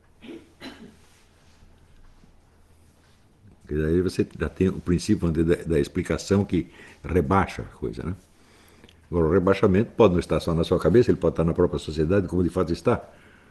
Porque daí você já tem o princípio da, da explicação que rebaixa a coisa, né? Agora, o rebaixamento pode não estar só na sua cabeça, ele pode estar na própria sociedade, como de fato está.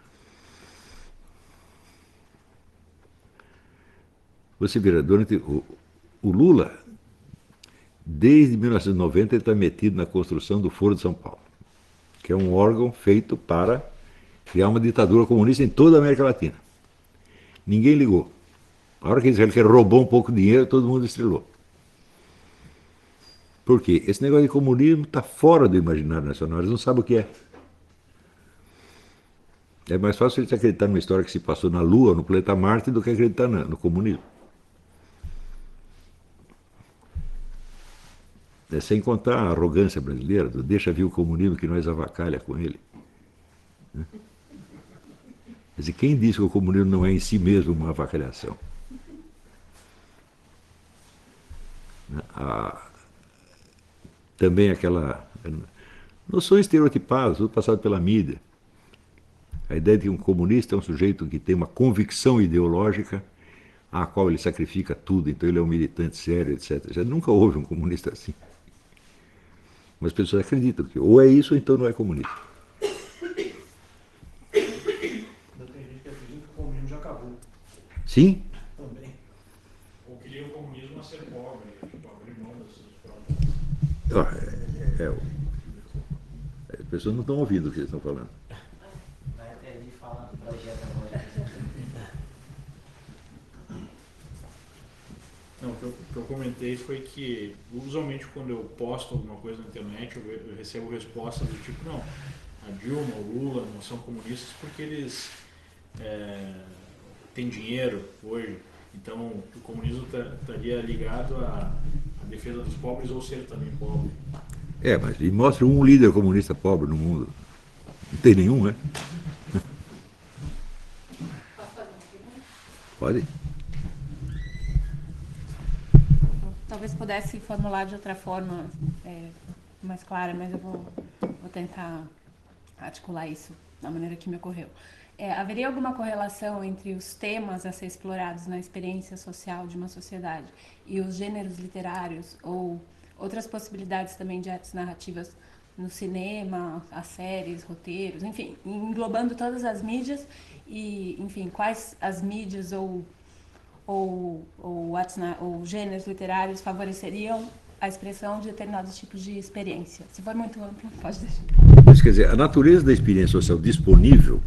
Você vira, durante o, o Lula, desde mil novecentos e noventa, ele está metido na construção do Foro de São Paulo, que é um órgão feito para criar uma ditadura comunista em toda a América Latina. Ninguém ligou. A hora que ele que roubou um pouco de dinheiro, todo mundo estrelou. Por quê? Esse negócio de comunismo está fora do imaginário nacional, eles não sabem o que é. É mais fácil eles acreditar numa história que se passou na Lua, no planeta Marte, do que acreditar no comunismo. É, sem contar a arrogância brasileira, do deixa vir o comunismo que nós avacalha com ele. Né? Quer dizer, quem diz que o comunismo não é em si mesmo uma avacalhação? Né? A, também aquela noções estereotipadas, tudo passado pela mídia. A ideia de que um comunista é um sujeito que tem uma convicção ideológica à qual ele sacrifica tudo, então ele é um militante sério, etcétera. Já nunca houve um comunista assim. Mas as pessoas acreditam que ou é isso ou então não é comunista. Tem gente que acredita que o comunismo já acabou. Sim? Também. Ou queria o comunismo a ser pobre, tipo, abrir mão das suas próprias. É, é, as pessoas não estão ouvindo o que eles estão falando. Vai até ali falar do projeto agora. Não, o que, eu, o que eu comentei foi que, usualmente, quando eu posto alguma coisa na internet, eu, eu recebo respostas do tipo, não, a Dilma, o Lula não são comunistas porque eles é, têm dinheiro hoje. Então, o comunismo estaria ligado à, à defesa dos pobres ou ser também pobre. É, mas e mostra um líder comunista pobre no mundo. Não tem nenhum, né? Pode? Talvez pudesse formular de outra forma é, mais clara, mas eu vou, vou tentar articular isso da maneira que me ocorreu. É, haveria alguma correlação entre os temas a ser explorados na experiência social de uma sociedade e os gêneros literários ou outras possibilidades também de artes narrativas no cinema, as séries, roteiros, enfim, englobando todas as mídias e, enfim, quais as mídias ou, ou, ou, ou gêneros literários favoreceriam a expressão de determinados tipos de experiência. Se for muito amplo, pode deixar. Isso quer dizer, a natureza da experiência social disponível,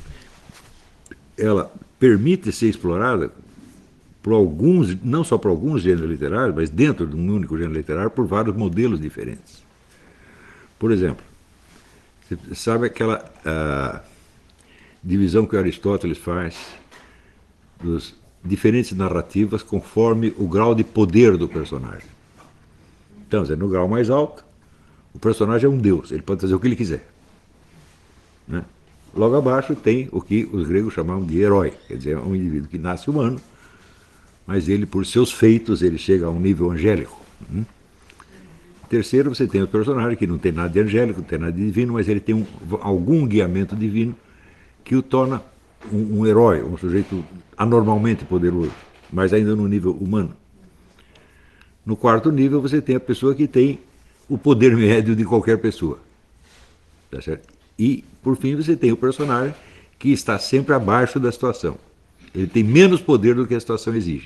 ela permite ser explorada por alguns, não só por alguns gêneros literários, mas dentro de um único gênero literário, por vários modelos diferentes. Por exemplo, você sabe aquela a, divisão que Aristóteles faz dos diferentes narrativas conforme o grau de poder do personagem. Então, no grau mais alto, o personagem é um deus, ele pode fazer o que ele quiser. Né? Logo abaixo tem o que os gregos chamavam de herói, quer dizer, um indivíduo que nasce humano, mas ele, por seus feitos, ele chega a um nível angélico. Hum? Terceiro, você tem o personagem que não tem nada de angélico, não tem nada de divino, mas ele tem um, algum guiamento divino que o torna um, um herói, um sujeito anormalmente poderoso, mas ainda no nível humano. No quarto nível, você tem a pessoa que tem o poder médio de qualquer pessoa. Tá certo? E, por fim, você tem o personagem que está sempre abaixo da situação. Ele tem menos poder do que a situação exige.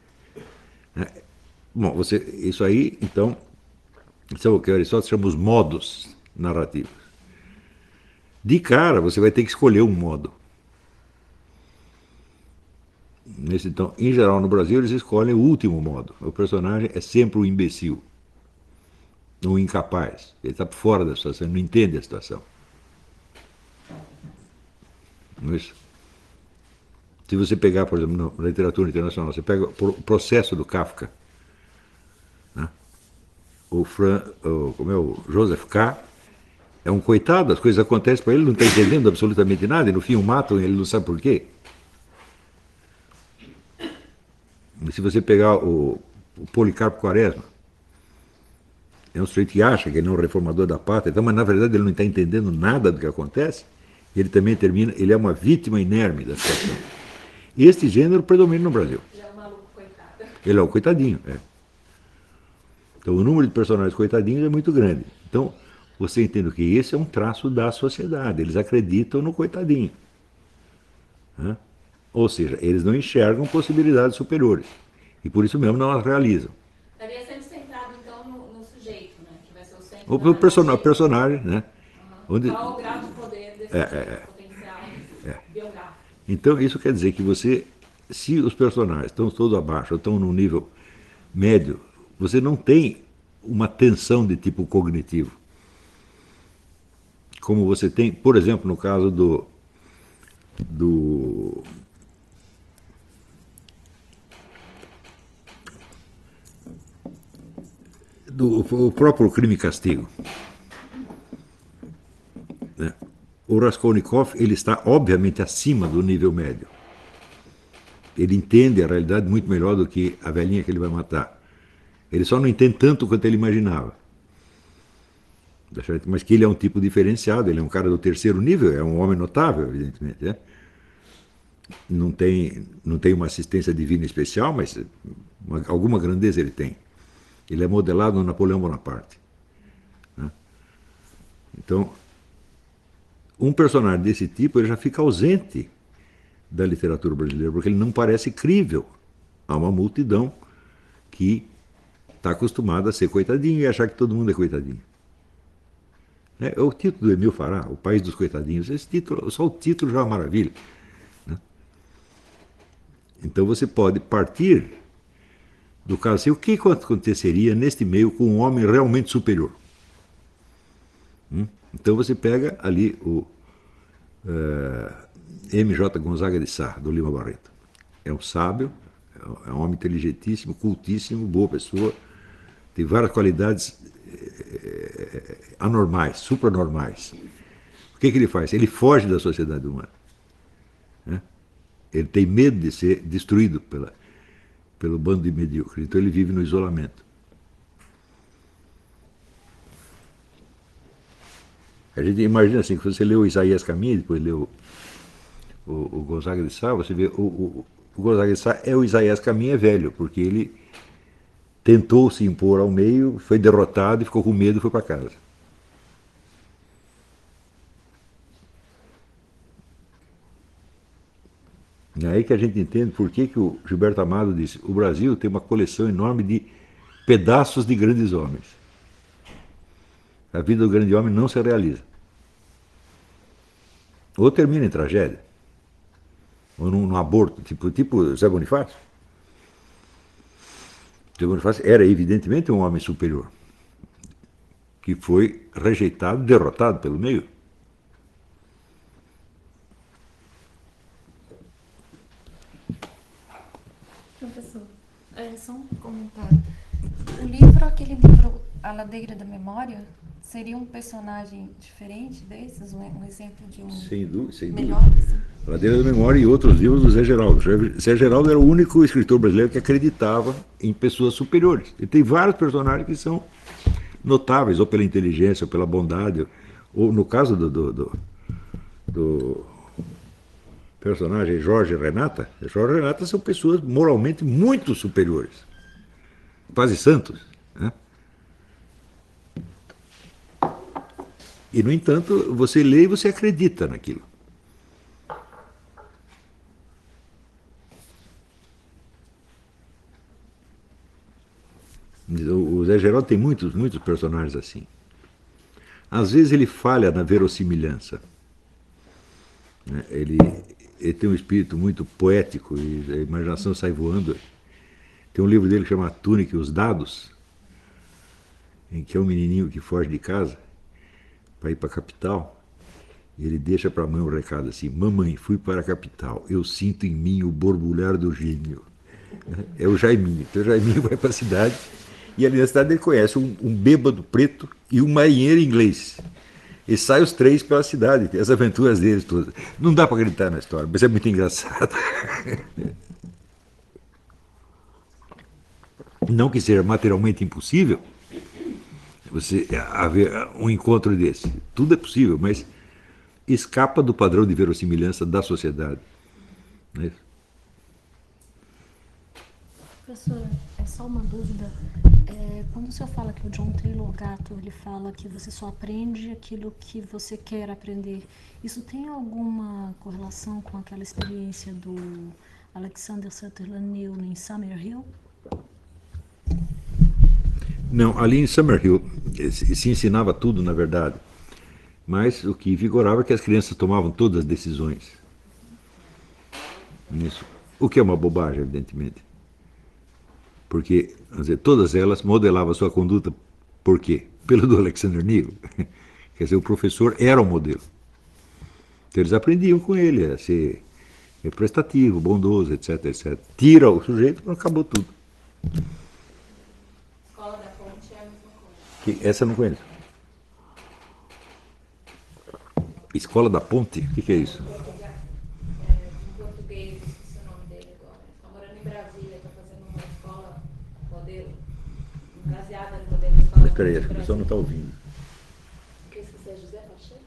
Bom, você, isso aí, então, são o que Aristóteles chama os modos narrativos. De cara, você vai ter que escolher um modo. Nesse, então, em geral, no Brasil, eles escolhem o último modo. O personagem é sempre um imbecil, um incapaz. Ele está fora da situação, ele não entende a situação. Não é isso? Se você pegar, por exemplo, na literatura internacional, você pega o Processo do Kafka, né? o, Fran, o, como é, o Joseph K. é um coitado, as coisas acontecem para ele, não está entendendo absolutamente nada, e no fim o matam e ele não sabe por quê. E se você pegar o, o Policarpo Quaresma, é um sujeito que acha que ele é um reformador da pátria, então, mas na verdade ele não está entendendo nada do que acontece, e ele também termina, ele é uma vítima inerme da situação. Este gênero predomina no Brasil. Ele é um maluco coitado. Ele é um coitadinho, é. Então o número de personagens coitadinhos é muito grande. Então você entende que esse é um traço da sociedade, eles acreditam no coitadinho. Né? Ou seja, eles não enxergam possibilidades superiores. E por isso mesmo não as realizam. Estaria sempre centrado, então, no, no sujeito, né? Que vai ser o centro. O person personagem, né? Uhum. Onde... Qual o grau de poder desse é, é, potencial é. biográfico? Então, isso quer dizer que você, se os personagens estão todos abaixo, ou estão num nível médio, você não tem uma tensão de tipo cognitivo. Como você tem, por exemplo, no caso do, do do o próprio Crime e Castigo. Né? O Raskolnikov, ele está obviamente acima do nível médio. Ele entende a realidade muito melhor do que a velhinha que ele vai matar. Ele só não entende tanto quanto ele imaginava. Mas que ele é um tipo diferenciado, ele é um cara do terceiro nível, é um homem notável, evidentemente. Né? Não tem, não tem uma assistência divina especial, mas uma, alguma grandeza ele tem. Ele é modelado no Napoleão Bonaparte. Né? Então, um personagem desse tipo ele já fica ausente da literatura brasileira, porque ele não parece crível a uma multidão que está acostumada a ser coitadinho e achar que todo mundo é coitadinho. É, o título do Emil Fará, O País dos Coitadinhos, esse título, só o título já é uma maravilha. Né? Então você pode partir do caso assim, o que aconteceria neste meio com um homem realmente superior? Hum? Então você pega ali o uh, M J Gonzaga de Sá, do Lima Barreto. É um sábio, é um homem inteligentíssimo, cultíssimo, boa pessoa, tem várias qualidades eh, anormais, supranormais. O que, que ele faz? Ele foge da sociedade humana. Né? Ele tem medo de ser destruído pela, pelo bando de medíocres, então ele vive no isolamento. A gente imagina assim, que você lê o Isaías Caminha, depois lê o, o, o Gonzaga de Sá, você vê, o, o, o Gonzaga de Sá é o Isaías Caminha velho, porque ele tentou se impor ao meio, foi derrotado e ficou com medo e foi para casa. É aí que a gente entende por que, que o Gilberto Amado disse: o Brasil tem uma coleção enorme de pedaços de grandes homens. A vida do grande homem não se realiza. Ou termina em tragédia, ou num, num aborto, tipo, tipo Zé Bonifácio. Zé Bonifácio era evidentemente um homem superior, que foi rejeitado, derrotado pelo meio. Professor, é só um comentário. O livro, aquele livro A Ladeira da Memória, seria um personagem diferente desses? Um, um exemplo de um sem dúvida, sem melhor? dúvida. Assim? A Ladeira da Memória e outros livros do Zé Geraldo. Zé Geraldo era o único escritor brasileiro que acreditava em pessoas superiores. E tem vários personagens que são notáveis, ou pela inteligência, ou pela bondade, ou no caso do, do, do, do personagem Jorge e Renata, Jorge e Renata são pessoas moralmente muito superiores, quase santos, né? E, no entanto, você lê e você acredita naquilo. O Zé Geraldo tem muitos, muitos personagens assim. Às vezes ele falha na verossimilhança. Ele, ele tem um espírito muito poético e a imaginação sai voando. Tem um livro dele que chama A Túnica e os Dados, em que é um menininho que foge de casa para ir para a capital, e ele deixa para a mãe um recado assim: mamãe, fui para a capital, eu sinto em mim o borbulhar do gênio. É o Jaiminho. Então o Jaiminho vai para a cidade, e ali na cidade ele conhece um, um bêbado preto e um marinheiro inglês. E saem os três pela cidade, tem as aventuras deles todas. Não dá para acreditar na história, mas é muito engraçado. Não que seja materialmente impossível você haver um encontro desse. Tudo é possível, mas escapa do padrão de verossimilhança da sociedade. Não é isso? Professora, é só uma dúvida. É, quando o senhor fala que o John Taylor Gatto, ele fala que você só aprende aquilo que você quer aprender, isso tem alguma correlação com aquela experiência do Alexander Sutherland Neill em Summerhill? Não, ali em Summerhill se ensinava tudo, na verdade. Mas o que vigorava é que as crianças tomavam todas as decisões. Isso. O que é uma bobagem, evidentemente. Porque, vamos dizer, todas elas modelavam a sua conduta, por quê? Pelo do Alexander Neill. Quer dizer, o professor era o modelo. Então eles aprendiam com ele a ser prestativo, bondoso, etc, etcétera. Tira o sujeito, acabou tudo. Escola da Ponte é a mesma Que, coisa. essa eu não conheço. Escola da Ponte? O que, que é isso? Em português, esqueci o nome dele agora. Está morando em Brasília, está fazendo uma escola modelo, baseada no modelo da escola. Mas peraí, acho que o pessoal não está ouvindo. O que eu esqueci é José Pacheco?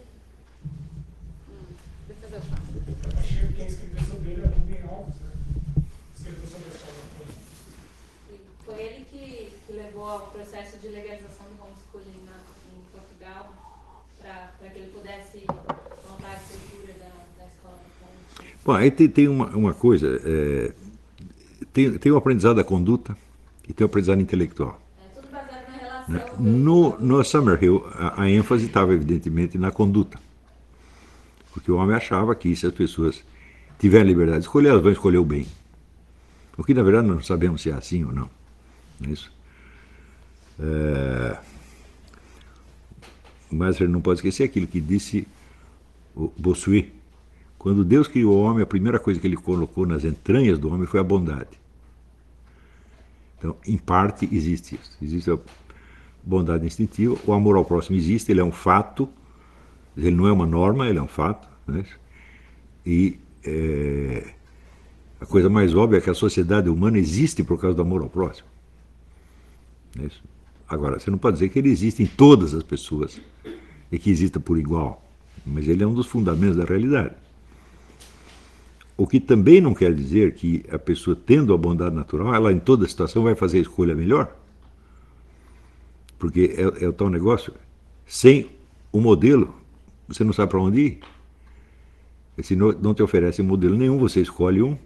Hum, depois eu falo. Achei que a inscrição dele era bem alta, né? Escreveu sobre a escola. E foi ele que, que levou ao processo de legalização do homeschooling na, em Portugal, para que ele pudesse montar a estrutura da, da escola da Ponte. Bom, aí tem, tem uma, uma coisa, é, tem, tem o aprendizado da conduta e tem o aprendizado intelectual. É tudo baseado na relação. Né? do- No, no Summerhill, a, a ênfase estava evidentemente na conduta. Porque o homem achava que se as pessoas tiverem liberdade de escolher, elas vão escolher o bem. O que na verdade não sabemos se é assim ou não. Não é isso? É, mas ele não pode esquecer aquilo que disse o Bossuet. Quando Deus criou o homem, a primeira coisa que ele colocou nas entranhas do homem foi a bondade. Então, em parte, existe isso. Existe a bondade instintiva, o amor ao próximo existe, ele é um fato, ele não é uma norma, ele é um fato. Né? E é, a coisa mais óbvia é que a sociedade humana existe por causa do amor ao próximo. Não é isso? Agora, você não pode dizer que ele existe em todas as pessoas e que exista por igual, mas ele é um dos fundamentos da realidade. O que também não quer dizer que a pessoa, tendo a bondade natural, ela em toda situação vai fazer a escolha melhor. Porque é, é o tal negócio, sem o modelo, você não sabe para onde ir. Se não, não te oferece modelo nenhum, você escolhe um.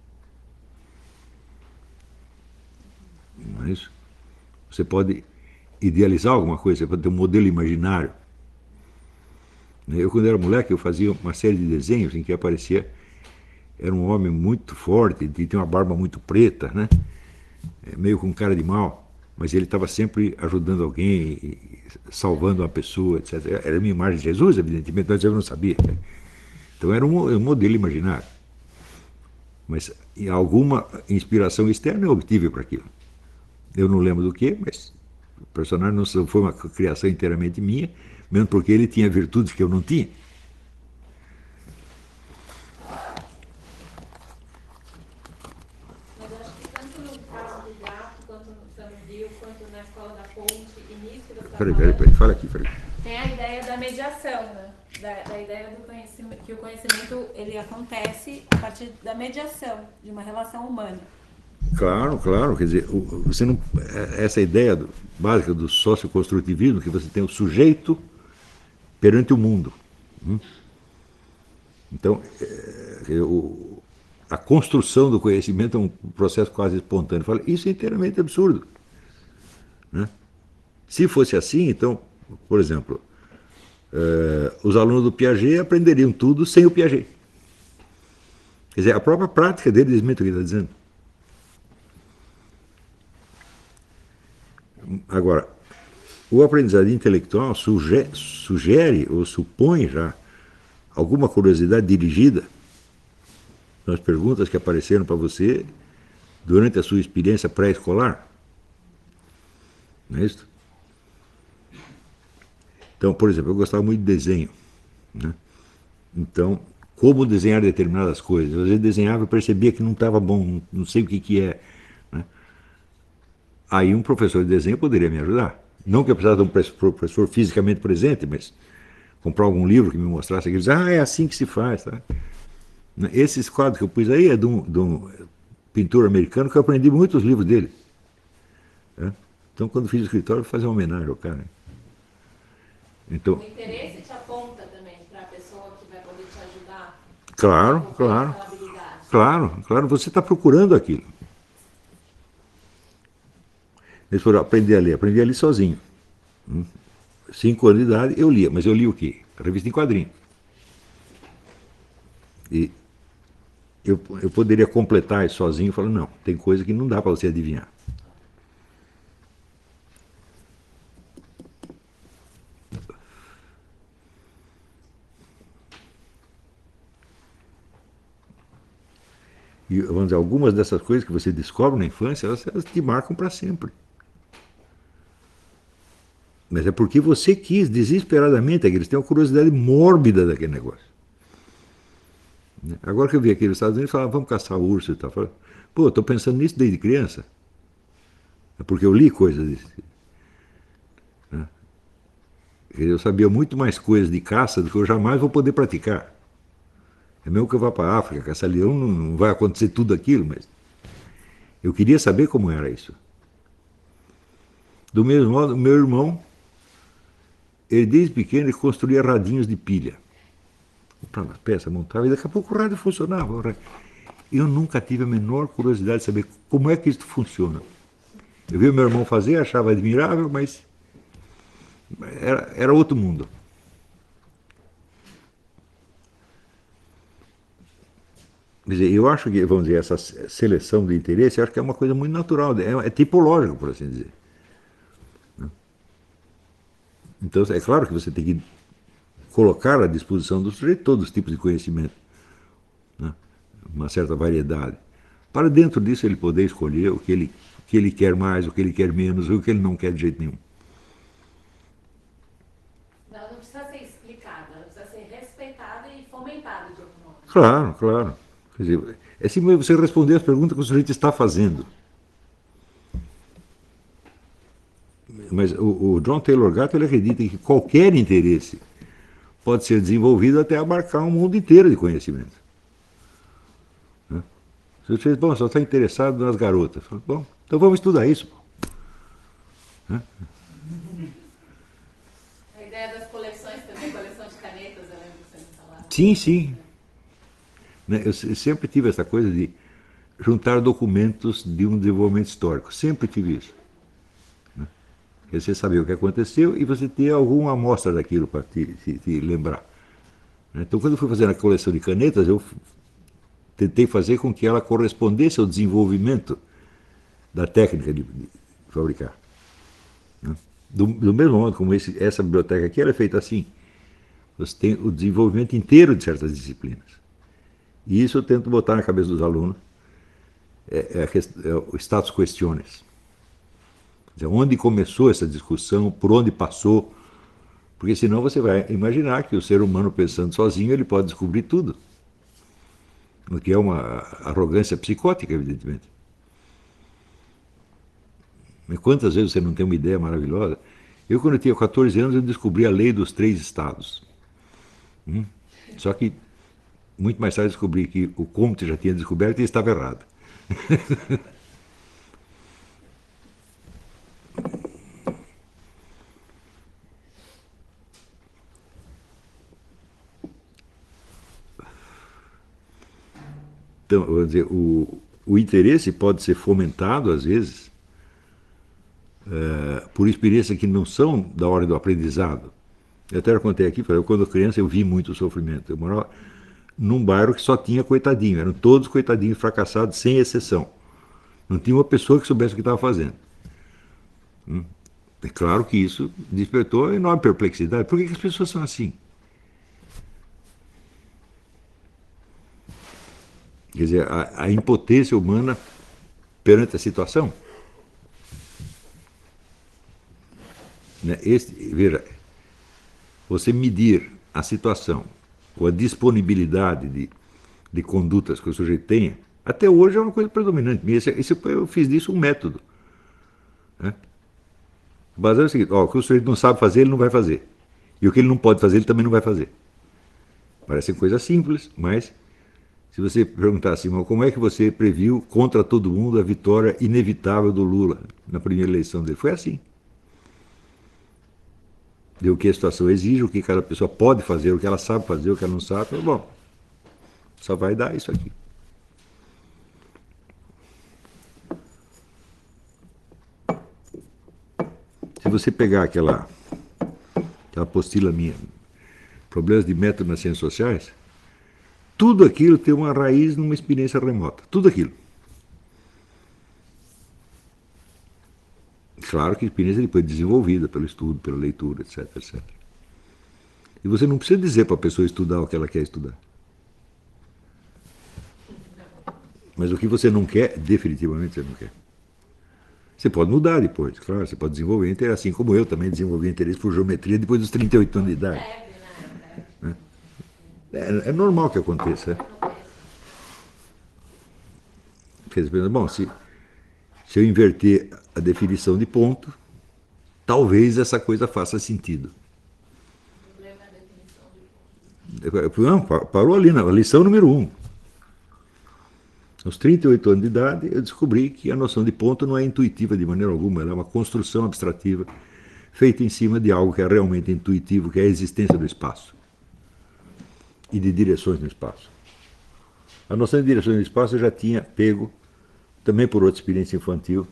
Não é isso? Você pode idealizar alguma coisa, você pode ter um modelo imaginário. Eu, quando era moleque, eu fazia uma série de desenhos em que aparecia, era um homem muito forte, tinha uma barba muito preta, né? Meio com cara de mal, mas ele estava sempre ajudando alguém, salvando uma pessoa, etcétera. Era a minha imagem de Jesus, evidentemente, mas eu não sabia. Então era um, um modelo imaginário. Mas alguma inspiração externa eu obtive para aquilo. Eu não lembro do que, mas o personagem não foi uma criação inteiramente minha, mesmo porque ele tinha virtudes que eu não tinha. Mas eu acho que tanto no caso do gato, quanto no Samudio, quanto na escola da ponte, início que você está Peraí, peraí, peraí, fala aqui, peraí. Tem a ideia da mediação, né? Da, da ideia do conhecimento, que o conhecimento ele acontece a partir da mediação de uma relação humana. Claro, claro, quer dizer, você não, essa ideia do, básica do socioconstrutivismo, que você tem o sujeito perante o mundo. Então, é, o, a construção do conhecimento é um processo quase espontâneo. Falo, isso é inteiramente absurdo. Né? Se fosse assim, então, por exemplo, é, os alunos do Piaget aprenderiam tudo sem o Piaget. Quer dizer, a própria prática dele desmente o que ele está dizendo. Agora, o aprendizado intelectual sugere, sugere ou supõe já alguma curiosidade dirigida nas perguntas que apareceram para você durante a sua experiência pré-escolar. Não é isso? Então, por exemplo, eu gostava muito de desenho. Né? Então, como desenhar determinadas coisas? Às vezes desenhava e percebia que não estava bom, não sei o que, que é. Né? Aí um professor de desenho poderia me ajudar. Não que eu precisasse de um professor fisicamente presente, mas comprar algum livro que me mostrasse aquilo e dizer, ah, é assim que se faz. Tá? Esses quadros que eu pus aí é de um, de um pintor americano que eu aprendi muitos livros dele. Né? Então, quando fiz o escritório, eu fazia uma homenagem ao cara. Então, o interesse te aponta também para a pessoa que vai poder te ajudar. Claro, claro. Claro, claro, você está procurando aquilo. Eles foram aprender a ler, aprendi a ler sozinho. Cinco anos de idade eu lia, mas eu li o quê? A revista em quadrinho. E eu, eu poderia completar isso sozinho e falar, não, tem coisa que não dá para você adivinhar. E, vamos dizer, algumas dessas coisas que você descobre na infância, elas, elas te marcam para sempre. Mas é porque você quis desesperadamente, é que eles têm uma curiosidade mórbida daquele negócio. Agora que eu vi aqui nos Estados Unidos, falavam, vamos caçar urso e tal. Falavam, pô, estou pensando nisso desde criança. É porque eu li coisas disso. Né? Eu sabia muito mais coisas de caça do que eu jamais vou poder praticar. É mesmo que eu vá para a África, caçar leão, não, não vai acontecer tudo aquilo, mas eu queria saber como era isso. Do mesmo modo, meu irmão, ele desde pequeno ele construía radinhos de pilha. Comprava peças, montava, e daqui a pouco o rádio funcionava. Eu nunca tive a menor curiosidade de saber como é que isso funciona. Eu vi o meu irmão fazer, achava admirável, mas era, era outro mundo. Quer dizer, eu acho que, vamos dizer, essa seleção de interesse, eu acho que é uma coisa muito natural, é, é tipológico, por assim dizer. Então, é claro que você tem que colocar à disposição do sujeito todos os tipos de conhecimento, né? Uma certa variedade, para dentro disso ele poder escolher o que ele, o que ele quer mais, o que ele quer menos, o que ele não quer de jeito nenhum. Ela não precisa ser explicada, ela precisa ser respeitada e fomentada de algum modo. Claro, claro. Quer dizer, é simplesmente você responder as perguntas que o sujeito está fazendo. Mas o, o John Taylor Gatto ele acredita que qualquer interesse pode ser desenvolvido até abarcar um mundo inteiro de conhecimento. Né? Se você diz, bom, só está interessado nas garotas. Falo, bom, então vamos estudar isso. Né? A ideia das coleções também, coleção de canetas, eu lembro que você me falava. Sim, sim. né? Eu sempre tive essa coisa de juntar documentos de um desenvolvimento histórico. Sempre tive isso. Né? Você sabia o que aconteceu e você ter alguma amostra daquilo para te, te, te lembrar. Então, quando eu fui fazendo a coleção de canetas, eu tentei fazer com que ela correspondesse ao desenvolvimento da técnica de, de fabricar. Né? Do, do mesmo modo como esse, essa biblioteca aqui ela é feita assim. Você tem o desenvolvimento inteiro de certas disciplinas. E isso eu tento botar na cabeça dos alunos. É, é, a, é o status questiones. Quer dizer, onde começou essa discussão, por onde passou. Porque senão você vai imaginar que o ser humano pensando sozinho ele pode descobrir tudo. O que é uma arrogância psicótica, evidentemente. Mas quantas vezes você não tem uma ideia maravilhosa? Eu, quando eu tinha quatorze anos, eu descobri a lei dos três estados. Hum? Só que, muito mais tarde, descobri que o Comte já tinha descoberto e estava errado. Então, vou dizer, o, o interesse pode ser fomentado, às vezes, é, por experiências que não são da ordem do aprendizado. Eu até contei aqui, eu, quando criança eu vi muito sofrimento. Eu morava num bairro que só tinha coitadinho, eram todos coitadinhos fracassados, sem exceção. Não tinha uma pessoa que soubesse o que estava fazendo. Hum? É claro que isso despertou enorme perplexidade. Por que, que as pessoas são assim? Quer dizer, a, a impotência humana perante a situação. Né? Este, veja, você medir a situação com a disponibilidade de, de condutas que o sujeito tenha, até hoje é uma coisa predominante. Esse, esse, eu fiz disso um método. Né? O baseado é o seguinte, ó, o que o sujeito não sabe fazer, ele não vai fazer. E o que ele não pode fazer, ele também não vai fazer. Parecem coisas simples, mas se você perguntar assim, como é que você previu contra todo mundo a vitória inevitável do Lula na primeira eleição dele? Foi assim. Deu o que a situação exige, o que cada pessoa pode fazer, o que ela sabe fazer, o que ela não sabe. Falei, bom, só vai dar isso aqui. Se você pegar aquela, aquela apostila minha, Problemas de Método nas Ciências Sociais, tudo aquilo tem uma raiz numa experiência remota. Tudo aquilo. Claro que a experiência depois desenvolvida pelo estudo, pela leitura, etc, etcétera. E você não precisa dizer para a pessoa estudar o que ela quer estudar. Mas o que você não quer, definitivamente você não quer. Você pode mudar depois, claro, você pode desenvolver interesse, assim como eu também desenvolvi interesse por geometria depois dos trinta e oito anos de idade. É, é normal que aconteça. Quer dizer, bom, se, se eu inverter a definição de ponto, talvez essa coisa faça sentido. Não, parou ali na lição número um. Aos trinta e oito anos de idade, eu descobri que a noção de ponto não é intuitiva de maneira alguma, ela é uma construção abstrativa feita em cima de algo que é realmente intuitivo, que é a existência do espaço e de direções no espaço. A noção de direções no espaço eu já tinha pego, também por outra experiência infantil.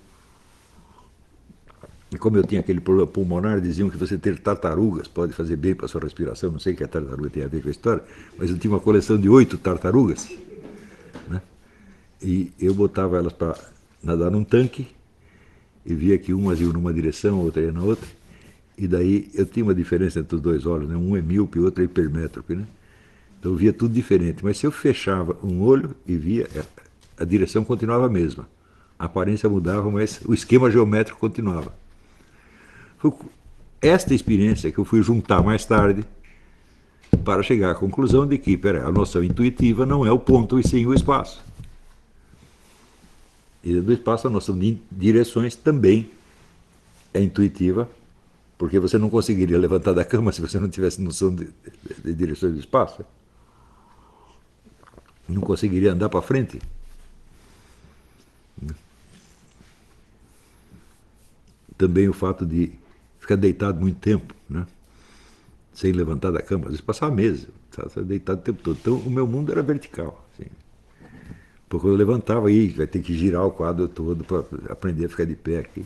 E como eu tinha aquele problema pulmonar, diziam que você ter tartarugas pode fazer bem para a sua respiração, não sei o que a tartaruga tem a ver com a história, mas eu tinha uma coleção de oito tartarugas, né? E eu botava elas para nadar num tanque e via que umas iam numa direção, outra ia na outra, e daí eu tinha uma diferença entre os dois olhos, né? Um é míope e o outro é hipermétrope, né? Então eu via tudo diferente, mas se eu fechava um olho e via, a direção continuava a mesma. A aparência mudava, mas o esquema geométrico continuava. Foi esta experiência que eu fui juntar mais tarde para chegar à conclusão de que, peraí, a noção intuitiva não é o ponto e sim o espaço. E do espaço a noção de direções também é intuitiva, porque você não conseguiria levantar da cama se você não tivesse noção de, de, de direções do espaço. Não conseguiria andar para frente. Também o fato de ficar deitado muito tempo, né? sem levantar da cama, às vezes passava meses, estava deitado o tempo todo. Então o meu mundo era vertical. Assim. Porque quando eu levantava, aí vai ter que girar o quadro todo para aprender a ficar de pé aqui.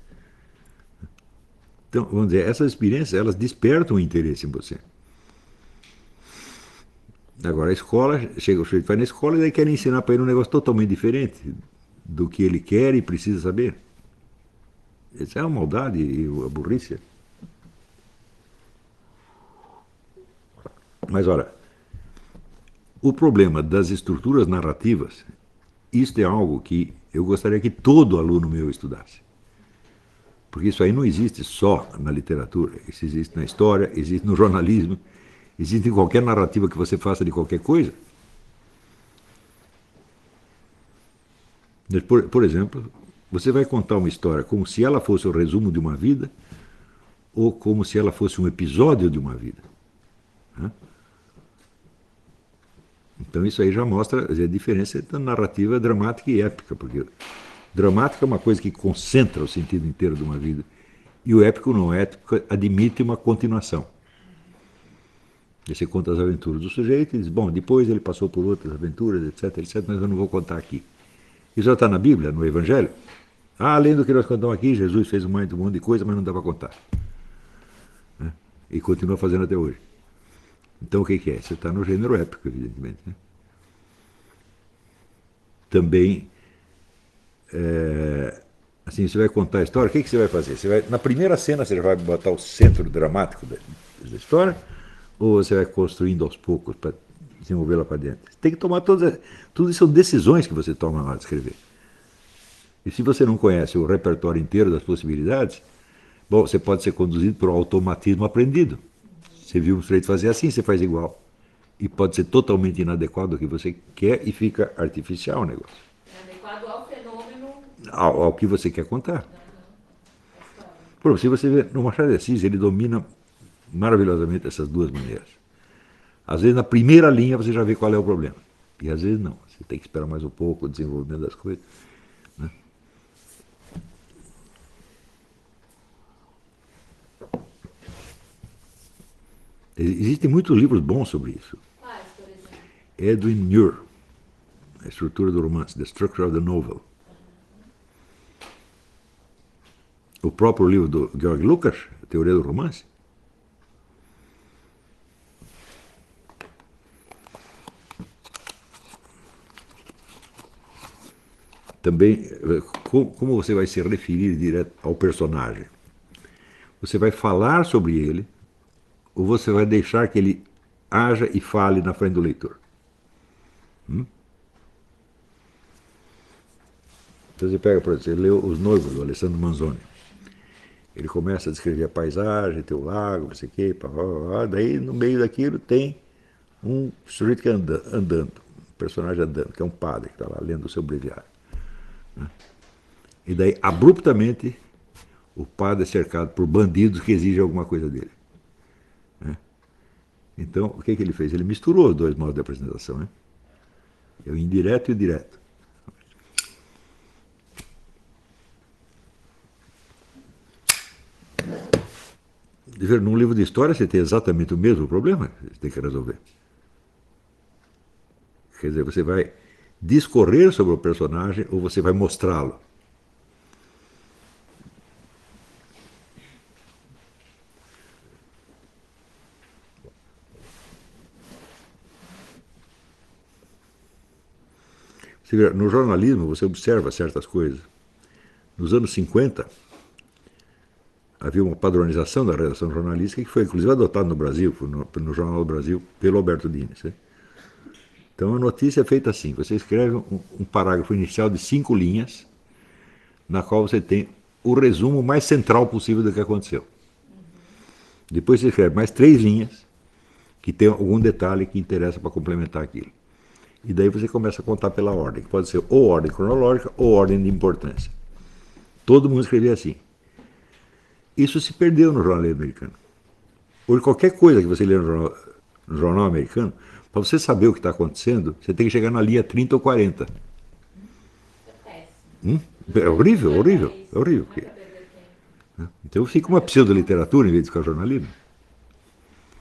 Então, vamos dizer, essas experiências, elas despertam o interesse em você. Agora, a escola, chega o sujeito, vai na escola e daí quer ensinar para ele um negócio totalmente diferente do que ele quer e precisa saber. Isso é uma maldade e a burrice. Mas, olha, o problema das estruturas narrativas, isto é algo que eu gostaria que todo aluno meu estudasse. Porque isso aí não existe só na literatura, isso existe na história, existe no jornalismo, existe em qualquer narrativa que você faça de qualquer coisa. Por, por exemplo, você vai contar uma história como se ela fosse o resumo de uma vida ou como se ela fosse um episódio de uma vida. Né? Então isso aí já mostra a diferença entre a narrativa dramática e épica, porque dramática é uma coisa que concentra o sentido inteiro de uma vida, e o épico não, o épico admite uma continuação. E você conta as aventuras do sujeito e diz, bom, depois ele passou por outras aventuras, etc, etc, mas eu não vou contar aqui. Isso já está na Bíblia, no Evangelho. Ah, além do que nós contamos aqui, Jesus fez um monte de coisa, mas não dá para contar. Né? E continua fazendo até hoje. Então o que, que é? Você está no gênero épico, evidentemente. Né? Também, é, assim, você vai contar a história, o que, que você vai fazer? Você vai, na primeira cena você já vai botar o centro dramático da, da história, ou você vai construindo aos poucos para desenvolvê-la para dentro? Você tem que tomar todas, tudo isso são decisões que você toma na hora de escrever. E se você não conhece o repertório inteiro das possibilidades, bom, você pode ser conduzido por um automatismo aprendido. Você viu um sujeito fazer assim, você faz igual. E pode ser totalmente inadequado ao que você quer e fica artificial o negócio. Inadequado ao fenômeno. Ao, ao que você quer contar. Por exemplo, se você vê no Machado de Assis, ele domina maravilhosamente essas duas maneiras. Às vezes, na primeira linha, você já vê qual é o problema. E às vezes não. Você tem que esperar mais um pouco o desenvolvimento das coisas. Né? Existem muitos livros bons sobre isso. Quais, por exemplo? Edwin Muir, A Estrutura do Romance, The Structure of the Novel. O próprio livro do Georg Lukács, A Teoria do Romance. Também, como você vai se referir direto ao personagem? Você vai falar sobre ele, ou você vai deixar que ele haja e fale na frente do leitor? Hum? Então você pega, por exemplo, você leu Os Noivos, do Alessandro Manzoni. Ele começa a descrever a paisagem, tem o lago, não sei o quê, pá, pá, pá, daí no meio daquilo tem um sujeito que anda, andando, um personagem andando, que é um padre que está lá lendo o seu breviário. Né? E daí, abruptamente, o padre é cercado por bandidos que exigem alguma coisa dele. Né? Então, o que, que ele fez? Ele misturou os dois modos de apresentação. Né? O indireto e o direto. Num livro de história você tem exatamente o mesmo problema que você tem que resolver. Quer dizer, você vai discorrer sobre o personagem ou você vai mostrá-lo? Você vê, no jornalismo você observa certas coisas. Nos anos cinquenta, havia uma padronização da redação jornalística que foi inclusive adotada no Brasil, no, no Jornal do Brasil, pelo Alberto Dines. Né? Então a notícia é feita assim, você escreve um, um parágrafo inicial de cinco linhas, na qual você tem o resumo mais central possível do que aconteceu. Depois você escreve mais três linhas, que tem algum detalhe que interessa para complementar aquilo. E daí você começa a contar pela ordem, que pode ser ou ordem cronológica ou ordem de importância. Todo mundo escrevia assim. Isso se perdeu no jornalismo americano. Hoje, qualquer coisa que você lê no jornal, no jornal americano, para você saber o que está acontecendo, você tem que chegar na linha trinta ou quarenta. É Hum? É horrível, horrível, é horrível. Então fica uma pseudo-literatura em vez de ficar jornalismo.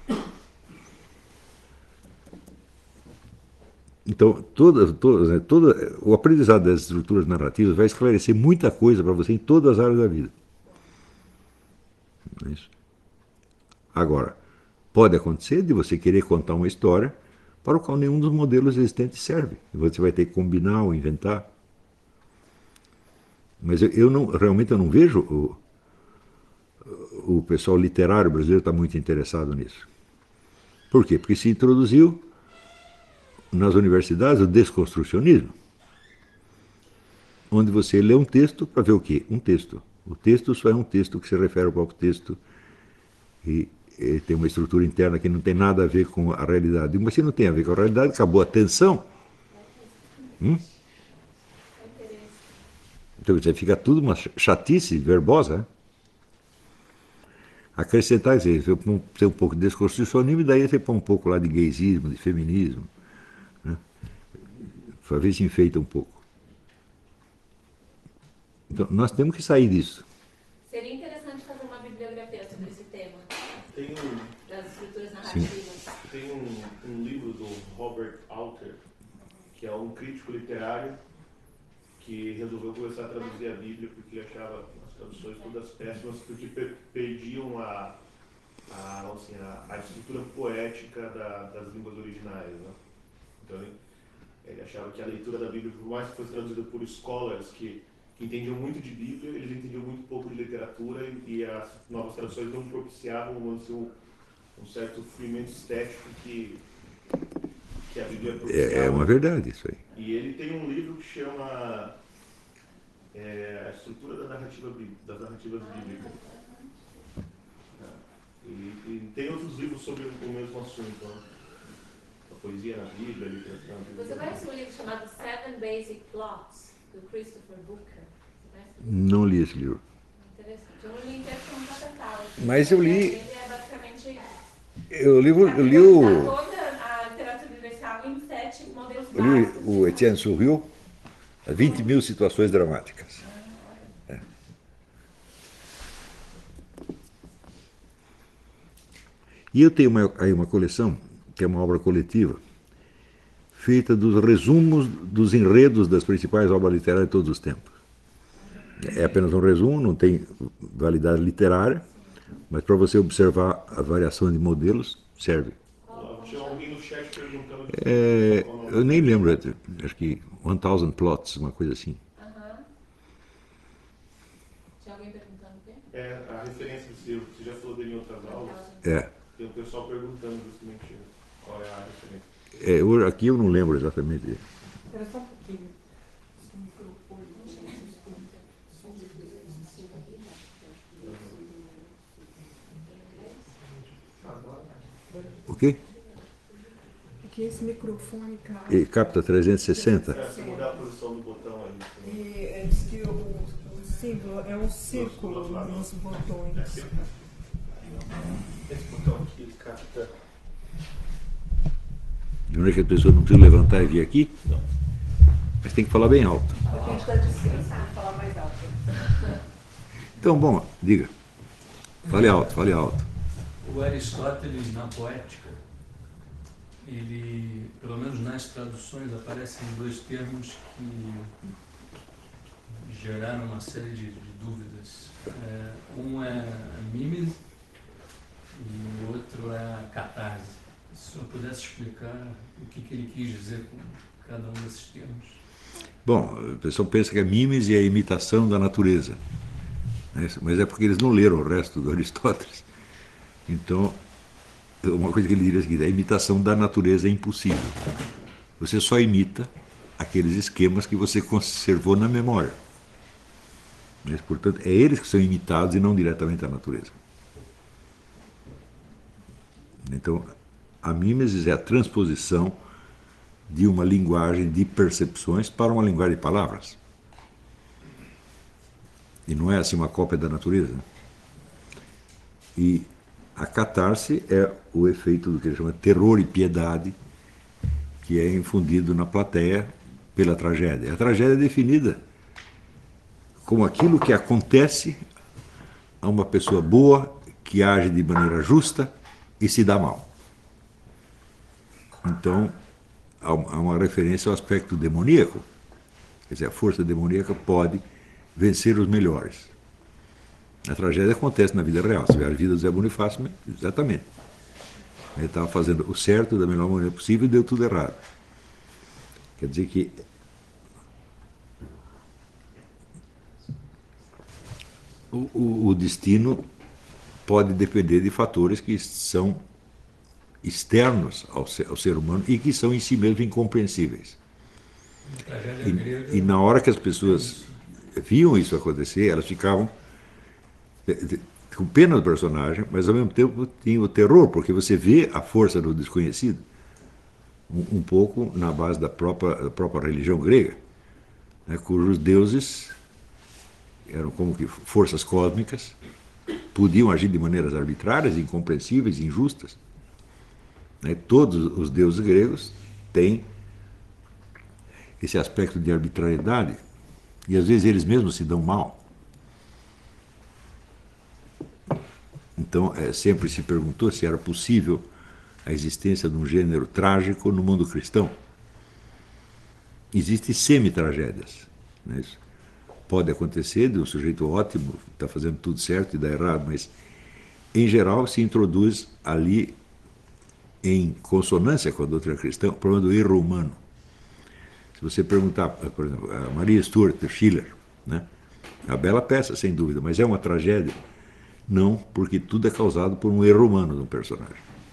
Então, toda, toda, né, toda, o aprendizado das estruturas narrativas vai esclarecer muita coisa para você em todas as áreas da vida. Não é isso? Agora, pode acontecer de você querer contar uma história para o qual nenhum dos modelos existentes serve. Você vai ter que combinar ou inventar. Mas eu, eu não, realmente eu não vejo o, o pessoal literário brasileiro está muito interessado nisso. Por quê? Porque se introduziu nas universidades o desconstrucionismo, onde você lê um texto para ver o quê? Um texto. O texto só é um texto que se refere ao próprio texto e, e tem uma estrutura interna que não tem nada a ver com a realidade. Mas se não tem a ver com a realidade, acabou a tensão. Hum? Então você fica tudo uma chatice verbosa. Né? Acrescentar, dizer, você tem um pouco de desconstrucionismo e daí você põe um pouco lá de gaysismo, de feminismo. Né? Para ver se enfeita um pouco. Então, nós temos que sair disso. Seria interessante fazer uma bibliografia sobre esse tema. Tem um, das estruturas narrativas. Tem um, um livro do Robert Alter, que é um crítico literário, que resolveu começar a traduzir a Bíblia porque achava as traduções todas péssimas, porque per perdiam a, a, assim, a, a estrutura poética da, das línguas originais. Né? Então ele, ele achava que a leitura da Bíblia, por mais que fosse traduzida por scholars que, que entendiam muito de Bíblia, eles entendiam muito pouco de literatura e, e as novas traduções não propiciavam assim, um, um certo fluimento estético que, que a Bíblia propiciava. É, é uma verdade isso aí. E ele tem um livro que chama é, A Estrutura da narrativa, das Narrativas Bíblicas. E, e tem outros livros sobre o mesmo assunto. Né? A poesia na Bíblia, a literatura na Bíblia. Você conhece um livro chamado Seven Basic Plots, do Christopher Booker? Não li esse livro. Interessante. Eu não li inteiro porque não está tentado. Mas eu li... Ele é basicamente... Eu li, eu li o... toda a literatura universal em sete modelos Eu li básicos. o Etienne Souriau, vinte mil situações dramáticas. É. E eu tenho uma, aí uma coleção, que é uma obra coletiva, feita dos resumos dos enredos das principais obras literárias de todos os tempos. É apenas um resumo, não tem validade literária, mas para você observar a variação de modelos, serve. Tinha alguém no chat perguntando... É, eu nem lembro, acho que mil plots, uma coisa assim. Uhum. Tinha alguém perguntando o quê? É, a referência desse livro, você já falou dele em outras aulas. É. Tem um pessoal perguntando justamente qual é a referência. É, eu, aqui eu não lembro exatamente. Era só um pouquinho. O quê? Porque esse microfone, cara. E capta trezentos e sessenta? É, se mudar a posição do botão aí. E é, diz que o, o símbolo é um círculo nos botões. Esse botão aqui capta. De maneira que a pessoa não precisa levantar e vir aqui? Não. Mas tem que falar bem alto. A gente está de cima, falar mais alto. Então, bom, diga. Fale alto, fale alto. O Aristóteles, na Poética, ele, pelo menos nas traduções, aparecem dois termos que geraram uma série de, de dúvidas. É, um é a mimese e o outro é a catarse. Se o senhor pudesse explicar o que, que ele quis dizer com cada um desses termos. Bom, o pessoal pensa que a mimese é a imitação da natureza. Mas é porque eles não leram o resto do Aristóteles. Então, uma coisa que ele diria é a seguinte: a imitação da natureza é impossível. Você só imita aqueles esquemas que você conservou na memória. Mas, portanto, é eles que são imitados e não diretamente a natureza. Então, a mimesis é a transposição de uma linguagem de percepções para uma linguagem de palavras. E não é assim uma cópia da natureza. E a catarse é o efeito do que ele chama de terror e piedade, que é infundido na plateia pela tragédia. A tragédia é definida como aquilo que acontece a uma pessoa boa que age de maneira justa e se dá mal. Então, há uma referência ao aspecto demoníaco. Quer dizer, a força demoníaca pode vencer os melhores. A tragédia acontece na vida real. Você vê a vida do Zé Bonifácio, exatamente. Ele estava fazendo o certo da melhor maneira possível e deu tudo errado. Quer dizer que o, o, o destino pode depender de fatores que são externos ao ser, ao ser humano e que são em si mesmos incompreensíveis. E, e na hora que as pessoas viam isso acontecer, elas ficavam com pena do personagem, mas ao mesmo tempo tinha o terror, porque você vê a força do desconhecido, um, um pouco na base da própria, da própria religião grega, né, cujos deuses eram como que forças cósmicas, podiam agir de maneiras arbitrárias, incompreensíveis, injustas. Né, todos os deuses gregos têm esse aspecto de arbitrariedade, e às vezes eles mesmos se dão mal. Então, é, sempre se perguntou se era possível a existência de um gênero trágico no mundo cristão. Existem semi-tragédias. Né? Isso pode acontecer de um sujeito ótimo, está fazendo tudo certo e dá errado, mas, em geral, se introduz ali, em consonância com a doutrina cristã, o problema do erro humano. Se você perguntar, por exemplo, a Maria Stuart, de Schiller, né? É uma bela peça, sem dúvida, mas é uma tragédia? Não, porque tudo é causado por um erro humano de um personagem.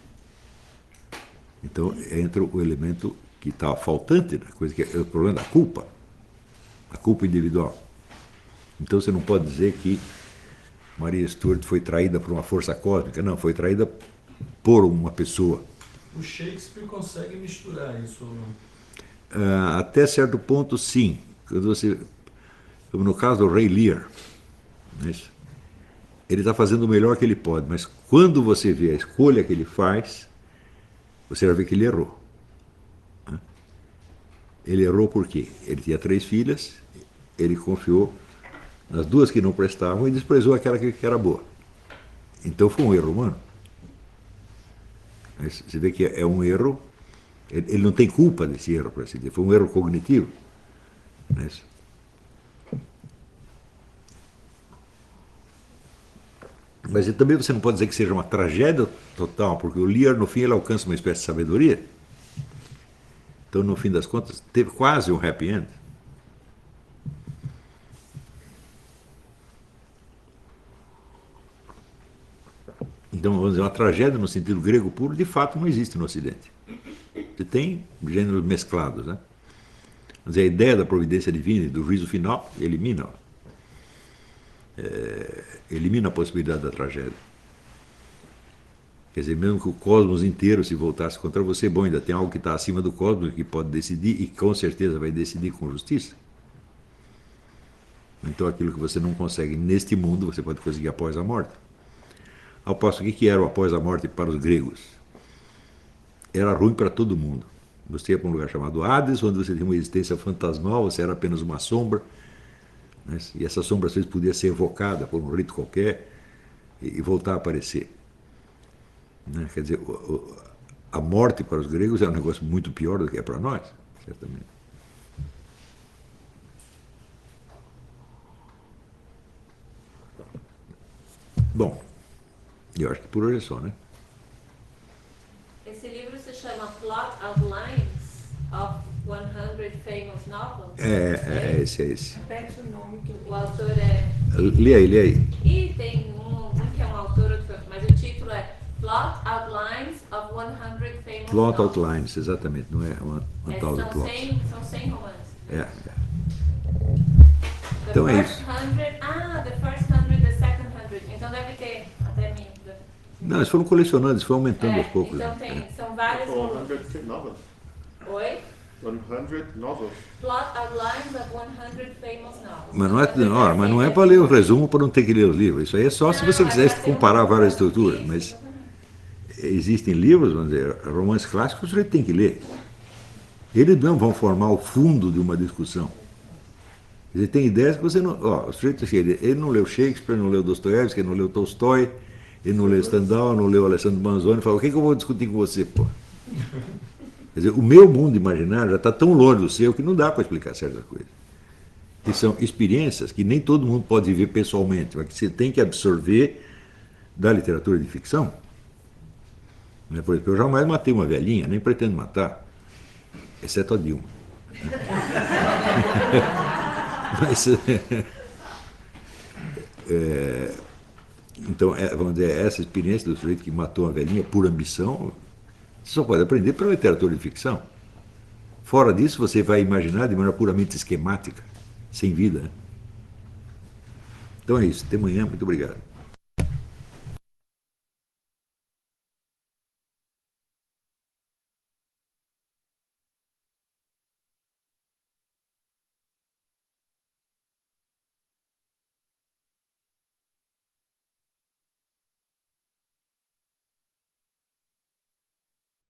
Então, entra o elemento que está faltante, na coisa que é o problema da culpa, a culpa individual. Então, você não pode dizer que Maria Stuart foi traída por uma força cósmica. Não, foi traída por uma pessoa. O Shakespeare consegue misturar isso ou não? Uh, até certo ponto, sim. Quando você, como no caso do Rei Lear, né, ele está fazendo o melhor que ele pode, mas quando você vê a escolha que ele faz, você vai ver que ele errou. Né? Ele errou por quê? Ele tinha três filhas, ele confiou nas duas que não prestavam e desprezou aquela que era boa. Então foi um erro humano. Mas você vê que é um erro. Ele não tem culpa desse erro, por assim dizer. Foi um erro cognitivo. Não é isso? Mas também você não pode dizer que seja uma tragédia total, porque o Lear, no fim, ele alcança uma espécie de sabedoria. Então, no fim das contas, teve quase um happy end. Então, vamos dizer, uma tragédia no sentido grego puro, de fato, não existe no Ocidente. Você tem gêneros mesclados, né? Mas a ideia da providência divina e do juízo final elimina, é, elimina a possibilidade da tragédia. Quer dizer, mesmo que o cosmos inteiro se voltasse contra você, bom, ainda tem algo que está acima do cosmos que pode decidir e com certeza vai decidir com justiça. Então aquilo que você não consegue neste mundo, você pode conseguir após a morte. Ao passo que, que era o após a morte para os gregos? Era ruim para todo mundo. Você ia para um lugar chamado Hades, onde você tinha uma existência fantasmal, você era apenas uma sombra, né? E essa sombra às vezes podia ser evocada por um rito qualquer e, e voltar a aparecer. Né? Quer dizer, o, o, a morte para os gregos é um negócio muito pior do que é para nós, certamente. Bom, eu acho que por hoje é só, né? Esse livro se chama Plot Outlines of cem Famous Novels. É, é esse, é esse. Repete o nome que O autor é... Lê aí, lê aí. E tem um, um que é um autor, outro, mas o título é Plot Outlines of cem Famous Plot Novels. Outlines, exatamente, não é uma, uma É, tal de são, plot. cem, são cem romances. É, é. The Então é first isso. hundred, ah, the first hundred, the second hundred. Então deve ter até mil. Não, eles foram colecionando, eles foram aumentando É, aos poucos. então né? tem, É. são vários volumes. cem novels. Oi? cem novels. Plot Outlines of cem Famous Novels. Mas não é, não, mas não é para ler o resumo para não ter que ler os livros. Isso aí é só se você quisesse comparar várias estruturas. Mas existem livros, vamos dizer, romances clássicos, o sujeito tem que ler. Eles não vão formar o fundo de uma discussão. Quer dizer, tem ideias que você não... Ó, o sujeito, ele não leu Shakespeare, não leu Dostoiévski, não leu Tolstói, ele não leu Stendhal, não leu Alessandro Manzoni, fala, o que, que eu vou discutir com você, pô? Quer dizer, o meu mundo imaginário já está tão longe do seu que não dá para explicar certas coisas. E são experiências que nem todo mundo pode viver pessoalmente, mas que você tem que absorver da literatura de ficção. Por exemplo, eu jamais matei uma velhinha, nem pretendo matar, exceto a Dilma. Mas, é, então, é, vamos dizer, essa experiência do sujeito que matou uma velhinha por ambição, você só pode aprender pela literatura de ficção. Fora disso, você vai imaginar de maneira puramente esquemática, sem vida. Então é isso. Até amanhã. Muito obrigado.